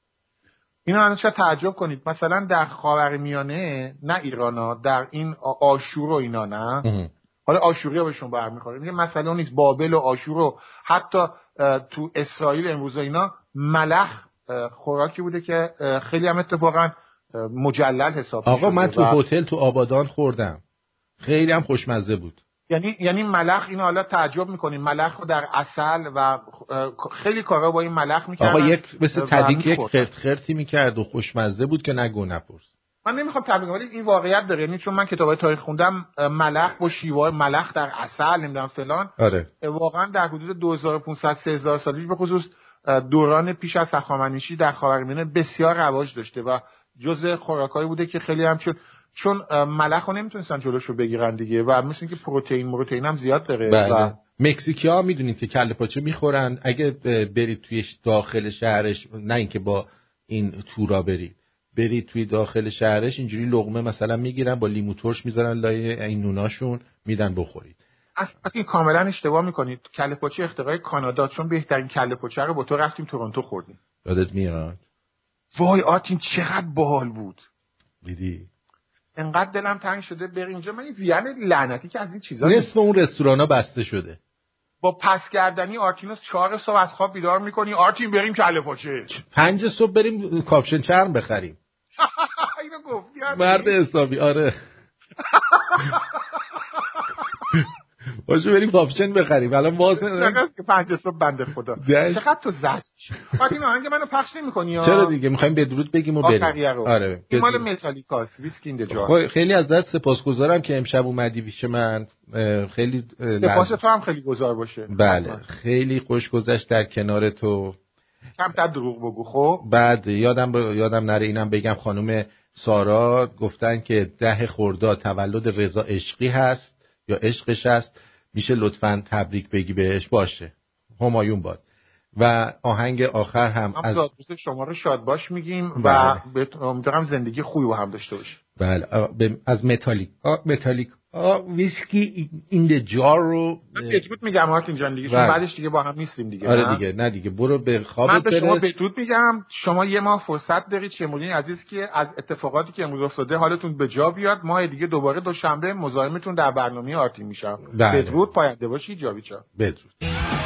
اینا الان شاید تعجب کنید، مثلا در خاورمیانه، نه ایرانا، در این آشور و اینا، نه حالا آشوریا بهشون برمیخوره، میگه مثلا نیست بابل و آشور و حتی تو اسرائیل امروز اینا ملح خوراکی بوده که خیلی هم اتفاقا مجلل حساب شده. آقا من تو هتل تو آبادان خوردم، خیلی هم خوشمزه بود. یعنی ملح، اینو حالا تعجب میکنین، ملح رو در عسل و خیلی کارا با این ملح میکردن. آقا یک مثل تدیک یک خرتی میکرد و خوشمزه بود که نگو نپرس. من نمیخوام تبلیغ، ولی این واقعیت داره. یعنی چون من کتابای تاریخ خوندم، ملح با شیوه ملح در عسل نمیدونم فلان، آره. واقعا در حدود 2500 3000 سال پیش به خصوص دوران پیش از هخامنشی در خاورمیانه بسیار رواج داشته و جزء خوراکایی بوده که خیلی هم چون ملح رو نمیتونستن جلوشو بگیرن دیگه و مثل اینکه پروتئین هم زیاد داره. بله. و مکزیکی‌ها میدونید که کله پاچه میخورن، اگه برید توی داخل شهرش، نه اینکه با این تورا برید توی داخل شهرش اینجوری لقمه مثلا میگیرن با لیمو ترش میذارن لای این نوناشون میدن بخورید. اصلا کاملا اشتباه میکنید. کله پاچه اختراع کانادا، چون بهترین کله پاچه رو با تو رفتیم تورنتو خوردیم. یادت میاد؟ وای آرتین چقدر باحال بود. دیدی؟ انقدر دلم تنگ شده بریم اونجا. من این وین لعنتی که از این چیزا نصف اون رستورانا بسته شده. با پس گردنی آرتینوس 4 صبح از خواب بیدار میکنی، آرتین بریم کله پاچه. 5 صبح بریم کاپشن چرم بخریم. اینو گفتی مرد حسابی. آره. باشه بریم کاپشن بخریم. الان باز چقدر که 5 صبح بنده خدا. چقدر تو زد. آرتین آهنگ منو پخش نمی‌کنی ها؟ چرا دیگه می‌خوایم بدرود بگیم و بریم. آره. این مال متالیکاست، ویسکی این جا. خیلی ازت سپاسگزارم که امشب اومدی پیش من. خیلی سپاس تو هم خیلی گذار باشه. بله. خیلی خوش گذشت در کنار تو. کمتر دروغ بگو خب. بعد یادم نره اینم بگم خانم سارا گفتن که 10 خرداد تولد رضا عشقی هست یا عشقش هست، میشه لطفاً تبریک بگی بهش. باشه همایون باد. و آهنگ آخر هم از زادروز شما رو شاد باش میگیم. بله. و امیدوارم زندگی خوبی با هم داشته باشه. بله. از متالیک ویسکی این د جار رو بدرود میگم آرتین جان دیگه. چون بعدش دیگه با هم نیستیم دیگه. آره دیگه نه دیگه برو به خوابت برس. من به شما بدرود میگم. شما یه ماه فرصت دارید شمولین عزیز که از اتفاقاتی که امروز افتاده حالتون به جا بیاد. ماه دیگه دوباره دوشنبه مزاحمتون در برنامه آرتین میشم. بدرود، پاینده باشی. جاویدجان. بدرود.